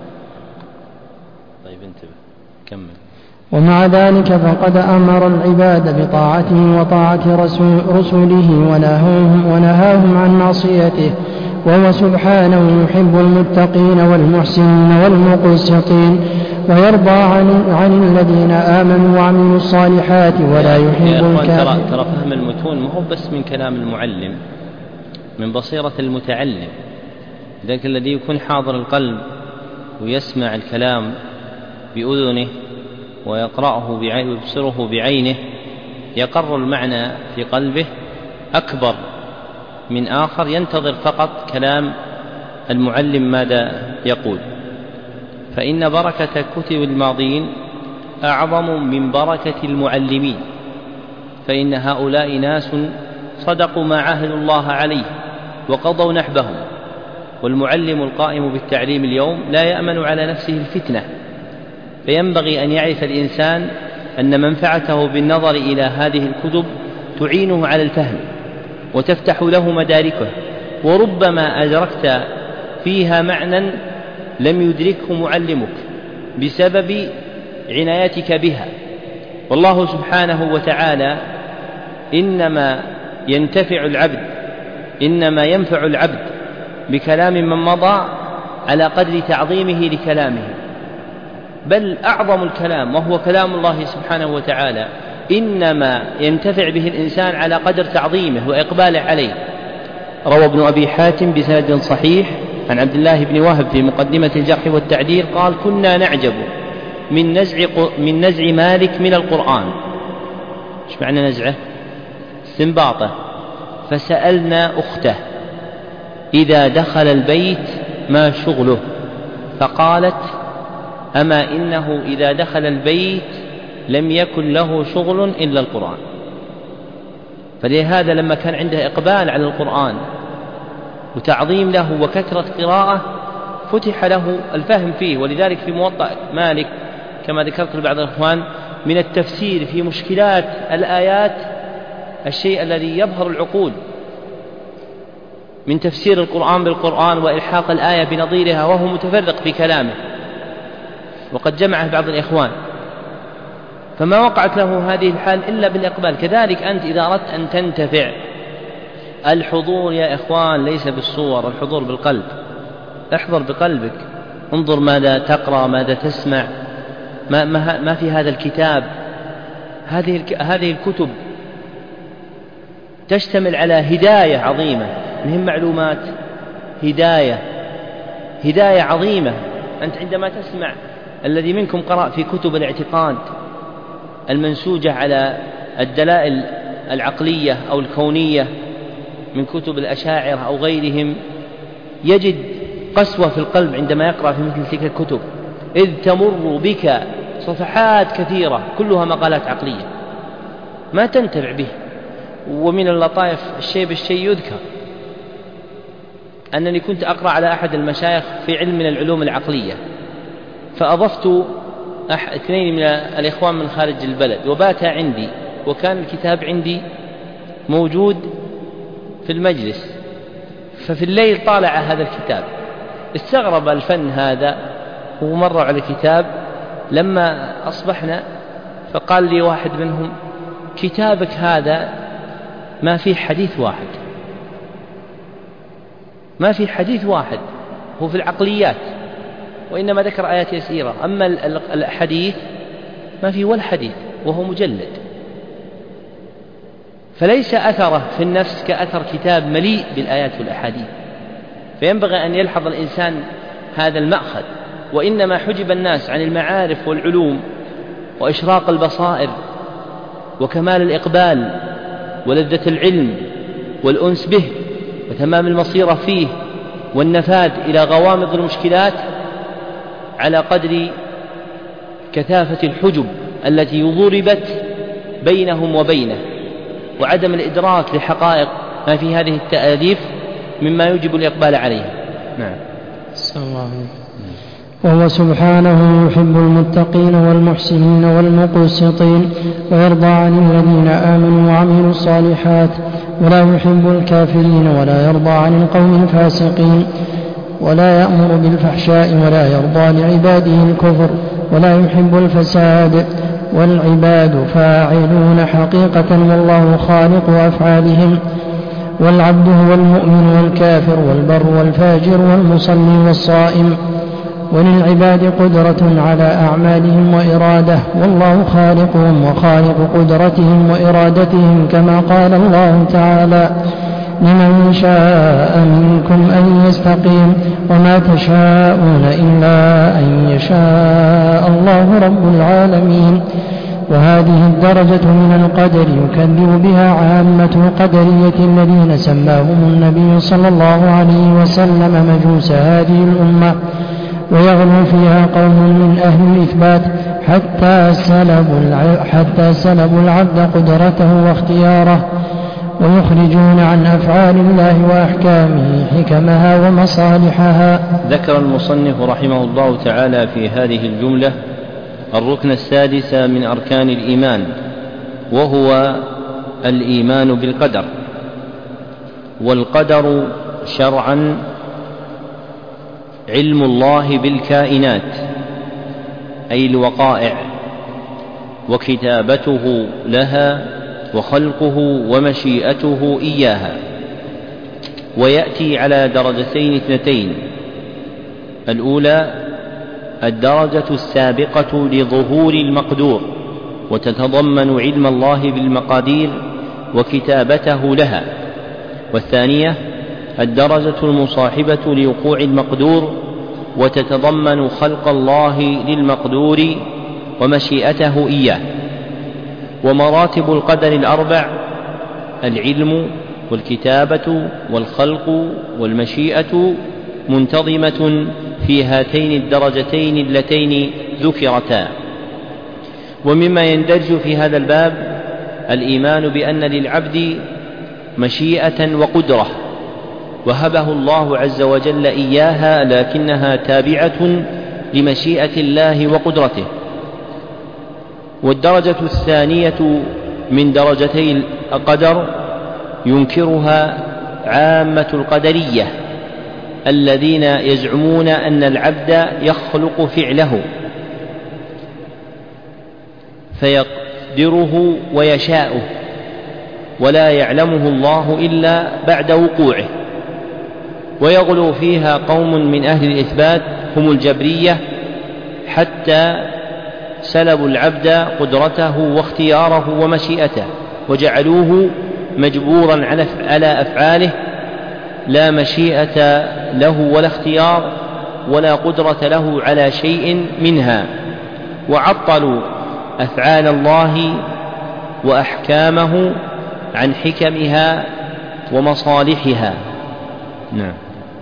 طيب انتبه كمل. ومع ذلك فقد أمر العباد بطاعته وطاعة رسوله ونهاهم عن معصيته، وهو سبحانه يحب المتقين والمحسنين والمقسطين، ويرضى عن الذين آمنوا وعملوا الصالحات ولا يحب الكافرين. ترى فهم المتون ما هو بس من كلام المعلم، من بصيرة المتعلم. ذاك الذي يكون حاضر القلب ويسمع الكلام بأذنه ويقرأه ويبصره بعينه يقر المعنى في قلبه أكبر من آخر ينتظر فقط كلام المعلم ماذا يقول. فإن بركة كتب الماضين أعظم من بركة المعلمين، فإن هؤلاء ناس صدقوا ما عاهدوا الله عليه وقضوا نحبهم، والمعلم القائم بالتعليم اليوم لا يأمن على نفسه الفتنة. فينبغي أن يعرف الإنسان أن منفعته بالنظر إلى هذه الكتب تعينه على الفهم وتفتح له مداركه، وربما أدركت فيها معنى لم يدركه معلمك بسبب عنايتك بها. والله سبحانه وتعالى إنما ينفع العبد بكلام من مضى على قدر تعظيمه لكلامه، بل أعظم الكلام وهو كلام الله سبحانه وتعالى إنما ينتفع به الإنسان على قدر تعظيمه وإقباله عليه. روى ابن أبي حاتم بسند صحيح عن عبد الله بن وهب في مقدمة الجرح والتعديل قال: كنا نعجب من نزع مالك من القرآن. ايش معنى نزعه؟ استنباطه. فسألنا أخته إذا دخل البيت ما شغله، فقالت: أما إنه إذا دخل البيت لم يكن له شغل إلا القرآن. فلهذا لما كان عنده إقبال على القرآن وتعظيم له وكثرة قراءة فتح له الفهم فيه. ولذلك في موطأ مالك كما ذكرت لبعض الإخوان من التفسير في مشكلات الآيات الشيء الذي يبهر العقول، من تفسير القرآن بالقرآن وإلحاق الآية بنظيرها وهو متفرق في كلامه، وقد جمعه بعض الإخوان، فما وقعت له هذه الحال إلا بالإقبال. كذلك أنت إذا أردت أن تنتفع، الحضور يا إخوان ليس بالصور، الحضور بالقلب. احضر بقلبك، انظر ماذا تقرأ، ماذا تسمع، ما في هذا الكتاب. هذه الكتب تشتمل على هداية عظيمة، مهم معلومات، هداية عظيمة. أنت عندما تسمع الذي منكم قرأ في كتب الاعتقاد المنسوجة على الدلائل العقلية أو الكونية من كتب الأشاعرة أو غيرهم، يجد قسوة في القلب عندما يقرأ في مثل تلك الكتب، إذ تمر بك صفحات كثيرة كلها مقالات عقلية ما تنتفع به. ومن اللطائف الشيء بالشيء يذكر أنني كنت أقرأ على أحد المشايخ في علم من العلوم العقلية، فأضفت اثنين من الإخوان من خارج البلد وباتا عندي، وكان الكتاب عندي موجود في المجلس، ففي الليل طالع هذا الكتاب، استغرب الفن هذا ومر على الكتاب. لما أصبحنا فقال لي واحد منهم: كتابك هذا ما فيه حديث واحد، ما في حديث واحد، هو في العقليات، وإنما ذكر آيات يسيرة. أما الحديث ما في ولا حديث، وهو مجلد، فليس أثره في النفس كأثر كتاب مليء بالآيات والأحاديث. فينبغي أن يلحظ الإنسان هذا المأخذ. وإنما حجب الناس عن المعارف والعلوم وإشراق البصائر وكمال الإقبال ولذة العلم والأنس به وتمام المصيرة فيه والنفاذ إلى غوامض المشكلات على قدر كثافة الحجب التي ضربت بينهم وبينه، وعدم الإدراك لحقائق ما في هذه التأليف مما يوجب الإقبال عليها. نعم. صلى الله عليه وسلم. وهو سبحانه يحب المتقين والمحسنين والمقسطين، ويرضى عن الذين آمنوا وعملوا الصالحات، ولا يحب الكافرين، ولا يرضى عن القوم الفاسقين، ولا يأمر بالفحشاء، ولا يرضى لعباده الكفر، ولا يحب الفساد. والعباد فاعلون حقيقة، والله خالق أفعالهم. والعبد هو المؤمن والكافر والبر والفاجر والمصلي والصائم. وللعباد قدرة على أعمالهم وإرادة، والله خالقهم وخالق قدرتهم وإرادتهم، كما قال الله تعالى: لمن شاء منكم أن يستقيم، وما تشاءون إلا أن يشاء الله رب العالمين. وهذه الدرجة من القدر يكذب بها عامة القدرية الذين سماهم النبي صلى الله عليه وسلم مجوس هذه الأمة، ويغلو فيها قوم من أهل الإثبات حتى سلبوا العبد قدرته واختياره، ويخرجون عن أفعال الله وأحكامه حكمها ومصالحها. ذكر المصنف رحمه الله تعالى في هذه الجملة الركن السادس من أركان الإيمان، وهو الإيمان بالقدر. والقدر شرعا علم الله بالكائنات، أي الوقائع، وكتابته لها، وخلقه ومشيئته إياها. ويأتي على درجتين اثنتين: الأولى الدرجة السابقة لظهور المقدور، وتتضمن علم الله بالمقادير وكتابته لها. والثانية الدرجة المصاحبة لوقوع المقدور، وتتضمن خلق الله للمقدور ومشيئته إياه. ومراتب القدر الأربع: العلم والكتابة والخلق والمشيئة، منتظمة في هاتين الدرجتين اللتين ذكرتا. ومما يندرج في هذا الباب الإيمان بأن للعبد مشيئة وقدرة، وهبه الله عز وجل إياها، لكنها تابعة لمشيئة الله وقدرته. والدرجة الثانية من درجتي القدر ينكرها عامة القدرية الذين يزعمون أن العبد يخلق فعله فيقدره ويشاءه، ولا يعلمه الله إلا بعد وقوعه. ويغلو فيها قوم من أهل الإثبات هم الجبرية، حتى سلبوا العبد قدرته واختياره ومشيئته، وجعلوه مجبورا على أفعاله، لا مشيئة له ولا اختيار ولا قدرة له على شيء منها. وعطلوا أفعال الله وأحكامه عن حكمها ومصالحها. نعم.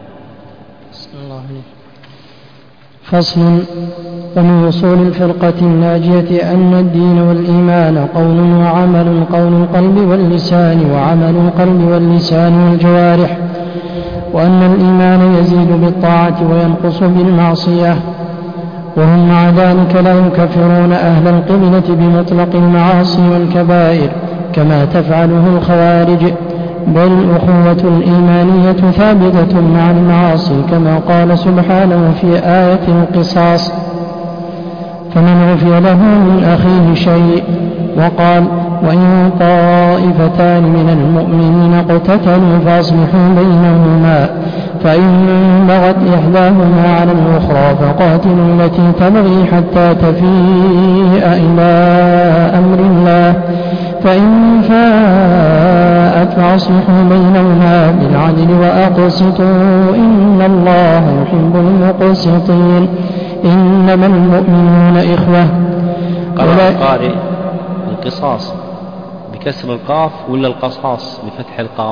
فصل. ومن وصول الفرقة الناجية أن الدين والإيمان قول وعمل، قول القلب واللسان، وعمل القلب واللسان والجوارح، وأن الإيمان يزيد بالطاعة وينقص بالمعصية. وهم مع ذلك لا يكفرون أهل القبلة بمطلق المعاصي والكبائر كما تفعله الخوارج، بل الأخوة الإيمانية ثابتة مع المعاصي، كما قال سبحانه في آية القصاص: فمن عفي له من أخيه شيء، وقال: وإن طائفتان من المؤمنين اقتتلوا فأصلحوا بينهما فإن بغت إحداهما على الأخرى فقاتلوا التي تبغي حتى تفيء إلى أمر الله فإن فاءت فأصلحوا بينهما بالعدل وأقسطوا إن الله يحب المقسطين إنما المؤمنون إخوة. قرأ القارئ القصاص بكسر القاف ولا القصاص بفتح القاف؟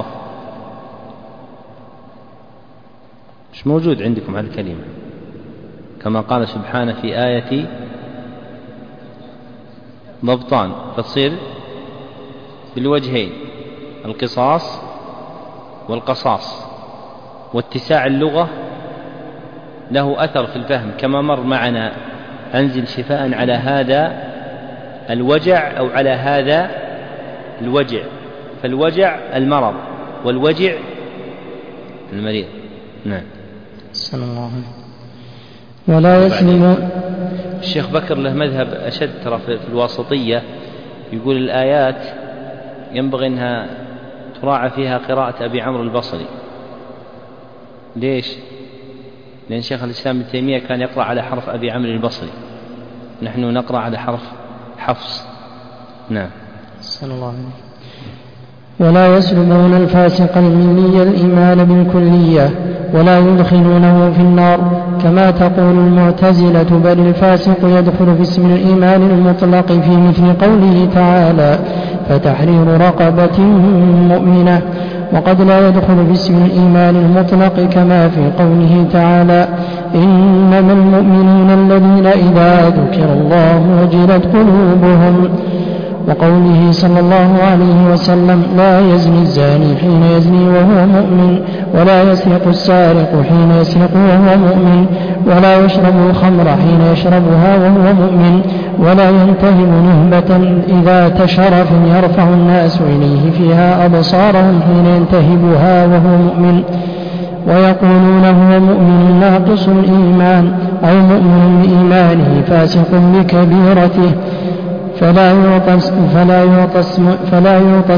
مش موجود عندكم هذه الكلمة، كما قال سبحانه في آية ضبطان، فتصير بالوجهين القصاص والقصاص. واتساع اللغة له أثر في الفهم، كما مر معنا أنزل شفاء على هذا الوجع أو على هذا الوجع، فالوجع المرض والوجع المريض. نعم. صلى الله عليه وسلم. ولا يسلم. الشيخ بكر له مذهب أشد ترى في الواسطية، يقول الآيات ينبغي أنها تراعى فيها قراءة أبي عمرو البصري. ليش؟ لأن شيخ الإسلام ابن تيمية كان يقرأ على حرف أبي عمرو البصري، نحن نقرأ على حرف حفص. نعم. صلى الله عليه وسلم. ولا يسلبون الفاسق الملي الإيمان بالكلية ولا يدخلونه في النار كما تقول المعتزلة، بل الفاسق يدخل في اسم الإيمان المطلق في مثل قوله تعالى فتحرير رقبة مؤمنة، وقد لا يدخل في اسم الإيمان المطلق كما في قوله تعالى إنما المؤمنون الذين إذا ذكر الله وجلت قلوبهم، وقوله صلى الله عليه وسلم لا يزني الزاني حين يزني وهو مؤمن، ولا يسرق السارق حين يسرق وهو مؤمن، ولا يشرب الخمر حين يشربها وهو مؤمن، ولا ينتهب نهبة إذا تشرف يرفع الناس إليه فيها أبصارهم حين ينتهبها وهو مؤمن، ويقولون هو مؤمن ناقص الإيمان أو مؤمن بإيمانه فاسق بكبيرته فلا يعطى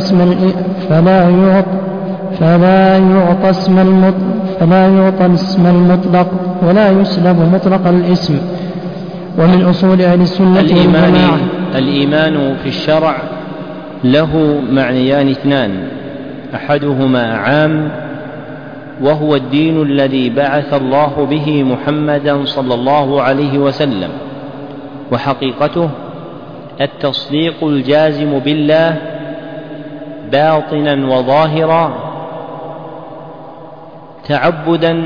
اسم المطلق ولا يسلب مطلق الاسم. ومن أصول أهل السنة والجماعة الإيمان في الشرع له معنيان اثنان، أحدهما عام وهو الدين الذي بعث الله به محمدا صلى الله عليه وسلم، وحقيقته التصديق الجازم بالله باطنا وظاهرا تعبدا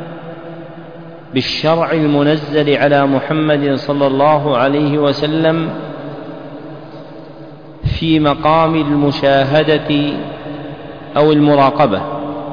بالشرع المنزل على محمد صلى الله عليه وسلم في مقام المشاهدة أو المراقبة،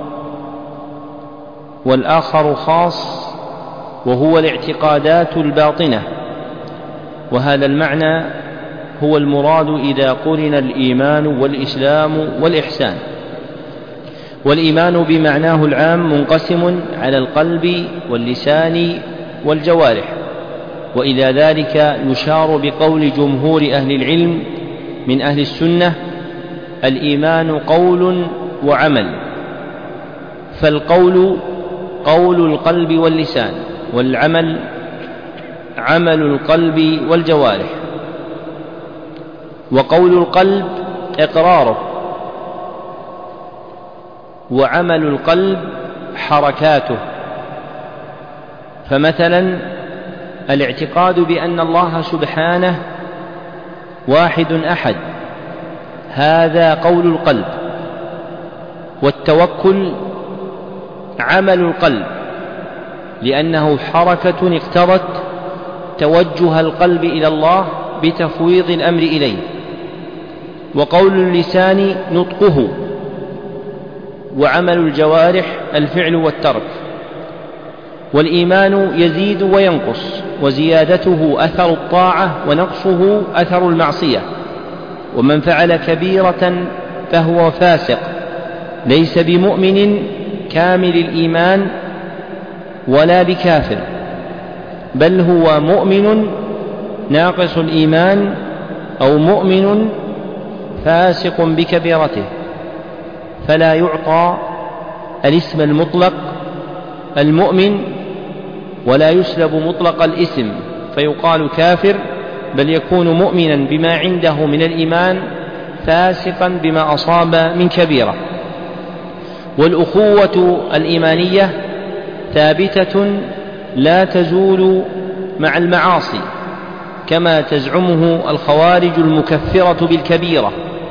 والآخر خاص وهو الاعتقادات الباطنة، وهذا المعنى هو المراد إذا قرن الإيمان والإسلام والإحسان. والإيمان بمعناه العام منقسم على القلب واللسان والجوارح، وإلى ذلك يشار بقول جمهور أهل العلم من أهل السنة الإيمان قول وعمل، فالقول قول القلب واللسان، والعمل عمل القلب والجوارح. وقول القلب إقراره، وعمل القلب حركاته. فمثلا الاعتقاد بأن الله سبحانه واحد أحد هذا قول القلب، والتوكل عمل القلب لأنه حركة اقتضت توجه القلب إلى الله بتفويض الأمر إليه. وقول اللسان نطقه، وعمل الجوارح الفعل والترك. والإيمان يزيد وينقص، وزيادته أثر الطاعة ونقصه أثر المعصية. ومن فعل كبيرة فهو فاسق، ليس بمؤمن كامل الإيمان ولا بكافر، بل هو مؤمن ناقص الإيمان أو مؤمن فاسق بكبيرته، فلا يعطى الاسم المطلق المؤمن ولا يسلب مطلق الاسم فيقال كافر، بل يكون مؤمنا بما عنده من الإيمان فاسقا بما أصاب من كبيرة. والأخوة الإيمانية ثابتة لا تزول مع المعاصي، كما تزعمه الخوارج المكفرة بالكبيرة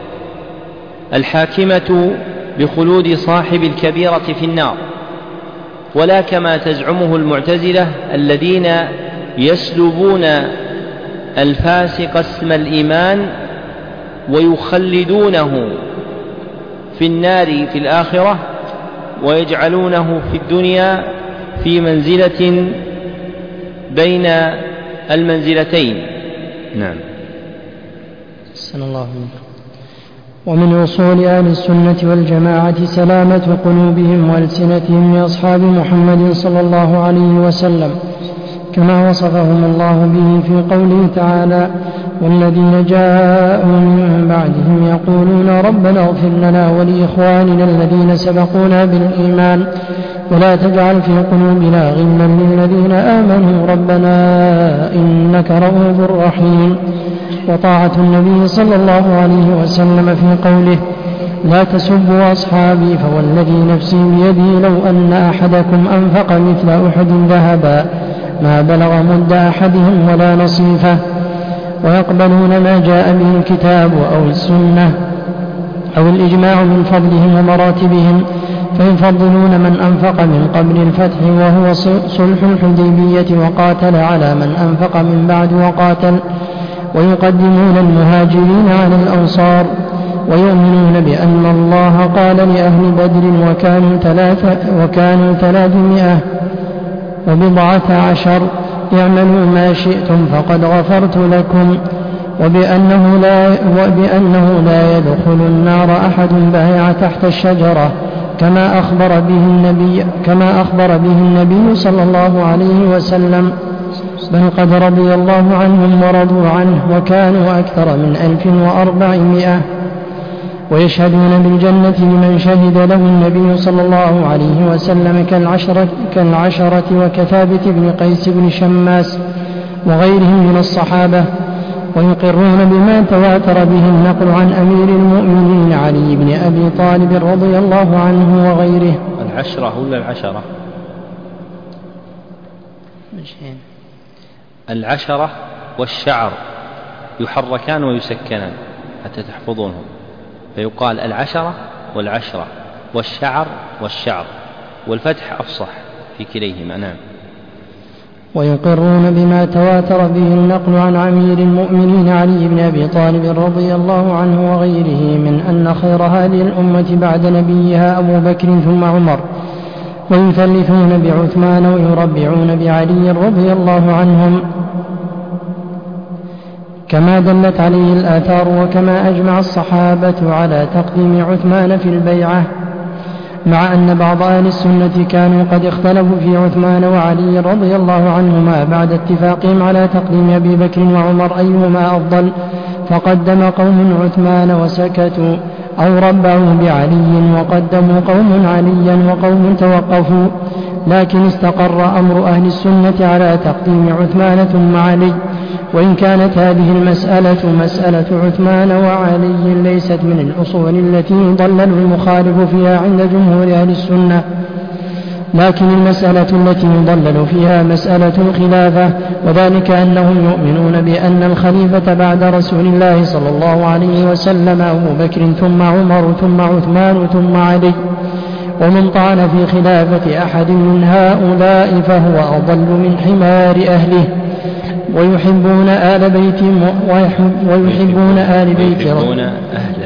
الحاكمة بخلود صاحب الكبيرة في النار، ولا كما تزعمه المعتزلة الذين يسلبون الفاسق اسم الإيمان ويخلدونه في النار في الآخرة، ويجعلونه في الدنيا في منزلة بين المنزلتين. نعم. أحسن الله منك. ومن أصول أهل السنة والجماعة سلامة قلوبهم وألسنتهم لأصحاب محمد صلى الله عليه وسلم، كما وصفهم الله به في قوله تعالى: والذين جاءوا من بعدهم يقولون ربنا اغفر لنا ولإخواننا الذين سبقونا بالإيمان ولا تجعل في قلوبنا غلا للذين آمنوا ربنا إنك رؤوف رحيم. وطاعة النبي صلى الله عليه وسلم في قوله: لا تسبوا أصحابي فوالذي نفسي بيدي لو أن أحدكم أنفق مثل أحد ذهبا ما بلغ مد أحدهم ولا نصيفه. ويقبلون ما جاء به الكتاب أو السنة أو الإجماع من فضلهم ومراتبهم، فيفضلون من أنفق من قبل الفتح وهو صلح الحديبية وقاتل على من أنفق من بعد وقاتل، ويقدمون المهاجرين على الأنصار، ويؤمنون بأن الله قال لأهل بدر وكانوا 314 اعملوا ما شئتم فقد غفرت لكم، وبأنه لا يدخل النار أحد بايع تحت الشجرة كما أخبر به النبي صلى الله عليه وسلم، بل قد رضي الله عنهم ورضوا عنه وكانوا أكثر من 1400. ويشهدون بالجنة لمن شهد له النبي صلى الله عليه وسلم كالعشرة وكثابت بن قيس بن شماس وغيرهم من الصحابة. ويقرون بما تواتر به النقل عن أمير المؤمنين علي بن أبي طالب رضي الله عنه وغيره. العشرة ولا العشرة؟ العشرة والشعر يحركان ويسكنان حتى تحفظونهم، فيقال العشرة والعشرة والشعر والشعر، والفتح أفصح في كليهما. نعم. ويقرون بما تواتر به النقل عن أمير المؤمنين علي بن أبي طالب رضي الله عنه وغيره من أن خير هذه الأمة بعد نبيها أبو بكر ثم عمر، ويثلثون بعثمان ويربعون بعلي رضي الله عنهم، كما دلت عليه الآثار، وكما أجمع الصحابة على تقديم عثمان في البيعة، مع أن بعض أهل السنة كانوا قد اختلفوا في عثمان وعلي رضي الله عنهما بعد اتفاقهم على تقديم أبي بكر وعمر أيهما أفضل، فقدم قوم عثمان وسكتوا، أو ربعوا بعلي وقدموا قوم عليا وقوم توقفوا، لكن استقر أمر أهل السنة على تقديم عثمان ثم علي. وإن كانت هذه المسألة مسألة عثمان وعلي ليست من الأصول التي يضلل المخالف فيها عند جمهور أهل السنة، لكن المسألة التي يضلل فيها مسألة الخلافة، وذلك أنهم يؤمنون بأن الخليفة بعد رسول الله صلى الله عليه وسلم أبو بكر ثم عمر ثم عثمان ثم علي، ومن طعن في خلافة أحد من هؤلاء فهو أضل من حمار أهله. ويحبون آل بيت أهل بيت رسول الله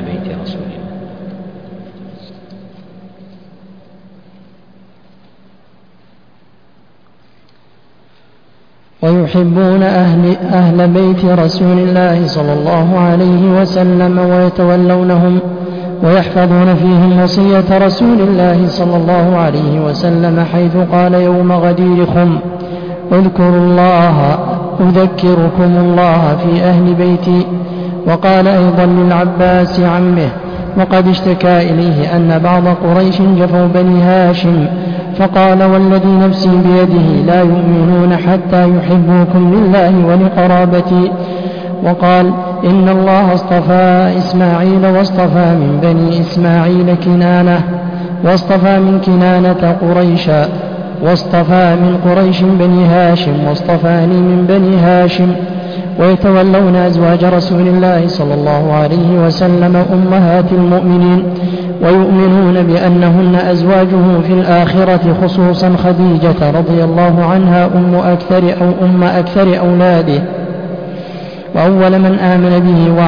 ويحبون أهل بيت رسول الله صلى الله عليه وسلم ويتولونهم ويحفظون فيهم وصية رسول الله صلى الله عليه وسلم، حيث قال يوم غدير خم: اذكروا الله أذكركم الله في أهل بيتي، وقال أيضا للعباس عمه: وقد اشتكى إليه أن بعض قريش جفوا بني هاشم، فقال: والذي نفسي بيده لا يؤمنون حتى يحبوكم لله ولقرابتي. وقال: إن الله اصطفى إسماعيل واصطفى من بني إسماعيل كنانة، واصطفى من كنانة قريشا، واصطفى من قريش بني هاشم، واصطفاني من بني هاشم. ويتولون أزواج رسول الله صلى الله عليه وسلم أمهات المؤمنين، ويؤمنون بأنهن أزواجه في الآخرة، خصوصا خديجة رضي الله عنها أم أكثر أولاده، وأول من آمن به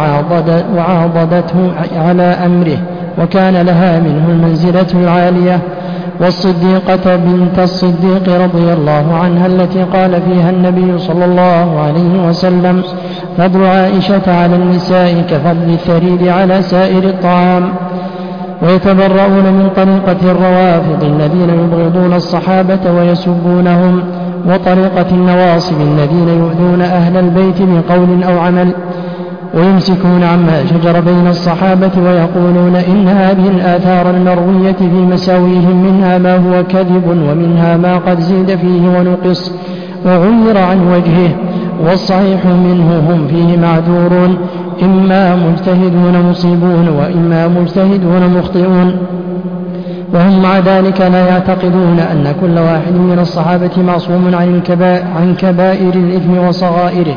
وعاضدته على أمره، وكان لها منه المنزلة العالية. والصديقة بنت الصديق رضي الله عنها التي قال فيها النبي صلى الله عليه وسلم: فضل عائشة على النساء كفضل الثريد على سائر الطعام. ويتبرؤون من طريقة الروافض الذين يبغضون الصحابة ويسبونهم، وطريقة النواصب الذين يؤذون أهل البيت بقول أو عمل، ويمسكون عما شجر بين الصحابة، ويقولون إن هذه الآثار المروية في مساويهم منها ما هو كذب، ومنها ما قد زيد فيه ونقص وغير عن وجهه، والصحيح منه هم فيه معذورون، إما مجتهدون مصيبون وإما مجتهدون مخطئون. وهم مع ذلك لا يعتقدون أن كل واحد من الصحابة معصوم عن كبائر الإثم وصغائره،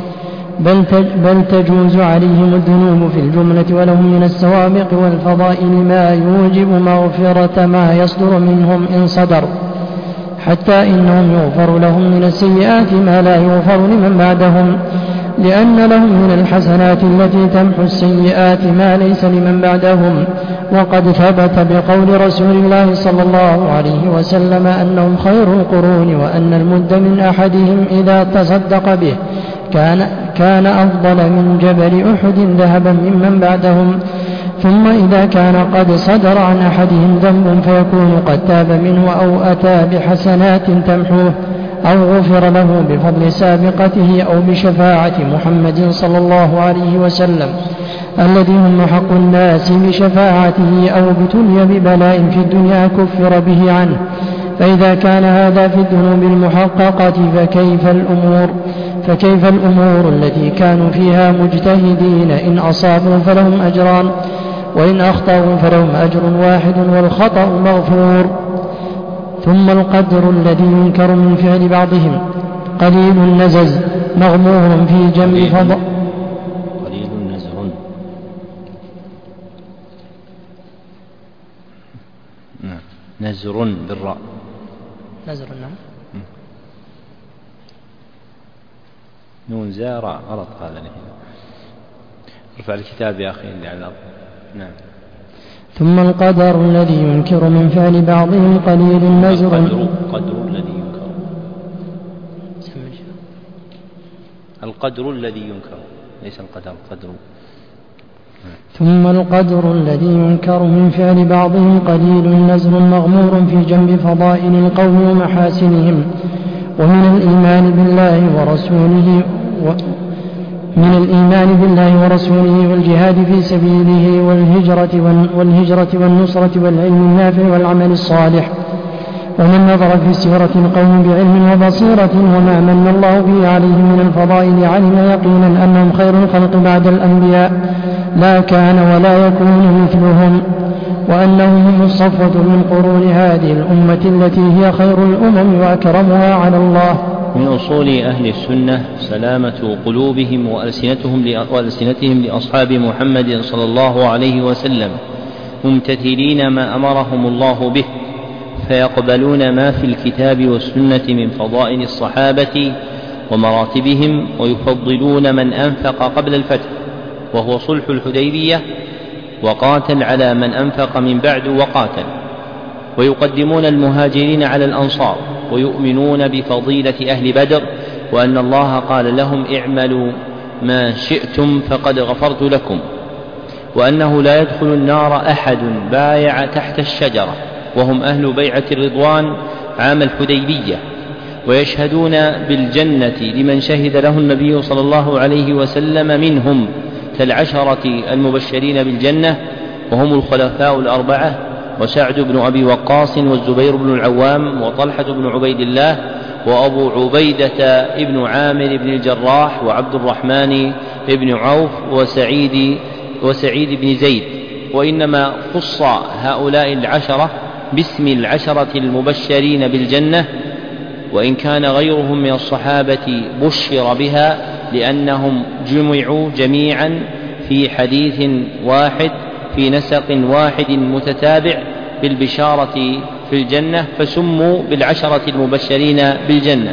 بل تجوز عليهم الذنوب في الجملة، ولهم من السوابق والفضائل ما يوجب مغفرة ما يصدر منهم إن صدر، حتى إنهم يغفر لهم من السيئات ما لا يغفر لمن بعدهم، لأن لهم من الحسنات التي تمحو السيئات ما ليس لمن بعدهم. وقد ثبت بقول رسول الله صلى الله عليه وسلم أنهم خير القرون، وأن المد من أحدهم إذا تصدق به كان أفضل من جبل أحد ذهبا ممن بعدهم. ثم إذا كان قد صدر عن أحدهم ذنب فيكون قد تاب منه، أو أتى بحسنات تمحوه، أو غفر له بفضل سابقته، أو بشفاعة محمد صلى الله عليه وسلم الذي هم حق الناس بشفاعته، أو ابتلي ببلاء في الدنيا كفر به عنه. فإذا كان هذا في الذنوب المحققة فكيف الأمور التي كانوا فيها مجتهدين؟ إن أصابوا فلهم أجران، وإن أخطأوا فلهم أجر واحد والخطأ مغفور. ثم القدر الذي ينكر من فعل بعضهم قليل النزز مغمور في جنب فضاء. قليل نزر، نزر بالراء، نزر نعم، نون زارع غلط هذا هنا. ارفع الكتاب يا أخي اللي على الأرض. نعم. ثم القدر الذي ينكر من فعل بعضهم قليل النزر. القدر الذي ينكر، القدر الذي ينكر ليس القدر، القدر. ثم القدر الذي ينكر من فعل بعضهم قليل نزر مغمور في جنب فضائل القوم ومحاسنهم، ومن الإيمان بالله ورسوله والجهاد في سبيله والهجرة والنصرة والعلم النافع والعمل الصالح. ومن نظر في سيرة القوم بعلم وبصيرة وما من الله به عليهم من الفضائل علم يقينا أنهم خير الخلق بعد الأنبياء، لا كان ولا يكون مثلهم، وأنهم هم الصفوة من قرون هذه الأمة التي هي خير الأمم وأكرمها على الله. من أصول أهل السنة سلامة قلوبهم وألسنتهم لأصحاب محمد صلى الله عليه وسلم، ممتثلين ما أمرهم الله به، فيقبلون ما في الكتاب والسنة من فضائل الصحابة ومراتبهم، ويفضلون من أنفق قبل الفتح وهو صلح الحديبية، وقاتل على من أنفق من بعد وقاتل، ويقدمون المهاجرين على الأنصار، ويؤمنون بفضيلة أهل بدر، وأن الله قال لهم اعملوا ما شئتم فقد غفرت لكم، وأنه لا يدخل النار أحد بايع تحت الشجرة وهم أهل بيعة الرضوان عام الحديبية، ويشهدون بالجنة لمن شهد له النبي صلى الله عليه وسلم منهم كالعشرة المبشرين بالجنة، وهم الخلفاء الأربعة وسعد بن أبي وقاص والزبير بن العوام وطلحة بن عبيد الله وأبو عبيدة بن عامر بن الجراح وعبد الرحمن بن عوف وسعيد بن زيد. وإنما خص هؤلاء العشرة باسم العشرة المبشرين بالجنة، وإن كان غيرهم من الصحابة بشر بها لأنهم جمعوا جميعا في حديث واحد في نسق واحد متتابع بالبشارة في الجنة، فسموا بالعشرة المبشرين بالجنة.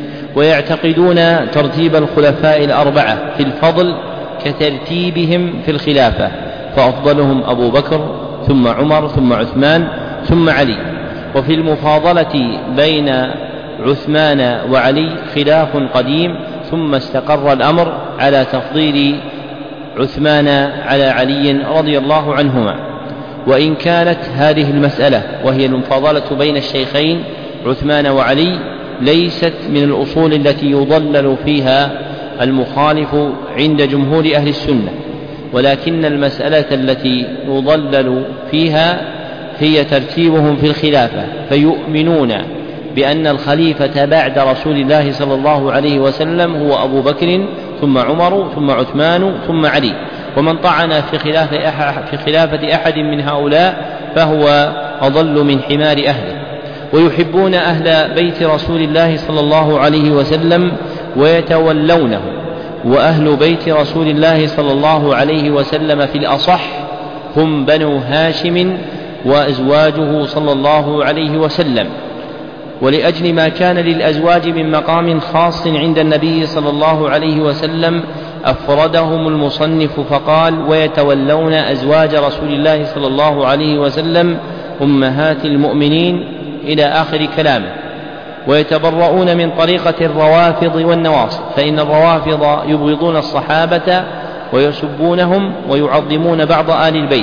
ويعتقدون ترتيب الخلفاء الأربعة في الفضل كترتيبهم في الخلافة، فأفضلهم أبو بكر ثم عمر ثم عثمان ثم علي. وفي المفاضلة بين عثمان وعلي خلاف قديم، ثم استقر الأمر على تفضيل عثمان على علي رضي الله عنهما. وإن كانت هذه المسألة وهي المفاضلة بين الشيخين عثمان وعلي ليست من الأصول التي يضلل فيها المخالف عند جمهور أهل السنة، ولكن المسألة التي يضلل فيها هي ترتيبهم في الخلافة، فيؤمنون بأن الخليفة بعد رسول الله صلى الله عليه وسلم هو أبو بكر ثم عمر ثم عثمان ثم علي، ومن طعن في خلافة أحد من هؤلاء فهو أضل من حمار أهله. ويحبون أهل بيت رسول الله صلى الله عليه وسلم ويتولونه، وأهل بيت رسول الله صلى الله عليه وسلم في الأصح هم بنو هاشم وأزواجه صلى الله عليه وسلم. ولأجل ما كان للأزواج من مقام خاص عند النبي صلى الله عليه وسلم أفردهم المصنف فقال: ويتولون أزواج رسول الله صلى الله عليه وسلم أمهات المؤمنين إلى آخر كلامه. ويتبرؤون من طريقة الروافض والنواصب، فإن الروافض يبغضون الصحابة ويسبونهم ويعظمون بعض آل البيت،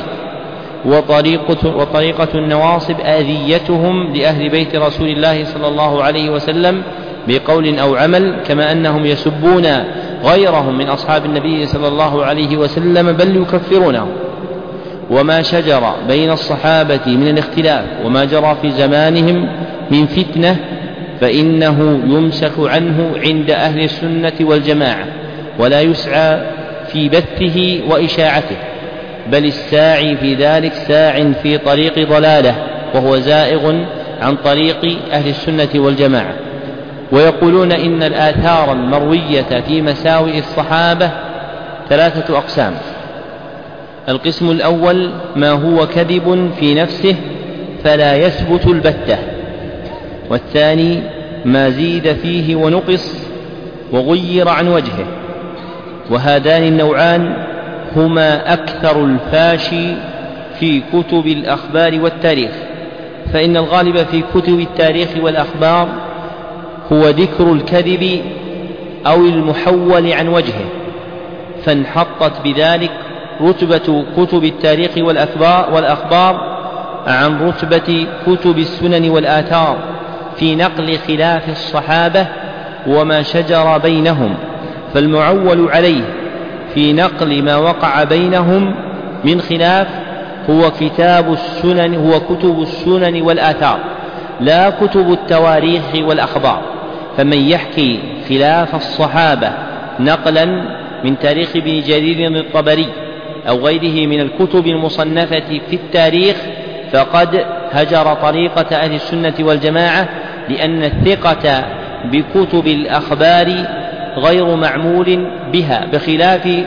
وطريقة النواصب أذيتهم لأهل بيت رسول الله صلى الله عليه وسلم بقول أو عمل، كما أنهم يسبون غيرهم من أصحاب النبي صلى الله عليه وسلم بل يكفرونهم. وما شجر بين الصحابة من الاختلاف وما جرى في زمانهم من فتنة فإنه يمسك عنه عند أهل السنة والجماعة، ولا يسعى في بثه وإشاعته، بل الساعي في ذلك ساع في طريق ضلاله، وهو زائغ عن طريق أهل السنة والجماعة. ويقولون إن الآثار المروية في مساوئ الصحابة 3 أقسام: القسم الأول ما هو كذب في نفسه فلا يثبت البتة، والثاني ما زيد فيه ونقص وغير عن وجهه. وهذان النوعان هما أكثر الفاشي في كتب الأخبار والتاريخ، فإن الغالب في كتب التاريخ والأخبار هو ذكر الكذب أو المحول عن وجهه، فانحطت بذلك رتبة كتب التاريخ والأخبار عن رتبة كتب السنن والآثار في نقل خلاف الصحابة وما شجر بينهم، فالمعول عليه في نقل ما وقع بينهم من خلاف هو كتب السنن والآثار، لا كتب التواريخ والأخبار. فمن يحكي خلاف الصحابة نقلا من تاريخ ابن جرير الطبري أو غيره من الكتب المصنفة في التاريخ فقد هجر طريقة أهل السنة والجماعة، لأن الثقة بكتب الأخبار غير معمول بها بخلاف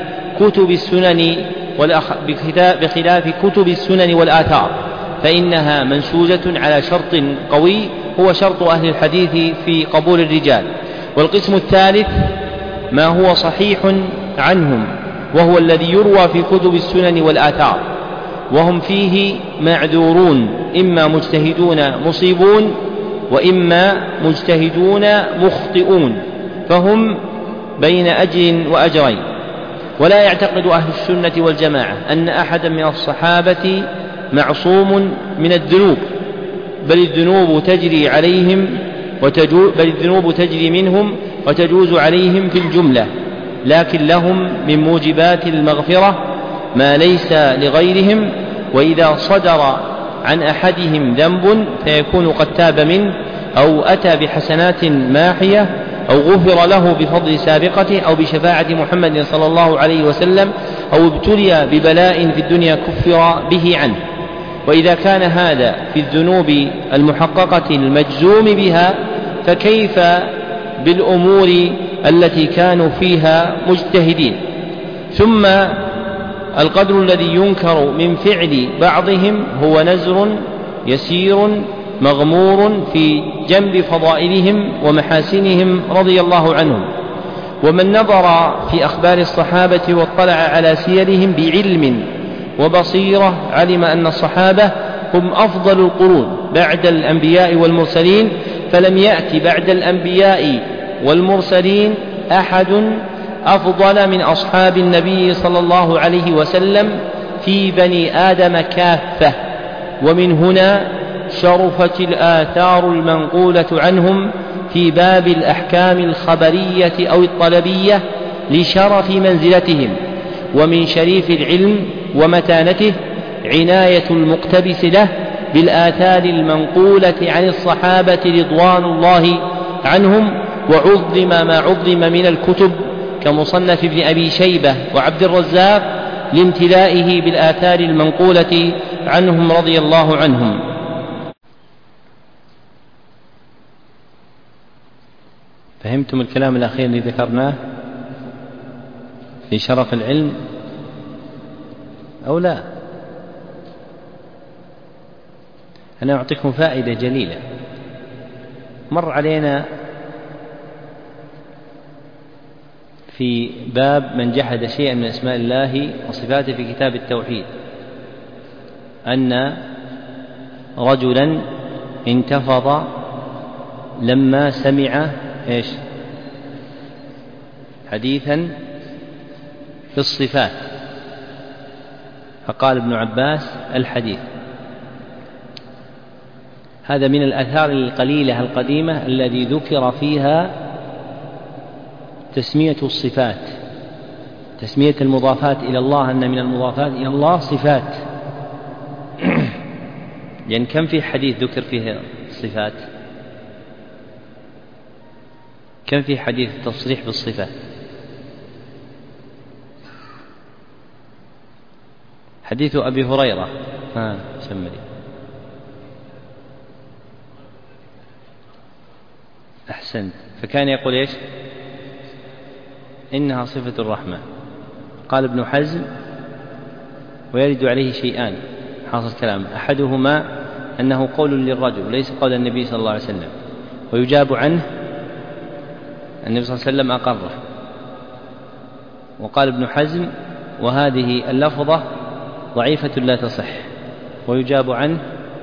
كتب السنن والآثار، فإنها منسوجة على شرط قوي هو شرط أهل الحديث في قبول الرجال. والقسم الثالث ما هو صحيح عنهم، وهو الذي يروى في كتب السنن والآثار، وهم فيه معذورون، إما مجتهدون مصيبون وإما مجتهدون مخطئون، فهم بين أجر وأجرين. ولا يعتقد أهل السنة والجماعة أن أحدا من الصحابة معصوم من الذنوب، بل الذنوب تجري عليهم بل الذنوب تجري منهم وتجوز عليهم في الجملة، لكن لهم من موجبات المغفرة ما ليس لغيرهم، وإذا صدر عن أحدهم ذنب فيكون قد تاب منه أو أتى بحسنات ماحية أو غفر له بفضل سابقته أو بشفاعة محمد صلى الله عليه وسلم أو ابتلي ببلاء في الدنيا كفر به عنه. وإذا كان هذا في الذنوب المحققة المجزوم بها، فكيف بالأمور التي كانوا فيها مجتهدين؟ ثم القدر الذي ينكر من فعل بعضهم هو نزر يسير مغمور في جنب فضائلهم ومحاسنهم رضي الله عنهم. ومن نظر في أخبار الصحابة واطلع على سيرهم بعلم وبصيرة علم أن الصحابة هم أفضل القرون بعد الأنبياء والمرسلين، فلم يأت بعد الأنبياء والمرسلين أحد أفضل من أصحاب النبي صلى الله عليه وسلم في بني آدم كافة. ومن هنا شرفت الآثار المنقولة عنهم في باب الأحكام الخبرية أو الطلبية لشرف منزلتهم. ومن شريف العلم ومتانته عناية المقتبس له بالآثار المنقولة عن الصحابة رضوان الله عنهم، وعظم ما عظم من الكتب كمصنف ابن أبي شيبة وعبد الرزاق لامتلائه بالآثار المنقولة عنهم رضي الله عنهم. فهمتم الكلام الأخير الذي ذكرناه في شرف العلم أو لا؟ أنا أعطيكم فائدة جليلة. مر علينا في باب من جحد شيئا من أسماء الله وصفاته في كتاب التوحيد أن رجلا انتفض لما سمع حديثا في الصفات، فقال ابن عباس الحديث. هذا من الآثار القليلة القديمة الذي ذكر فيها تسمية الصفات، تسمية المضافات إلى الله، أن من المضافات إلى الله صفات. يعني كم في حديث ذكر فيه الصفات؟ كم في حديث التصريح بالصفات؟ حديث أبي هريرة سمري أحسنت. فكان يقول إيش؟ إنها صفة الرحمن. قال ابن حزم ويرد عليه شيئان حاصل كلام، أحدهما أنه قول للرجل ليس قول النبي صلى الله عليه وسلم، ويجاب عنه النبي صلى الله عليه وسلم أقره. وقال ابن حزم وهذه اللفظة ضعيفة لا تصح، ويجاب عنه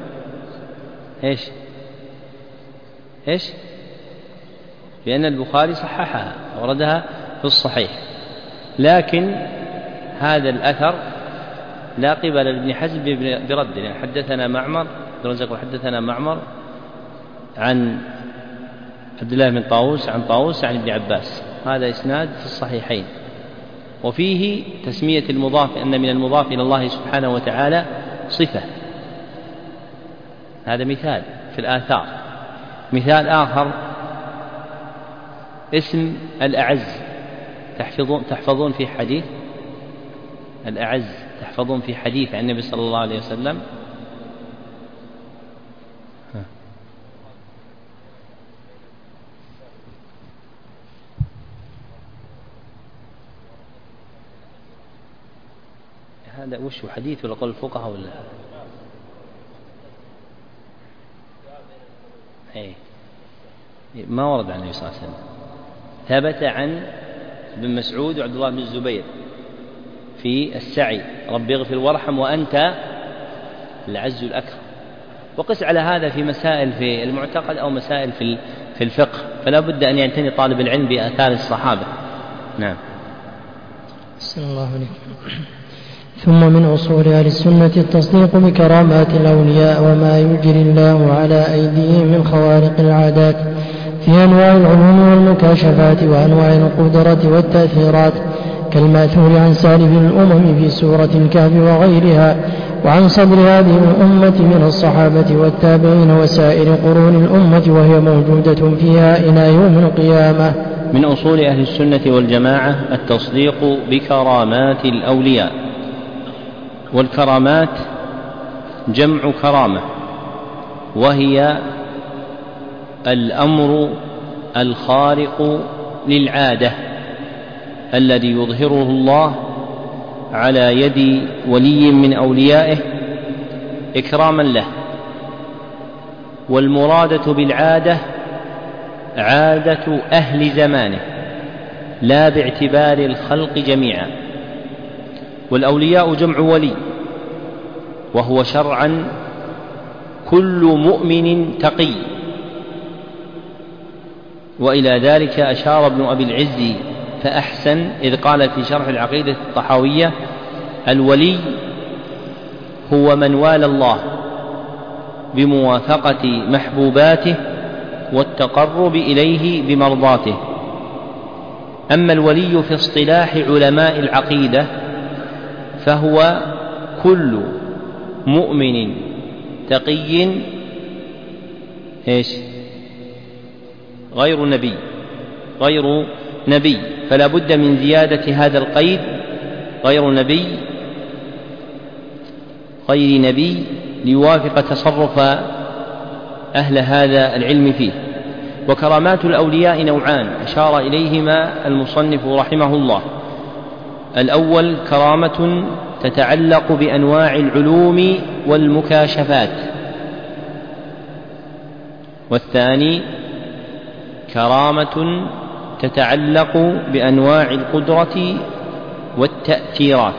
إيش؟ لأن البخاري صححها وردها في الصحيح، لكن هذا الأثر لا قبل لابن حزم برد. يعني حدثنا معمر حدثنا معمر عن عبد الله بن طاووس عن طاووس عن ابن عباس، هذا إسناد في الصحيحين، وفيه تسمية المضاف أن من المضاف إلى الله سبحانه وتعالى صفة. هذا مثال في الآثار. مثال آخر اسم الأعز، تحفظون في حديث الأعز، تحفظون في حديث عن النبي صلى الله عليه وسلم. هذا وش حديث ولا قول الفقهاء ولا ما ورد عن النبي صلى الله عليه وسلم. ثبت عن ابن مسعود وعبد الله بن الزبير في السعي رب اغفر وارحم وأنت العز الأكرم. وقس على هذا في مسائل في المعتقد أو مسائل في الفقه، فلا بد أن يعتني طالب العلم بآثار الصحابة. نعم. صلى الله عليه وسلم. ثم من أصول أهل السنة التصديق بكرامات الأولياء وما يجري الله على أيديهم من خوارق العادات في أنواع العلوم والمكاشفات وأنواع القدرة والتأثيرات، كالماثور عن سالف الأمم في سورة الكهف وغيرها، وعن صدر هذه الأمة من الصحابة والتابعين وسائر قرون الأمة، وهي موجودة فيها إلى يوم القيامة. من أصول أهل السنة والجماعة التصديق بكرامات الأولياء. والكرامات جمع كرامة، وهي الأمر الخارق للعادة الذي يظهره الله على يد ولي من أوليائه إكراما له. والمرادة بالعادة عادة أهل زمانه لا باعتبار الخلق جميعا. والأولياء جمع ولي، وهو شرعا كل مؤمن تقي. وإلى ذلك أشار ابن أبي العز فأحسن إذ قال في شرح العقيدة الطحاوية: الولي هو من والى الله بموافقة محبوباته والتقرب إليه بمرضاته. أما الولي في اصطلاح علماء العقيدة فهو كل مؤمن تقي غير نبي، فلا بد من زيادة هذا القيد: غير نبي ليوافق تصرف أهل هذا العلم فيه. وكرامات الأولياء نوعان أشار إليهما المصنف رحمه الله: الأول كرامة تتعلق بأنواع العلوم والمكاشفات، والثاني كرامة تتعلق بأنواع القدرة والتأثيرات.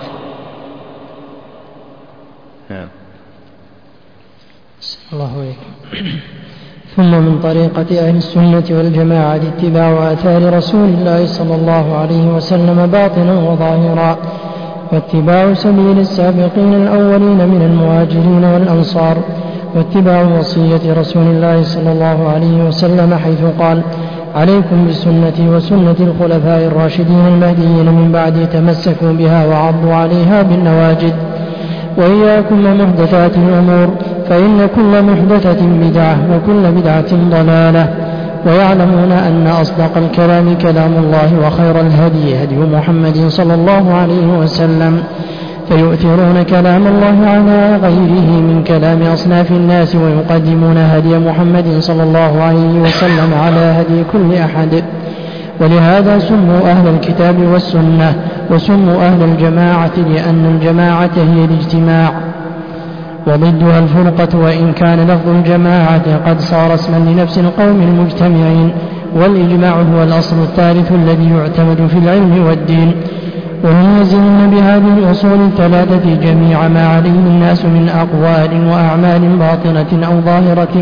الله عليكم. ثم من طريقة أهل السنة والجماعة اتباع آثار رسول الله صلى الله عليه وسلم باطنا وظاهرا، واتباع سبيل السابقين الأولين من المهاجرين والأنصار، واتباع وصية رسول الله صلى الله عليه وسلم حيث قال: عليكم بسنتي وسنة الخلفاء الراشدين المهديين من بعدي، تمسكوا بها وعضوا عليها بالنواجذ. وإياكم ومحدثات الأمور، فإن كل محدثة بدعة وكل بدعة ضلالة. ويعلمون أن أصدق الكلام كلام الله، وخير الهدي هدي محمد صلى الله عليه وسلم، فيؤثرون كلام الله على غيره من كلام أصناف الناس، ويقدمون هدي محمد صلى الله عليه وسلم على هدي كل أحد. ولهذا سموا أهل الكتاب والسنة، وسموا أهل الجماعة لأن الجماعة هي الاجتماع، وضدها الفرقة، وإن كان لفظ الجماعة قد صار اسما لنفس القوم المجتمعين. والإجماع هو الأصل الثالث الذي يعتمد في العلم والدين. وهم يزنون بهذه الأصول الثلاثة جميع ما عليه الناس من أقوال وأعمال باطنة أو ظاهرة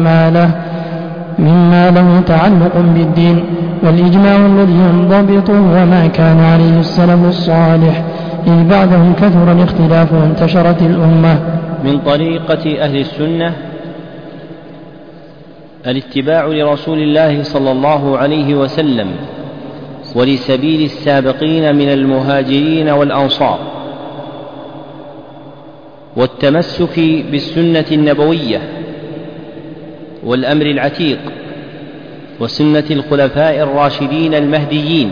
مما له تعلق بالدين. والإجماع الذي ينضبط هو ما كان عليه السلف الصالح، إذ بعدهم كثر الاختلاف وانتشرت الأمة. من طريقة أهل السنة الاتباع لرسول الله صلى الله عليه وسلم ولسبيل السابقين من المهاجرين والأنصار، والتمسك بالسنة النبوية والأمر العتيق وسنة الخلفاء الراشدين المهديين،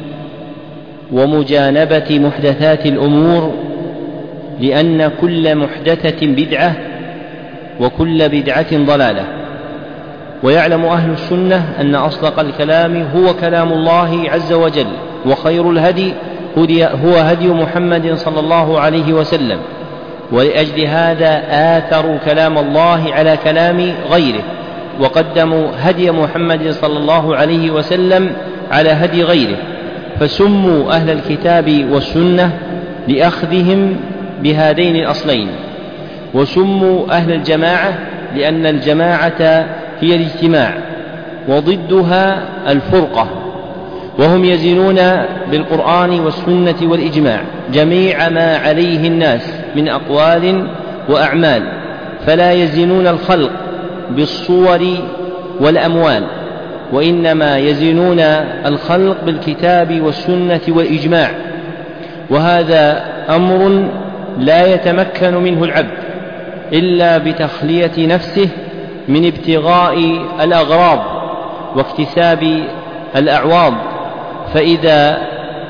ومجانبة محدثات الأمور، لأن كل محدثة بدعة وكل بدعة ضلالة. ويعلم أهل السنة أن أصدق الكلام هو كلام الله عز وجل، وخير الهدي هو هدي محمد صلى الله عليه وسلم، ولأجل هذا آثروا كلام الله على كلام غيره، وقدموا هدي محمد صلى الله عليه وسلم على هدي غيره، فسموا أهل الكتاب والسنة لأخذهم بهذين الأصلين. وسموا أهل الجماعة لأن الجماعة هي الاجتماع، وضدها الفرقة. وهم يزنون بالقرآن والسنة والإجماع جميع ما عليه الناس من أقوال وأعمال، فلا يزنون الخلق بالصور والأموال، وإنما يزنون الخلق بالكتاب والسنة والإجماع، وهذا أمر لا يتمكن منه العبد إلا بتخلية نفسه من ابتغاء الأغراض واكتساب الأعواض، فإذا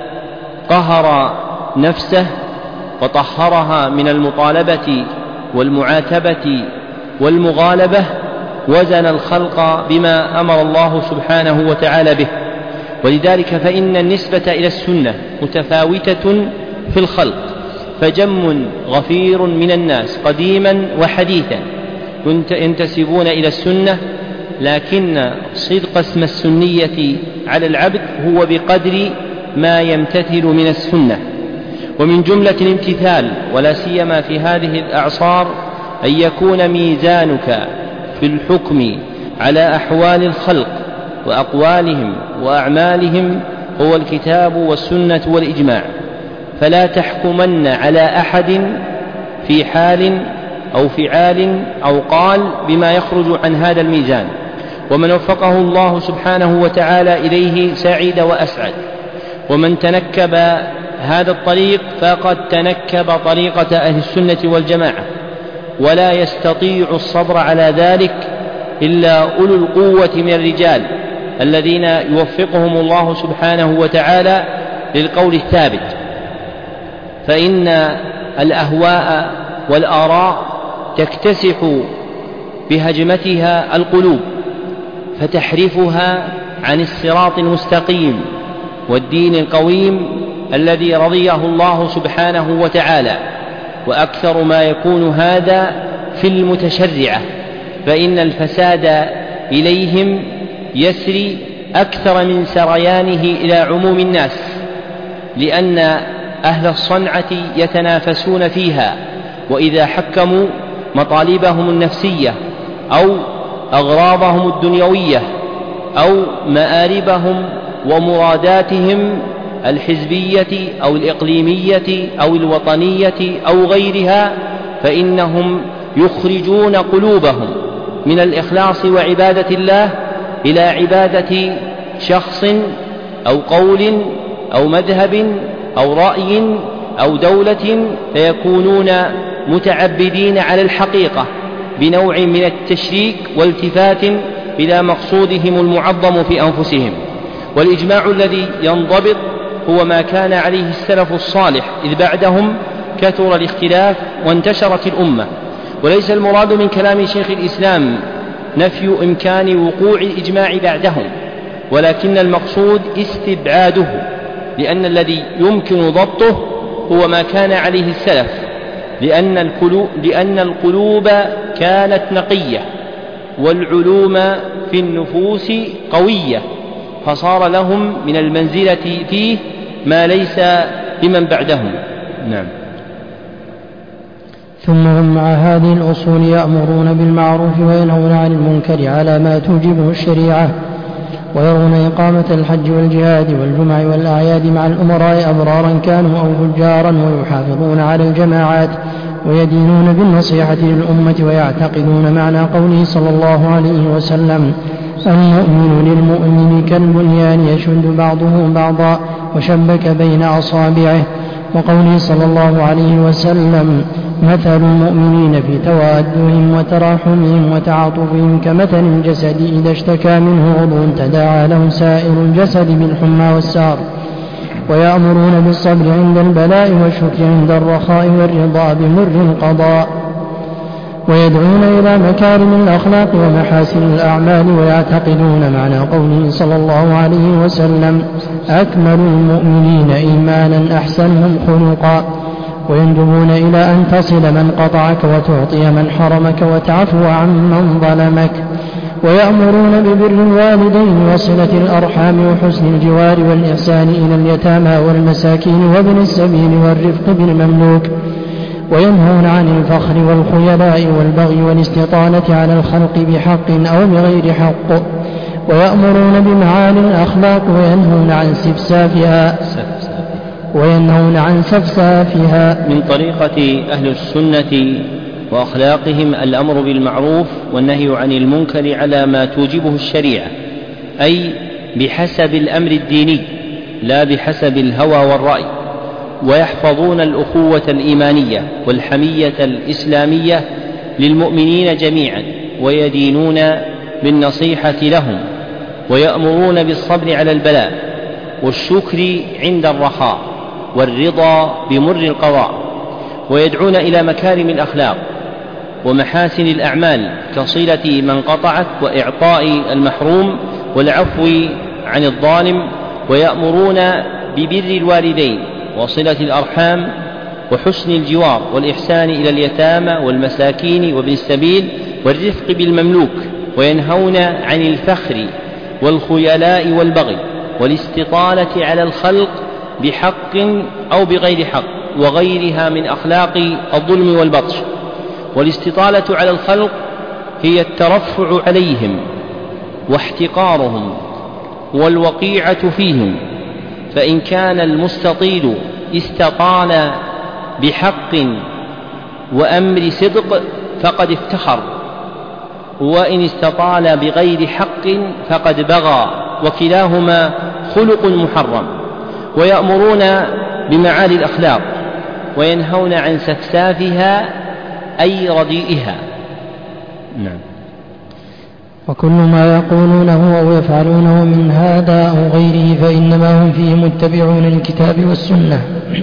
قهر نفسه وطهرها من المطالبة والمعاتبة والمغالبة وزن الخلق بما أمر الله سبحانه وتعالى به. ولذلك فإن النسبة إلى السنة متفاوتة في الخلق، فجم غفير من الناس قديما وحديثا ينتسبون إلى السنة، لكن صدق اسم السنية على العبد هو بقدر ما يمتثل من السنة. ومن جملة الامتثال ولا سيما في هذه الأعصار أن يكون ميزانك في الحكم على أحوال الخلق وأقوالهم وأعمالهم هو الكتاب والسنة والإجماع، فلا تحكمن على أحد في حال أو فعال أو قال بما يخرج عن هذا الميزان. ومن وفقه الله سبحانه وتعالى إليه سعيد وأسعد، ومن تنكب هذا الطريق فقد تنكب طريقة أهل السنة والجماعة، ولا يستطيع الصبر على ذلك إلا أولو القوة من الرجال الذين يوفقهم الله سبحانه وتعالى للقول الثابت. فإن الأهواء والآراء تكتسح بهجمتها القلوب فتحرفها عن الصراط المستقيم والدين القويم الذي رضيه الله سبحانه وتعالى. وأكثر ما يكون هذا في المتشرعة، فإن الفساد إليهم يسري أكثر من سريانه إلى عموم الناس، لأن أهل الصنعة يتنافسون فيها، وإذا حكموا مطالبهم النفسية أو أغراضهم الدنيوية أو مآربهم ومراداتهم الحزبية أو الإقليمية أو الوطنية أو غيرها، فإنهم يخرجون قلوبهم من الإخلاص وعبادة الله إلى عبادة شخص أو قول أو مذهب أو رأي أو دولة، فيكونون متعبدين على الحقيقة بنوع من التشريك والتفات إلى مقصودهم المعظم في أنفسهم. والإجماع الذي ينضبط هو ما كان عليه السلف الصالح، إذ بعدهم كثر الاختلاف وانتشرت الأمة. وليس المراد من كلام شيخ الإسلام نفي إمكان وقوع الإجماع بعدهم، ولكن المقصود استبعاده، لأن يمكن ضبطه هو ما كان عليه السلف، لأن القلوب كانت نقية والعلوم في النفوس قوية، فصار لهم من المنزلة فيه ما ليس لمن بعدهم. نعم. ثم هم مع هذه الأصول يأمرون بالمعروف وينهون عن المنكر على ما توجبه الشريعة، ويرون إقامة الحج والجهاد والجمع والأعياد مع الأمراء أبرارا كانوا أو فجارا، ويحافظون على الجماعات ويدينون بالنصيحة للأمة، ويعتقدون معنى قوله صلى الله عليه وسلم: المؤمن للمؤمن كالبنيان يشد بعضه بعضا وشبك بين أصابعه، وقوله صلى الله عليه وسلم: مثل المؤمنين في توادهم وتراحمهم وتعاطفهم كمثل الجسد إذا اشتكى منه عضو تداعى له سائر الجسد بالحمى والسهر. ويأمرون بالصبر عند البلاء والشكر عند الرخاء والرضا بمر القضاء، ويدعون إلى مكارم الأخلاق ومحاسن الأعمال، ويعتقدون معنى قوله صلى الله عليه وسلم: أكمل المؤمنين إيمانا أحسنهم خلقا، ويندبون إلى أن تصل من قطعك وتعطي من حرمك وتعفو عن من ظلمك، ويأمرون ببر الوالدين وصلة الأرحام وحسن الجوار والإحسان إلى اليتامى والمساكين وابن السبيل والرفق بالمملوك، وينهون عن الفخر والخيلاء والبغي والاستطالة على الخلق بحق أو بغير حق، ويأمرون بمعالي الأخلاق وينهون عن سفسافها. من طريقة أهل السنة وأخلاقهم الأمر بالمعروف والنهي عن المنكر على ما توجبه الشريعة، أي بحسب الأمر الديني لا بحسب الهوى والرأي، ويحفظون الأخوة الإيمانية والحمية الإسلامية للمؤمنين جميعا، ويدينون بالنصيحة لهم، ويأمرون بالصبر على البلاء والشكر عند الرخاء والرضا بمر القضاء، ويدعون إلى مكارم الأخلاق ومحاسن الأعمال كصلة من قطعت وإعطاء المحروم والعفو عن الظالم، ويأمرون ببر الوالدين وصلة الأرحام وحسن الجوار والإحسان إلى اليتامى والمساكين وابن السبيل والرفق بالمملوك، وينهون عن الفخر والخيلاء والبغي والاستطالة على الخلق بحق أو بغير حق وغيرها من أخلاق الظلم والبطش. والاستطالة على الخلق هي الترفع عليهم واحتقارهم والوقيعة فيهم، فإن كان المستطيل استطال بحق وأمر صدق فقد افتخر، وإن استطال بغير حق فقد بغى، وكلاهما خلق محرم. ويأمرون بمعالي الأخلاق وينهون عن سفسافها أي رديئها. نعم. وكل ما يقولونه أو يفعلونه من هذا أو غيره فإنما هم فيه متبعون للكتاب والسنة،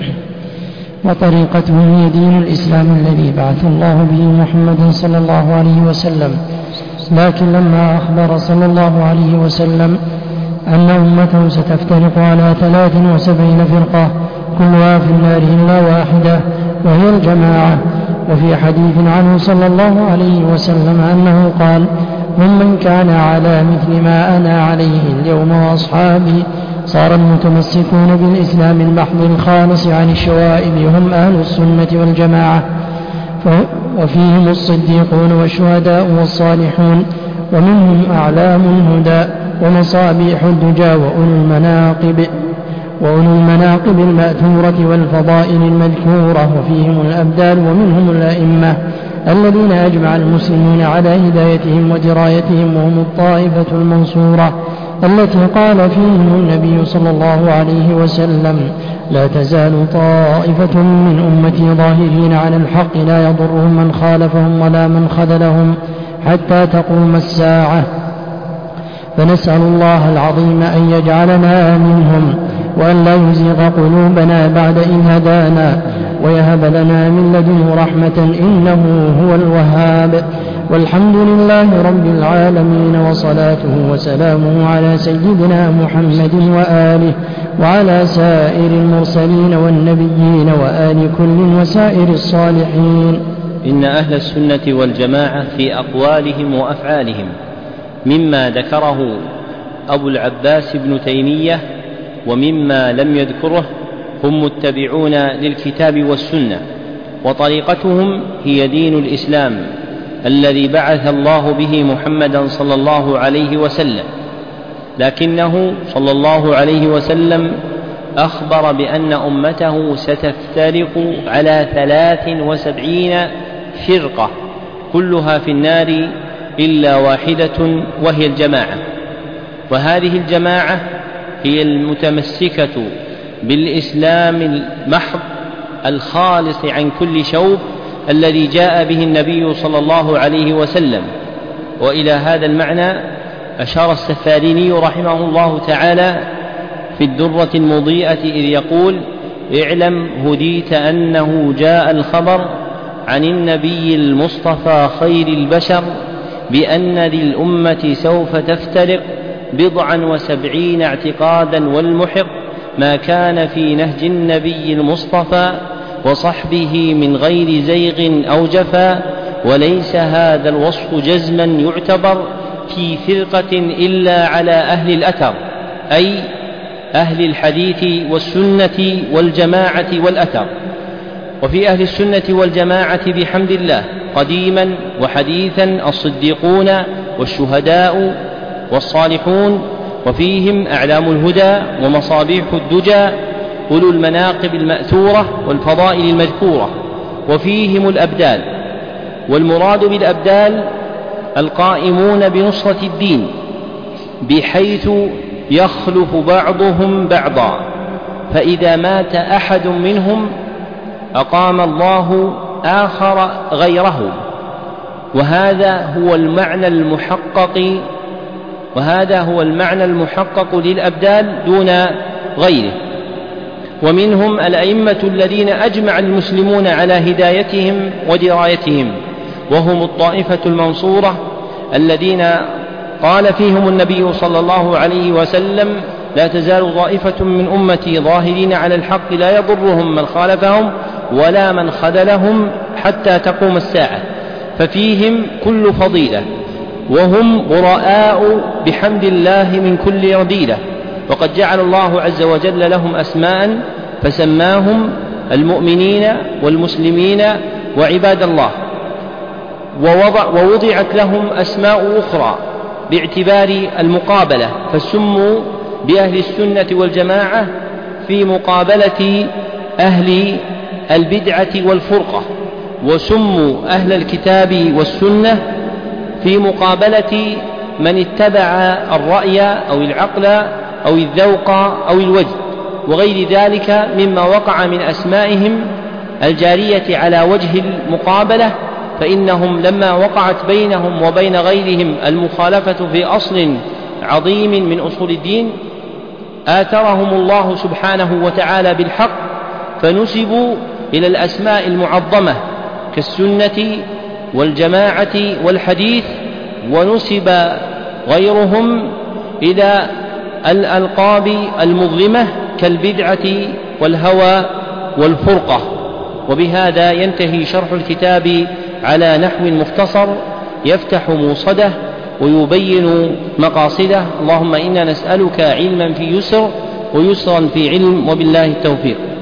وطريقتهم هي دين الإسلام الذي بعث الله به محمد صلى الله عليه وسلم. لكن لما أخبر صلى الله عليه وسلم أن أمته ستفترق على 73 فرقة كلها في النار إلا واحدة وهي الجماعة، وفي حديث عنه صلى الله عليه وسلم أنه قال: ومن كان على مثل ما أنا عليه اليوم وأصحابي صار المتمسكون بالإسلام المحض الخالص عن الشوائب هم أهل السنة والجماعة، وفيهم الصديقون والشهداء والصالحون، ومنهم أعلام الهدى ومصابيح الدجى وأولو المناقب المأثورة والفضائل المذكورة، وفيهم الأبدال، ومنهم الأئمة الذين أجمع المسلمين على هدايتهم ودرايتهم، وهم الطائفة المنصورة التي قال فيهم النبي صلى الله عليه وسلم: لا تزال طائفة من أمتي ظاهرين على الحق لا يضرهم من خالفهم ولا من خذلهم حتى تقوم الساعة. فنسأل الله العظيم أن يجعلنا منهم، وأن لا يزيغ قلوبنا بعد إذ هدانا، ويهب لنا من لدنه رحمة إنه هو الوهاب. والحمد لله رب العالمين، وصلاته وسلامه على سيدنا محمد وآله وعلى سائر المرسلين والنبيين وآل كل وسائر الصالحين. إن أهل السنة والجماعة في أقوالهم وأفعالهم مما ذكره أبو العباس بن تيمية ومما لم يذكره هم متبعون للكتاب والسنة، وطريقتهم هي دين الإسلام الذي بعث الله به محمدا صلى الله عليه وسلم، لكنه صلى الله عليه وسلم أخبر بأن أمته ستفترق على 73 فرقة كلها في النار إلا واحدة وهي الجماعة. وهذه الجماعة هي المتمسكة بالإسلام المحض الخالص عن كل شوب الذي جاء به النبي صلى الله عليه وسلم. وإلى هذا المعنى أشار السفاريني رحمه الله تعالى في الدرة المضيئة إذ يقول: اعلم هديت أنه جاء الخبر عن النبي المصطفى خير البشر بأن للأمة سوف تفترق 70 اعتقادا، والمحق ما كان في نهج النبي المصطفى وصحبه من غير زيغ أو جفا، وليس هذا الوصف جزما يعتبر في فرقة إلا على أهل الأثر، أي أهل الحديث والسنة والجماعة والأثر. وفي أهل السنة والجماعة بحمد الله قديما وحديثا الصديقون والشهداء والصالحون، وفيهم أعلام الهدى ومصابيح الدجى، أولو المناقب المأثورة والفضائل المذكورة، وفيهم الأبدال. والمراد بالأبدال القائمون بنصرة الدين بحيث يخلف بعضهم بعضا، فإذا مات أحد منهم أقام الله آخر غيره، وهذا هو المعنى المحقق للأبدال دون غيره. ومنهم الأئمة الذين أجمع المسلمون على هدايتهم ودرايتهم، وهم الطائفة المنصورة الذين قال فيهم النبي صلى الله عليه وسلم: لا تزال طائفة من أمتي ظاهرين على الحق لا يضرهم من خالفهم ولا من خذلهم حتى تقوم الساعة، ففيهم كل فضيلة، وهم براء بحمد الله من كل رذيلة، وقد جعل الله عز وجل لهم أسماء فسماهم المؤمنين والمسلمين وعباد الله، ووضعت لهم أسماء أخرى باعتبار المقابلة، فسموا بأهل السنة والجماعة في مقابلة أهل البدعة والفرقة، وسموا أهل الكتاب والسنة في مقابلة من اتبع الرأي أو العقل أو الذوق أو الوجد وغير ذلك مما وقع من أسمائهم الجارية على وجه المقابلة، فإنهم لما وقعت بينهم وبين غيرهم المخالفة في أصل عظيم من أصول الدين آثرهم الله سبحانه وتعالى بالحق، فنسبوا إلى الأسماء المعظمة كالسنة والجماعة والحديث، ونسب غيرهم إلى الألقاب المظلمة كالبدعة والهوى والفرقة. وبهذا ينتهي شرح الكتاب على نحو مختصر يفتح موصده ويبين مقاصده. اللهم إنا نسألك علما في يسر ويسرا في علم، وبالله التوفيق.